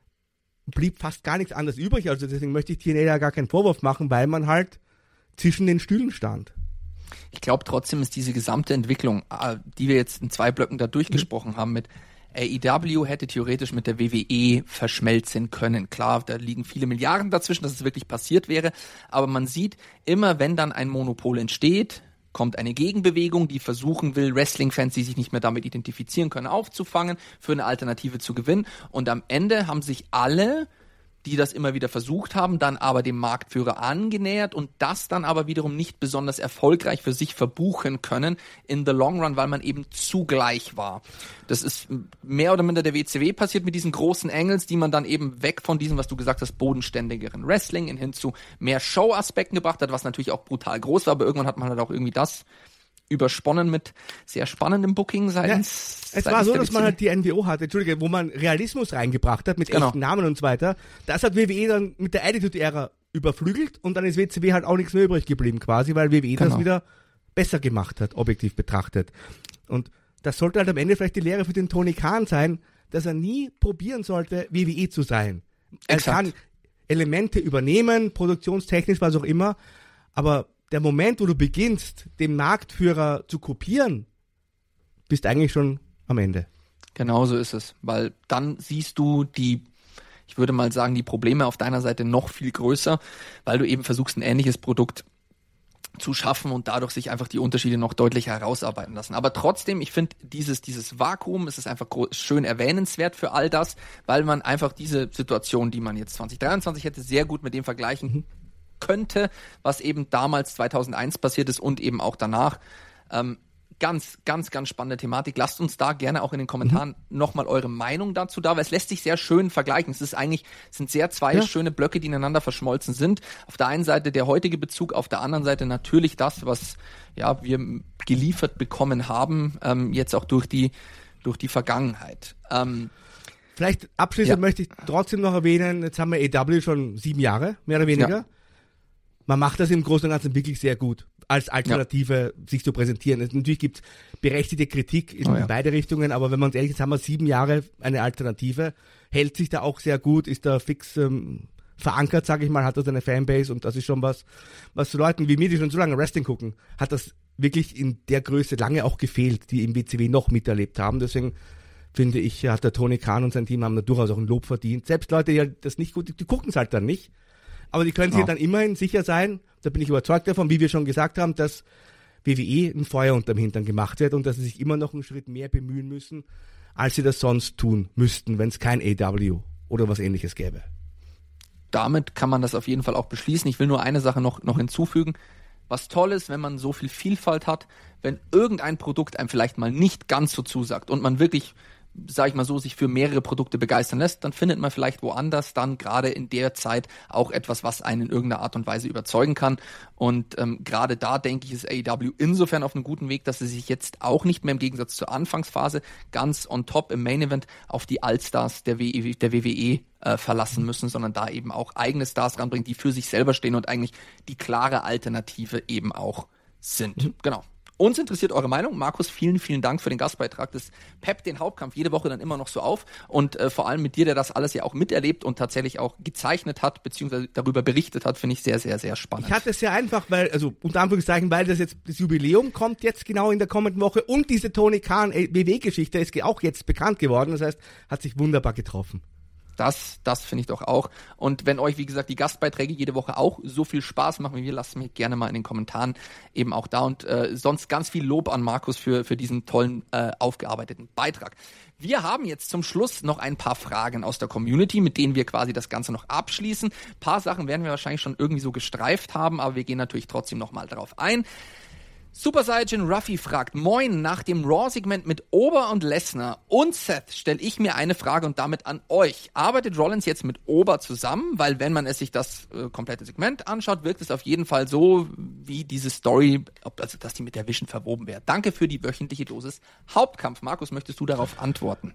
blieb fast gar nichts anderes übrig. Also deswegen möchte ich T N A ja gar keinen Vorwurf machen, weil man halt zwischen den Stühlen stand. Ich glaube trotzdem ist diese gesamte Entwicklung, die wir jetzt in zwei Blöcken da durchgesprochen mhm. haben, mit A E W hätte theoretisch mit der W W E verschmelzen können. Klar, da liegen viele Milliarden dazwischen, dass es wirklich passiert wäre, aber man sieht, immer wenn dann ein Monopol entsteht, kommt eine Gegenbewegung, die versuchen will, Wrestling-Fans, die sich nicht mehr damit identifizieren können, aufzufangen, für eine Alternative zu gewinnen. Und am Ende haben sich alle, die das immer wieder versucht haben, dann aber dem Marktführer angenähert und das dann aber wiederum nicht besonders erfolgreich für sich verbuchen können in the long run, weil man eben zugleich war. Das ist mehr oder minder der W C W passiert mit diesen großen Angles, die man dann eben weg von diesem, was du gesagt hast, bodenständigeren Wrestling in hin zu mehr Show-Aspekten gebracht hat, was natürlich auch brutal groß war, aber irgendwann hat man halt auch irgendwie das übersponnen mit sehr spannendem Booking seitens. Ja, es war so, dass man halt die N W O hatte, Entschuldige, wo man Realismus reingebracht hat mit genau. echten Namen und so weiter. Das hat W W E dann mit der Attitude-Ära überflügelt und dann ist W C W halt auch nichts mehr übrig geblieben quasi, weil W W E genau. das wieder besser gemacht hat, objektiv betrachtet. Und das sollte halt am Ende vielleicht die Lehre für den Tony Khan sein, dass er nie probieren sollte, W W E zu sein. Er Exakt. kann Elemente übernehmen, produktionstechnisch, was auch immer, aber der Moment, wo du beginnst, den Marktführer zu kopieren, bist eigentlich schon am Ende. Genau so ist es, weil dann siehst du die, ich würde mal sagen, die Probleme auf deiner Seite noch viel größer, weil du eben versuchst, ein ähnliches Produkt zu schaffen und dadurch sich einfach die Unterschiede noch deutlicher herausarbeiten lassen. Aber trotzdem, ich finde, dieses, dieses Vakuum, es ist einfach schön erwähnenswert für all das, weil man einfach diese Situation, die man jetzt zwanzig dreiundzwanzig hätte, sehr gut mit dem vergleichen mhm. könnte, was eben damals zweitausendeins passiert ist und eben auch danach. Ähm, ganz, ganz, ganz spannende Thematik. Lasst uns da gerne auch in den Kommentaren mhm. nochmal eure Meinung dazu da, weil es lässt sich sehr schön vergleichen. Es ist eigentlich, es sind sehr zwei ja. schöne Blöcke, die ineinander verschmolzen sind. Auf der einen Seite der heutige Bezug, auf der anderen Seite natürlich das, was ja wir geliefert bekommen haben, ähm, jetzt auch durch die, durch die Vergangenheit. Ähm, Vielleicht abschließend ja. möchte ich trotzdem noch erwähnen, jetzt haben wir A E W schon sieben Jahre, mehr oder weniger. Ja. Man macht das im Großen und Ganzen wirklich sehr gut, als Alternative ja. sich zu präsentieren. Es, natürlich gibt es berechtigte Kritik in oh ja. beide Richtungen, aber wenn man uns ehrlich ist, haben wir sieben Jahre eine Alternative, hält sich da auch sehr gut, ist da fix ähm, verankert, sage ich mal, hat das eine Fanbase und das ist schon was, was zu Leuten wie mir, die schon so lange Wrestling gucken, hat das wirklich in der Größe lange auch gefehlt, die im W C W noch miterlebt haben. Deswegen finde ich, hat der Tony Khan und sein Team haben da durchaus auch ein Lob verdient. Selbst Leute, die das nicht gut, die, die gucken es halt dann nicht. Aber die können sich ja. dann immerhin sicher sein, da bin ich überzeugt davon, wie wir schon gesagt haben, dass W W E ein Feuer unterm Hintern gemacht wird und dass sie sich immer noch einen Schritt mehr bemühen müssen, als sie das sonst tun müssten, wenn es kein A E W oder was Ähnliches gäbe. Damit kann man das auf jeden Fall auch beschließen. Ich will nur eine Sache noch, noch hinzufügen. Was toll ist, wenn man so viel Vielfalt hat, wenn irgendein Produkt einem vielleicht mal nicht ganz so zusagt und man wirklich, sag ich mal so, sich für mehrere Produkte begeistern lässt, dann findet man vielleicht woanders dann gerade in der Zeit auch etwas, was einen in irgendeiner Art und Weise überzeugen kann. Und ähm, gerade da, denke ich, ist A E W insofern auf einem guten Weg, dass sie sich jetzt auch nicht mehr im Gegensatz zur Anfangsphase ganz on top im Main Event auf die Allstars der, w- der W W E äh, verlassen müssen, sondern da eben auch eigene Stars ranbringen, die für sich selber stehen und eigentlich die klare Alternative eben auch sind. Mhm. Genau. Uns interessiert eure Meinung. Markus, vielen, vielen Dank für den Gastbeitrag. Das peppt den Hauptkampf jede Woche dann immer noch so auf. Und äh, vor allem mit dir, der das alles ja auch miterlebt und tatsächlich auch gezeichnet hat, beziehungsweise darüber berichtet hat, finde ich sehr, sehr, sehr spannend. Ich hatte es ja einfach, weil, also unter Anführungszeichen, weil das jetzt, das Jubiläum kommt jetzt genau in der kommenden Woche und diese Tony Khan W W-Geschichte ist auch jetzt bekannt geworden. Das heißt, hat sich wunderbar getroffen. Das, das finde ich doch auch. Und wenn euch, wie gesagt, die Gastbeiträge jede Woche auch so viel Spaß machen wie wir, lasst mich gerne mal in den Kommentaren eben auch da. Und äh, sonst ganz viel Lob an Markus für, für diesen tollen, äh, aufgearbeiteten Beitrag. Wir haben jetzt zum Schluss noch ein paar Fragen aus der Community, mit denen wir quasi das Ganze noch abschließen. Ein paar Sachen werden wir wahrscheinlich schon irgendwie so gestreift haben, aber wir gehen natürlich trotzdem nochmal darauf ein. Super Saiyan Ruffy fragt, moin, nach dem Raw-Segment mit Ober und Lesnar und Seth stelle ich mir eine Frage und damit an euch. Arbeitet Rollins jetzt mit Ober zusammen? Weil wenn man es sich das äh, komplette Segment anschaut, wirkt es auf jeden Fall so, wie diese Story, ob, also dass die mit der Vision verwoben wäre. Danke für die wöchentliche Dosis Hauptkampf. Markus, möchtest du darauf antworten?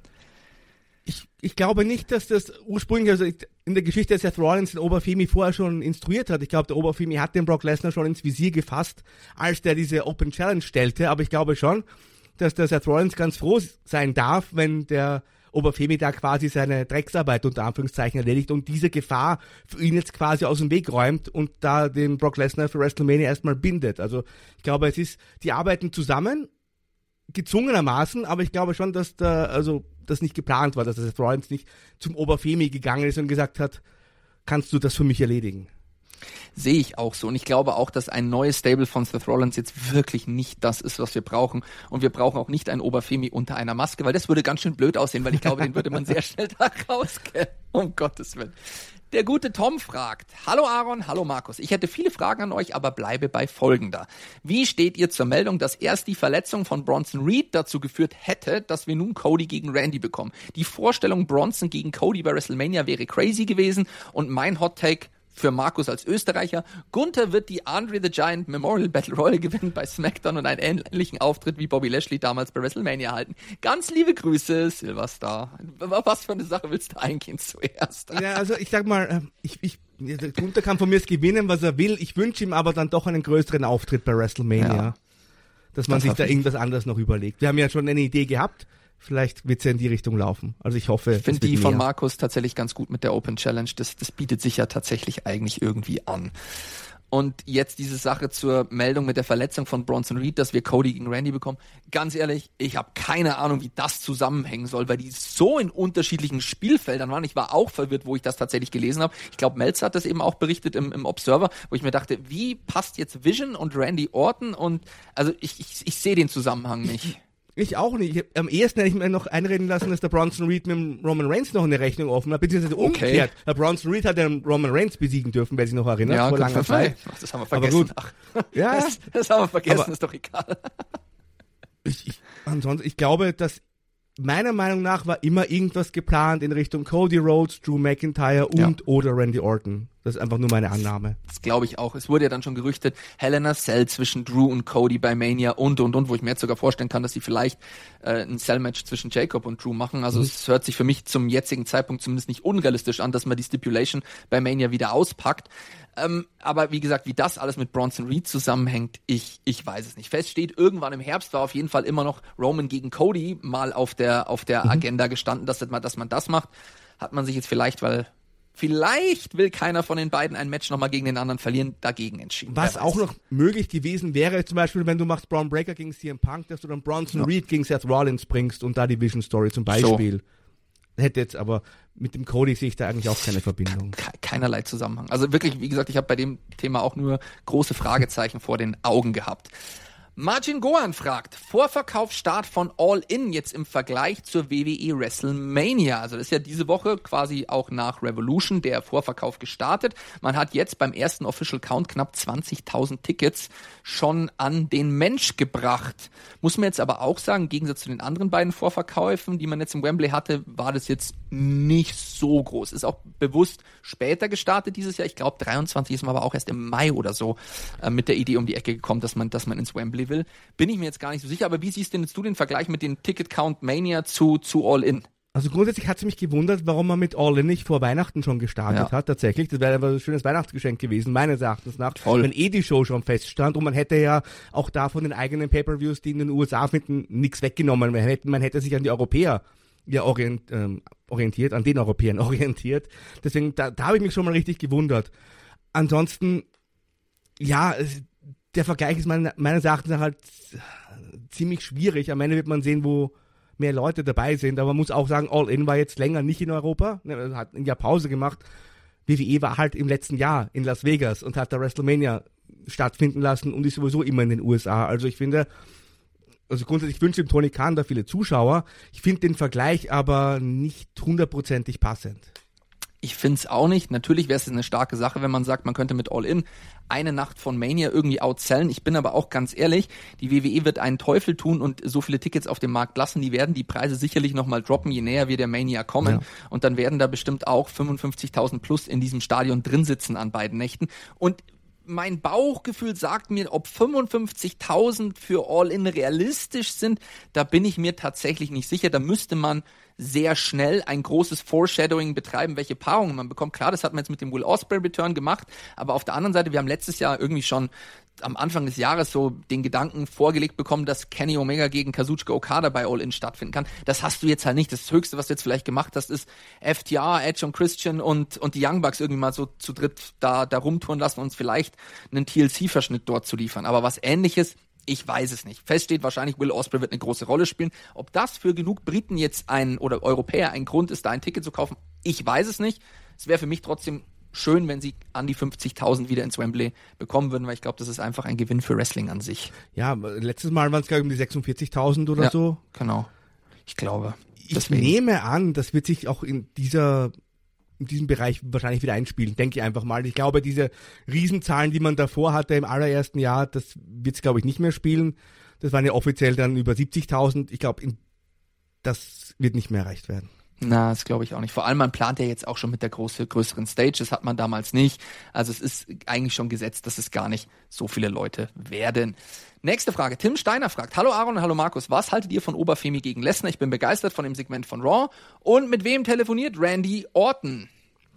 Ich, ich glaube nicht, dass das ursprünglich, also in der Geschichte, dass Seth Rollins den Oberfemi vorher schon instruiert hat. Ich glaube, der Oberfemi hat den Brock Lesnar schon ins Visier gefasst, als der diese Open Challenge stellte. Aber ich glaube schon, dass der Seth Rollins ganz froh sein darf, wenn der Oberfemi da quasi seine Drecksarbeit unter Anführungszeichen erledigt und diese Gefahr für ihn jetzt quasi aus dem Weg räumt und da den Brock Lesnar für WrestleMania erstmal bindet. Also ich glaube, es ist, die arbeiten zusammen, gezwungenermaßen, aber ich glaube schon, dass da, also das nicht geplant war, dass Seth Rollins nicht zum Oberfemi gegangen ist und gesagt hat, kannst du das für mich erledigen? Sehe ich auch so. Und ich glaube auch, dass ein neues Stable von Seth Rollins jetzt wirklich nicht das ist, was wir brauchen. Und wir brauchen auch nicht einen Oberfemi unter einer Maske, weil das würde ganz schön blöd aussehen, weil ich glaube, den würde man sehr schnell da rauskennen. Um Gottes Willen. Der gute Tom fragt, hallo Aaron, hallo Markus, ich hätte viele Fragen an euch, aber bleibe bei folgender. Wie steht ihr zur Meldung, dass erst die Verletzung von Bronson Reed dazu geführt hätte, dass wir nun Cody gegen Randy bekommen? Die Vorstellung Bronson gegen Cody bei WrestleMania wäre crazy gewesen und mein Hot Take für Markus als Österreicher, Gunther wird die Andre the Giant Memorial Battle Royal gewinnen bei SmackDown und einen ähnlichen Auftritt wie Bobby Lashley damals bei WrestleMania halten. Ganz liebe Grüße, Silverstar. Was für eine Sache willst du eingehen zuerst? Ja, also ich sag mal, ich, ich, Gunther kann von mir gewinnen, was er will. Ich wünsche ihm aber dann doch einen größeren Auftritt bei WrestleMania. Ja. Dass man das sich da irgendwas anderes noch überlegt. Wir haben ja schon eine Idee gehabt. Vielleicht wird es ja in die Richtung laufen. Also ich hoffe, ich finde die mehr. Von Markus tatsächlich ganz gut mit der Open Challenge. Das, das bietet sich ja tatsächlich eigentlich irgendwie an. Und jetzt diese Sache zur Meldung mit der Verletzung von Bronson Reed, dass wir Cody gegen Randy bekommen. Ganz ehrlich, ich habe keine Ahnung, wie das zusammenhängen soll, weil die so in unterschiedlichen Spielfeldern waren. Ich war auch verwirrt, wo ich das tatsächlich gelesen habe. Ich glaube, Meltzer hat das eben auch berichtet im, im Observer, wo ich mir dachte, wie passt jetzt Vision und Randy Orton? Und also ich, ich, ich sehe den Zusammenhang nicht. Ich auch nicht. Ich hab, am ehesten hätte ich mir noch einreden lassen, dass der Bronson Reed mit dem Roman Reigns noch eine Rechnung offen hat, beziehungsweise umgekehrt. Okay. Der Bronson Reed hat den Roman Reigns besiegen dürfen, wer sich noch erinnert, ja, vor langer Zeit. Ach, das haben wir vergessen. Ach, ja, das, das haben wir vergessen, aber, ist doch egal. Ich, ich, ansonsten, ich glaube, dass meiner Meinung nach war immer irgendwas geplant in Richtung Cody Rhodes, Drew McIntyre und ja. oder Randy Orton. Das ist einfach nur meine Annahme. Das glaube ich auch. Es wurde ja dann schon gerüchtet, Hell in a Cell zwischen Drew und Cody bei Mania und, und, und, wo ich mir jetzt sogar vorstellen kann, dass sie vielleicht äh, ein Cell-Match zwischen Jacob und Drew machen. Also mhm. es hört sich für mich zum jetzigen Zeitpunkt zumindest nicht unrealistisch an, dass man die Stipulation bei Mania wieder auspackt. Ähm, aber wie gesagt, wie das alles mit Bronson Reed zusammenhängt, ich ich weiß es nicht. Fest steht, irgendwann im Herbst war auf jeden Fall immer noch Roman gegen Cody mal auf der auf der mhm. Agenda gestanden, dass, dass man das macht. Hat man sich jetzt vielleicht, weil vielleicht will keiner von den beiden ein Match nochmal gegen den anderen verlieren, dagegen entschieden. Was auch noch möglich gewesen wäre, zum Beispiel, wenn du machst Braun Breaker gegen C M Punk, dass du dann Bronson ja. Reed gegen Seth Rollins bringst und da die Vision Story zum Beispiel. So. Hätte jetzt aber mit dem Cody sehe ich da eigentlich auch keine Verbindung. Keinerlei Zusammenhang. Also wirklich, wie gesagt, ich habe bei dem Thema auch nur große Fragezeichen vor den Augen gehabt. Marcin Gohan fragt, Vorverkaufsstart von All In jetzt im Vergleich zur W W E WrestleMania. Also das ist ja diese Woche quasi auch nach Revolution der Vorverkauf gestartet. Man hat jetzt beim ersten Official Count knapp zwanzigtausend Tickets schon an den Mensch gebracht. Muss man jetzt aber auch sagen, im Gegensatz zu den anderen beiden Vorverkäufen, die man jetzt im Wembley hatte, war das jetzt nicht so groß. Ist auch bewusst später gestartet dieses Jahr. Ich glaube, dreiundzwanzig ist man aber auch erst im Mai oder so äh, mit der Idee um die Ecke gekommen, dass man, dass man ins Wembley will. Bin ich mir jetzt gar nicht so sicher, aber wie siehst denn jetzt du den Vergleich mit den Ticket Count Mania zu, zu All In? Also grundsätzlich hat es mich gewundert, warum man mit All In nicht vor Weihnachten schon gestartet ja. hat, tatsächlich. Das wäre aber ein schönes Weihnachtsgeschenk gewesen, meines Erachtens nach. Voll. Wenn eh die Show schon feststand und man hätte ja auch da von den eigenen Pay-Per-Views, die in den U S A finden, nichts weggenommen. Man hätte, man hätte sich an die Europäer ja orient, ähm, orientiert, an den Europäern orientiert. Deswegen, da, da habe ich mich schon mal richtig gewundert. Ansonsten, ja, es, der Vergleich ist mein, meines Erachtens halt ziemlich schwierig. Am Ende wird man sehen, wo mehr Leute dabei sind. Aber man muss auch sagen, All In war jetzt länger nicht in Europa. Hat ein Jahr Pause gemacht. W W E war halt im letzten Jahr in Las Vegas und hat da WrestleMania stattfinden lassen und ist sowieso immer in den U S A. Also ich finde, also grundsätzlich wünsche ich dem Tony Khan da viele Zuschauer. Ich finde den Vergleich aber nicht hundertprozentig passend. Ich finde es auch nicht. Natürlich wäre es eine starke Sache, wenn man sagt, man könnte mit All In eine Nacht von Mania irgendwie outsellen. Ich bin aber auch ganz ehrlich, die W W E wird einen Teufel tun und so viele Tickets auf dem Markt lassen. Die werden die Preise sicherlich nochmal droppen, je näher wir der Mania kommen. Ja. Und dann werden da bestimmt auch fünfundfünfzigtausend plus in diesem Stadion drin sitzen an beiden Nächten. Und mein Bauchgefühl sagt mir, ob fünfundfünfzigtausend für All In realistisch sind, da bin ich mir tatsächlich nicht sicher. Da müsste man sehr schnell ein großes Foreshadowing betreiben, welche Paarungen man bekommt. Klar, das hat man jetzt mit dem Will Ospreay Return gemacht, aber auf der anderen Seite, wir haben letztes Jahr irgendwie schon am Anfang des Jahres so den Gedanken vorgelegt bekommen, dass Kenny Omega gegen Kazuchika Okada bei All In stattfinden kann. Das hast du jetzt halt nicht. Das Höchste, was du jetzt vielleicht gemacht hast, ist F T R, Edge und Christian und und die Young Bucks irgendwie mal so zu dritt da da rumtouren lassen und uns vielleicht einen T L C-Verschnitt dort zu liefern. Aber was Ähnliches, ich weiß es nicht. Fest steht wahrscheinlich, Will Ospreay wird eine große Rolle spielen. Ob das für genug Briten jetzt ein oder Europäer ein Grund ist, da ein Ticket zu kaufen, ich weiß es nicht. Es wäre für mich trotzdem schön, wenn sie an die fünfzigtausend wieder ins Wembley bekommen würden, weil ich glaube, das ist einfach ein Gewinn für Wrestling an sich. Ja, letztes Mal waren es glaube ich um die sechsundvierzigtausend oder ja, so. Genau. Ich glaube. Ich deswegen. nehme an, das wird sich auch in dieser in diesem Bereich wahrscheinlich wieder einspielen, denke ich einfach mal. Ich glaube, diese Riesenzahlen, die man davor hatte im allerersten Jahr, das wird es, glaube ich, nicht mehr spielen. Das waren ja offiziell dann über siebzigtausend. Ich glaube, das wird nicht mehr erreicht werden. Na, das glaube ich auch nicht. Vor allem, man plant ja jetzt auch schon mit der große, größeren Stage. Das hat man damals nicht. Also es ist eigentlich schon gesetzt, dass es gar nicht so viele Leute werden. Nächste Frage. Tim Steiner fragt, hallo Aaron, hallo Markus, was haltet ihr von Oberfemi gegen Lesnar? Ich bin begeistert von dem Segment von Raw. Und mit wem telefoniert Randy Orton?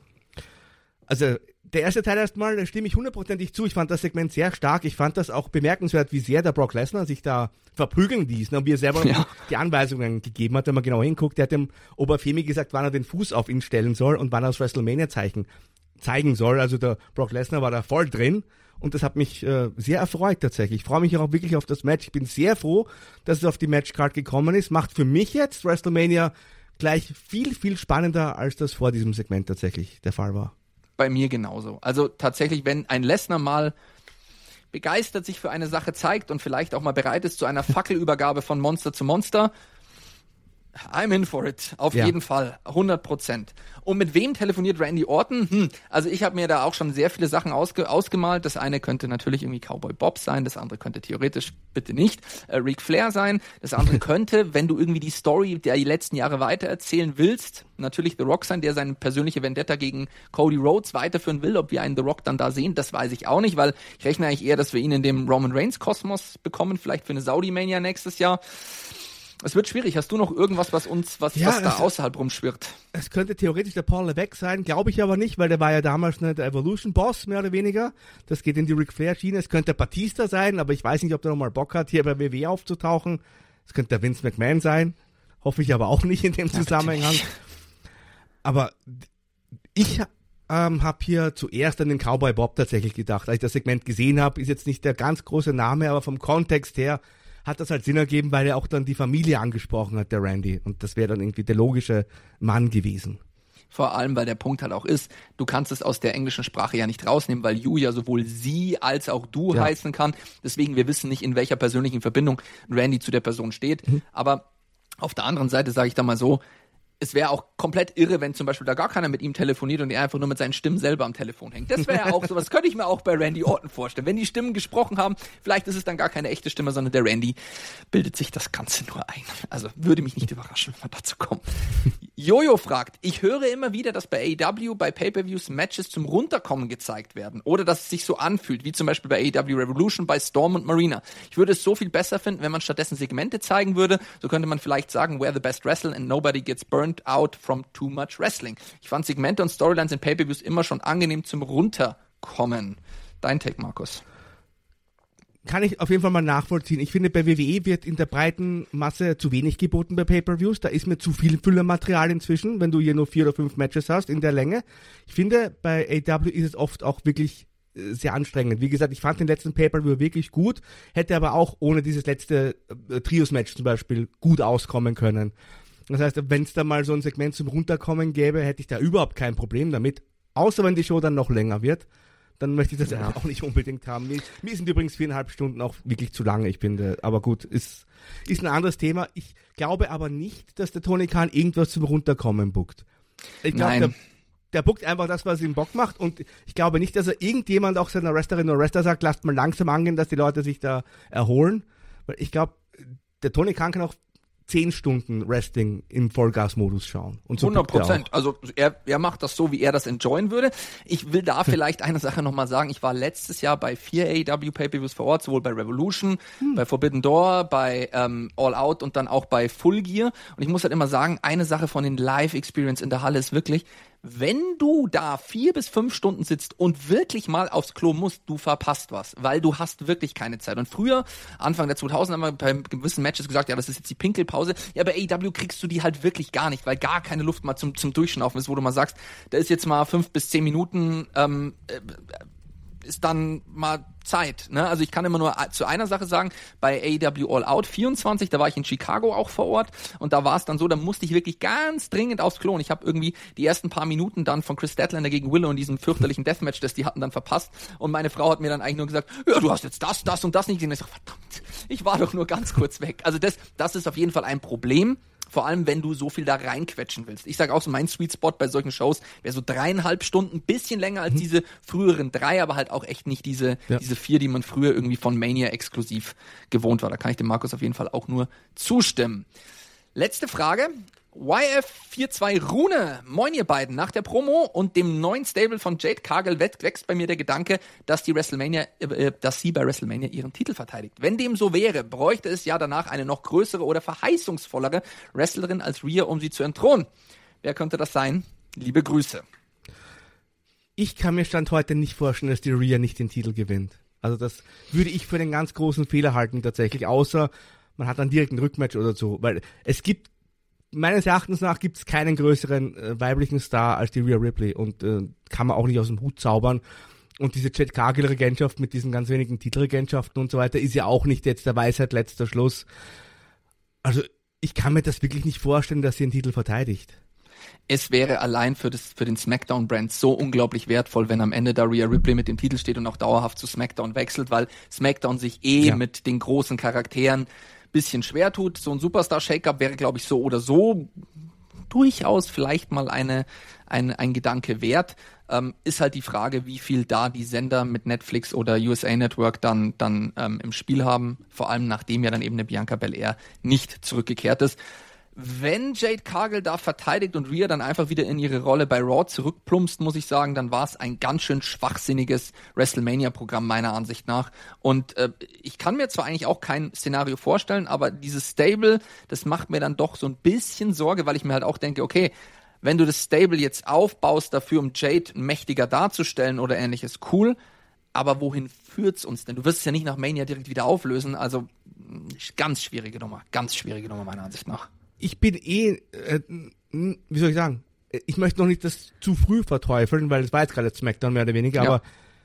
Also der erste Teil erstmal, da stimme ich hundertprozentig zu. Ich fand das Segment sehr stark. Ich fand das auch bemerkenswert, wie sehr der Brock Lesnar sich da verprügeln ließ. Und wie er selber ja. die Anweisungen gegeben hat, wenn man genau hinguckt. Der hat dem Oberfemi gesagt, wann er den Fuß auf ihn stellen soll und wann er das WrestleMania-Zeichen zeigen soll. Also der Brock Lesnar war da voll drin. Und das hat mich äh, sehr erfreut tatsächlich. Ich freue mich auch wirklich auf das Match. Ich bin sehr froh, dass es auf die Matchcard gekommen ist. Macht für mich jetzt WrestleMania gleich viel, viel spannender, als das vor diesem Segment tatsächlich der Fall war. Bei mir genauso. Also tatsächlich, wenn ein Lesnar mal begeistert sich für eine Sache zeigt und vielleicht auch mal bereit ist zu einer Fackelübergabe von Monster zu Monster, I'm in for it. Auf Ja. jeden Fall. hundert Prozent. Und mit wem telefoniert Randy Orton? Hm, also ich habe mir da auch schon sehr viele Sachen ausge- ausgemalt. Das eine könnte natürlich irgendwie Cowboy Bob sein. Das andere könnte theoretisch, bitte nicht, äh, Ric Flair sein. Das andere könnte, wenn du irgendwie die Story der letzten Jahre weitererzählen willst, natürlich The Rock sein, der seine persönliche Vendetta gegen Cody Rhodes weiterführen will. Ob wir einen The Rock dann da sehen, das weiß ich auch nicht, weil ich rechne eigentlich eher, dass wir ihn in dem Roman Reigns Kosmos bekommen, vielleicht für eine Saudi-Mania nächstes Jahr. Es wird schwierig. Hast du noch irgendwas, was uns, was, Ja, was da es- außerhalb rumschwirrt? Es könnte theoretisch der Paul Levesque sein, glaube ich aber nicht, weil der war ja damals ne, der Evolution-Boss, mehr oder weniger. Das geht in die Ric Flair-Schiene. Es könnte Batista sein, aber ich weiß nicht, ob der nochmal Bock hat, hier bei W W E aufzutauchen. Es könnte der Vince McMahon sein. Hoffe ich aber auch nicht in dem Zusammenhang. Aber ich ähm, habe hier zuerst an den Cowboy Bob tatsächlich gedacht. Als ich das Segment gesehen habe, ist jetzt nicht der ganz große Name, aber vom Kontext her hat das halt Sinn ergeben, weil er auch dann die Familie angesprochen hat, der Randy. Und das wäre dann irgendwie der logische Mann gewesen. Vor allem, weil der Punkt halt auch ist, du kannst es aus der englischen Sprache ja nicht rausnehmen, weil you ja sowohl sie als auch du Ja. heißen kann. Deswegen, wir wissen nicht, in welcher persönlichen Verbindung Randy zu der Person steht. Mhm. Aber auf der anderen Seite sage ich da mal so, es wäre auch komplett irre, wenn zum Beispiel da gar keiner mit ihm telefoniert und er einfach nur mit seinen Stimmen selber am Telefon hängt. Das wäre ja auch sowas, könnte ich mir auch bei Randy Orton vorstellen. Wenn die Stimmen gesprochen haben, vielleicht ist es dann gar keine echte Stimme, sondern der Randy bildet sich das Ganze nur ein. Also würde mich nicht überraschen, wenn wir dazu kommen. Jojo fragt, ich höre immer wieder, dass bei A E W bei Pay-Per-Views Matches zum Runterkommen gezeigt werden oder dass es sich so anfühlt, wie zum Beispiel bei A E W Revolution, bei Storm und Marina. Ich würde es so viel besser finden, wenn man stattdessen Segmente zeigen würde. So könnte man vielleicht sagen, we're the best wrestler and nobody gets burned out from too much wrestling. Ich fand Segmente und Storylines in Pay-Per-Views immer schon angenehm zum Runterkommen. Dein Take, Markus. Kann ich auf jeden Fall mal nachvollziehen. Ich finde, bei W W E wird in der breiten Masse zu wenig geboten bei Pay-Per-Views. Da ist mir zu viel Füllermaterial inzwischen, wenn du hier nur vier oder fünf Matches hast in der Länge. Ich finde, bei A E W ist es oft auch wirklich äh, sehr anstrengend. Wie gesagt, ich fand den letzten Pay-Per-View wirklich gut, hätte aber auch ohne dieses letzte äh, Trios-Match zum Beispiel gut auskommen können. Das heißt, wenn es da mal so ein Segment zum Runterkommen gäbe, hätte ich da überhaupt kein Problem damit. Außer wenn die Show dann noch länger wird. Dann möchte ich das ja auch nicht unbedingt haben. Mir, mir sind übrigens viereinhalb Stunden auch wirklich zu lange, ich finde. Aber gut, ist, ist ein anderes Thema. Ich glaube aber nicht, dass der Tony Khan irgendwas zum Runterkommen bookt. Ich glaube, der, der bookt einfach das, was ihm Bock macht. Und ich glaube nicht, dass er irgendjemand auch seiner Wrestlerin oder Wrestler sagt, lasst mal langsam angehen, dass die Leute sich da erholen. Weil ich glaube, der Tony Khan kann auch zehn Stunden Wrestling im Vollgas-Modus schauen. Und so hundert Prozent. Also er, er macht das so, wie er das enjoyen würde. Ich will da vielleicht eine Sache nochmal sagen. Ich war letztes Jahr bei vier A E W Pay-Per-Views vor Ort, sowohl bei Revolution, hm. bei Forbidden Door, bei ähm, All Out und dann auch bei Full Gear. Und ich muss halt immer sagen, eine Sache von den Live-Experience in der Halle ist wirklich, wenn du da vier bis fünf Stunden sitzt und wirklich mal aufs Klo musst, du verpasst was, weil du hast wirklich keine Zeit. Und früher, Anfang der zweitausender, haben wir bei gewissen Matches gesagt, ja, das ist jetzt die Pinkelpause. Ja, bei A E W kriegst du die halt wirklich gar nicht, weil gar keine Luft mal zum, zum Durchschnaufen ist, wo du mal sagst, da ist jetzt mal fünf bis zehn Minuten, ähm, äh, ist dann mal Zeit, ne? Also ich kann immer nur zu einer Sache sagen, bei A E W All Out vierundzwanzig, da war ich in Chicago auch vor Ort und da war es dann so, da musste ich wirklich ganz dringend aufs Klo und ich habe irgendwie die ersten paar Minuten dann von Chris Statlander gegen Willow in diesem fürchterlichen Deathmatch, das die hatten, dann verpasst und meine Frau hat mir dann eigentlich nur gesagt, ja, du hast jetzt das, das und das nicht gesehen. Ich sag, verdammt, ich war doch nur ganz kurz weg. Also das, das ist auf jeden Fall ein Problem. Vor allem, wenn du so viel da reinquetschen willst. Ich sage auch so, mein Sweet Spot bei solchen Shows wäre so dreieinhalb Stunden, bisschen länger als mhm. diese früheren drei, aber halt auch echt nicht diese, ja. diese vier, die man früher irgendwie von Mania exklusiv gewohnt war. Da kann ich dem Markus auf jeden Fall auch nur zustimmen. Letzte Frage. Y F zweiundvierzig Rune, moin ihr beiden, nach der Promo und dem neuen Stable von Jade Cargill wächst bei mir der Gedanke, dass die WrestleMania, äh, dass sie bei WrestleMania ihren Titel verteidigt. Wenn dem so wäre, bräuchte es ja danach eine noch größere oder verheißungsvollere Wrestlerin als Rhea, um sie zu entthronen. Wer könnte das sein? Liebe Grüße. Ich kann mir Stand heute nicht vorstellen, dass die Rhea nicht den Titel gewinnt. Also das würde ich für einen ganz großen Fehler halten tatsächlich, außer man hat dann direkt ein Rückmatch oder so, weil es gibt meines Erachtens nach gibt es keinen größeren äh, weiblichen Star als die Rhea Ripley und äh, kann man auch nicht aus dem Hut zaubern. Und diese Jade Cargill-Regentschaft mit diesen ganz wenigen Titelregentschaften und so weiter ist ja auch nicht jetzt der Weisheit letzter Schluss. Also ich kann mir das wirklich nicht vorstellen, dass sie den Titel verteidigt. Es wäre allein für, das, für den SmackDown-Brand so unglaublich wertvoll, wenn am Ende da Rhea Ripley mit dem Titel steht und auch dauerhaft zu SmackDown wechselt, weil SmackDown sich eh ja. mit den großen Charakteren bisschen schwer tut. So ein Superstar-Shake-Up wäre, glaube ich, so oder so durchaus vielleicht mal eine, ein, ein Gedanke wert. Ähm, ist halt die Frage, wie viel da die Sender mit Netflix oder U S A Network dann, dann ähm, im Spiel haben. Vor allem nachdem ja dann eben eine Bianca Belair nicht zurückgekehrt ist. Wenn Jade Cargill da verteidigt und Rhea dann einfach wieder in ihre Rolle bei Raw zurückplumpst, muss ich sagen, dann war es ein ganz schön schwachsinniges WrestleMania-Programm meiner Ansicht nach. Und äh, ich kann mir zwar eigentlich auch kein Szenario vorstellen, aber dieses Stable, das macht mir dann doch so ein bisschen Sorge, weil ich mir halt auch denke, okay, wenn du das Stable jetzt aufbaust dafür, um Jade mächtiger darzustellen oder ähnliches, cool, aber wohin führt's uns denn? Du wirst es ja nicht nach Mania direkt wieder auflösen, also ganz schwierige Nummer, ganz schwierige Nummer meiner Ansicht nach. Ich bin eh, äh, wie soll ich sagen, ich möchte noch nicht das zu früh verteufeln, weil es war jetzt gerade SmackDown mehr oder weniger, ja. Aber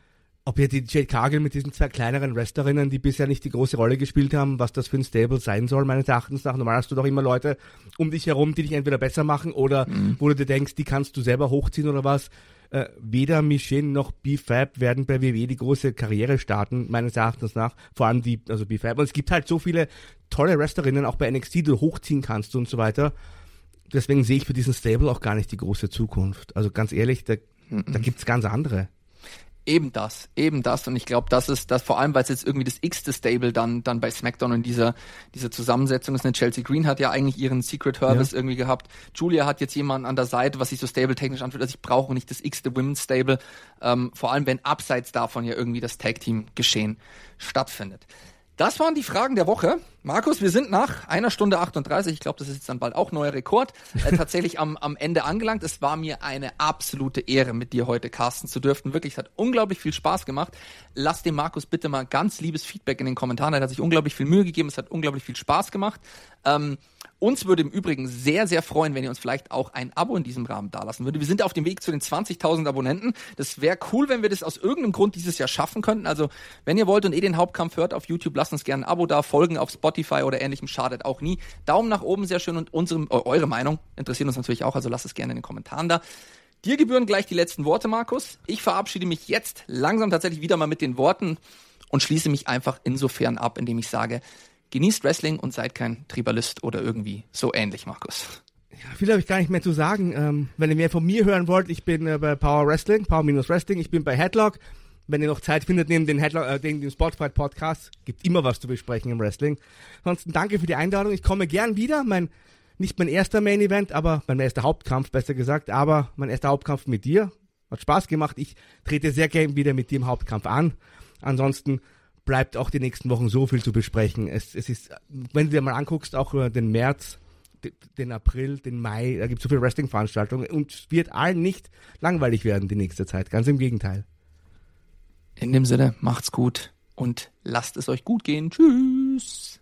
ob jetzt die Jade Cargill mit diesen zwei kleineren Wrestlerinnen, die bisher nicht die große Rolle gespielt haben, was das für ein Stable sein soll, meines Erachtens nach. Normal hast du doch immer Leute um dich herum, die dich entweder besser machen oder mhm. wo du dir denkst, die kannst du selber hochziehen oder was. Äh, weder Michin noch B-Fab werden bei W W E die große Karriere starten, meines Erachtens nach. Vor allem die, also B-Fab. Und es gibt halt so viele tolle Wrestlerinnen, auch bei N X T, die du hochziehen kannst und so weiter. Deswegen sehe ich für diesen Stable auch gar nicht die große Zukunft. Also ganz ehrlich, da, mhm. da gibt's ganz andere. Eben das, eben das. Und ich glaube, das ist das, vor allem, weil es jetzt irgendwie das x-te Stable dann dann bei SmackDown in dieser dieser Zusammensetzung ist. Eine Chelsea Green hat ja eigentlich ihren Secret Service ja. irgendwie gehabt. Julia hat jetzt jemanden an der Seite, was sich so stable-technisch anfühlt. Also ich brauche nicht das x-te Women's Stable. Ähm, vor allem, wenn abseits davon ja irgendwie das Tag-Team-Geschehen stattfindet. Das waren die Fragen der Woche. Markus, wir sind nach einer Stunde achtunddreißig, ich glaube, das ist jetzt dann bald auch neuer Rekord, äh, tatsächlich am, am Ende angelangt. Es war mir eine absolute Ehre, mit dir heute casten zu dürfen. Wirklich, es hat unglaublich viel Spaß gemacht. Lass dem Markus bitte mal ganz liebes Feedback in den Kommentaren. Er hat sich unglaublich viel Mühe gegeben, es hat unglaublich viel Spaß gemacht. Ähm, uns würde im Übrigen sehr, sehr freuen, wenn ihr uns vielleicht auch ein Abo in diesem Rahmen dalassen würdet. Wir sind auf dem Weg zu den zwanzigtausend Abonnenten. Das wäre cool, wenn wir das aus irgendeinem Grund dieses Jahr schaffen könnten. Also, wenn ihr wollt und eh den Hauptkampf hört auf YouTube, lasst uns gerne ein Abo da, folgen auf Spotify oder ähnlichem, schadet auch nie. Daumen nach oben, sehr schön, und unsere, eure Meinung interessiert uns natürlich auch, also lasst es gerne in den Kommentaren da. Dir gebühren gleich die letzten Worte, Markus. Ich verabschiede mich jetzt langsam tatsächlich wieder mal mit den Worten und schließe mich einfach insofern ab, indem ich sage, genießt Wrestling und seid kein Tribalist oder irgendwie so ähnlich, Markus. Ja, viel habe ich gar nicht mehr zu sagen. Ähm, wenn ihr mehr von mir hören wollt, ich bin äh, bei Power Wrestling, Power-Wrestling, ich bin bei Headlock. Wenn ihr noch Zeit findet, neben den Headlock, äh, den, den Spotfight-Podcast, gibt immer was zu besprechen im Wrestling. Ansonsten danke für die Einladung. Ich komme gern wieder. Mein, nicht mein erster Main-Event, aber mein erster Hauptkampf, besser gesagt, aber mein erster Hauptkampf mit dir. Hat Spaß gemacht. Ich trete sehr gern wieder mit dir im Hauptkampf an. Ansonsten bleibt auch die nächsten Wochen so viel zu besprechen. Es, es ist, wenn du dir mal anguckst, auch äh, den März, den, den April, den Mai, da gibt es so viele Wrestling-Veranstaltungen und es wird allen nicht langweilig werden die nächste Zeit. Ganz im Gegenteil. In dem Sinne, macht's gut und lasst es euch gut gehen. Tschüss.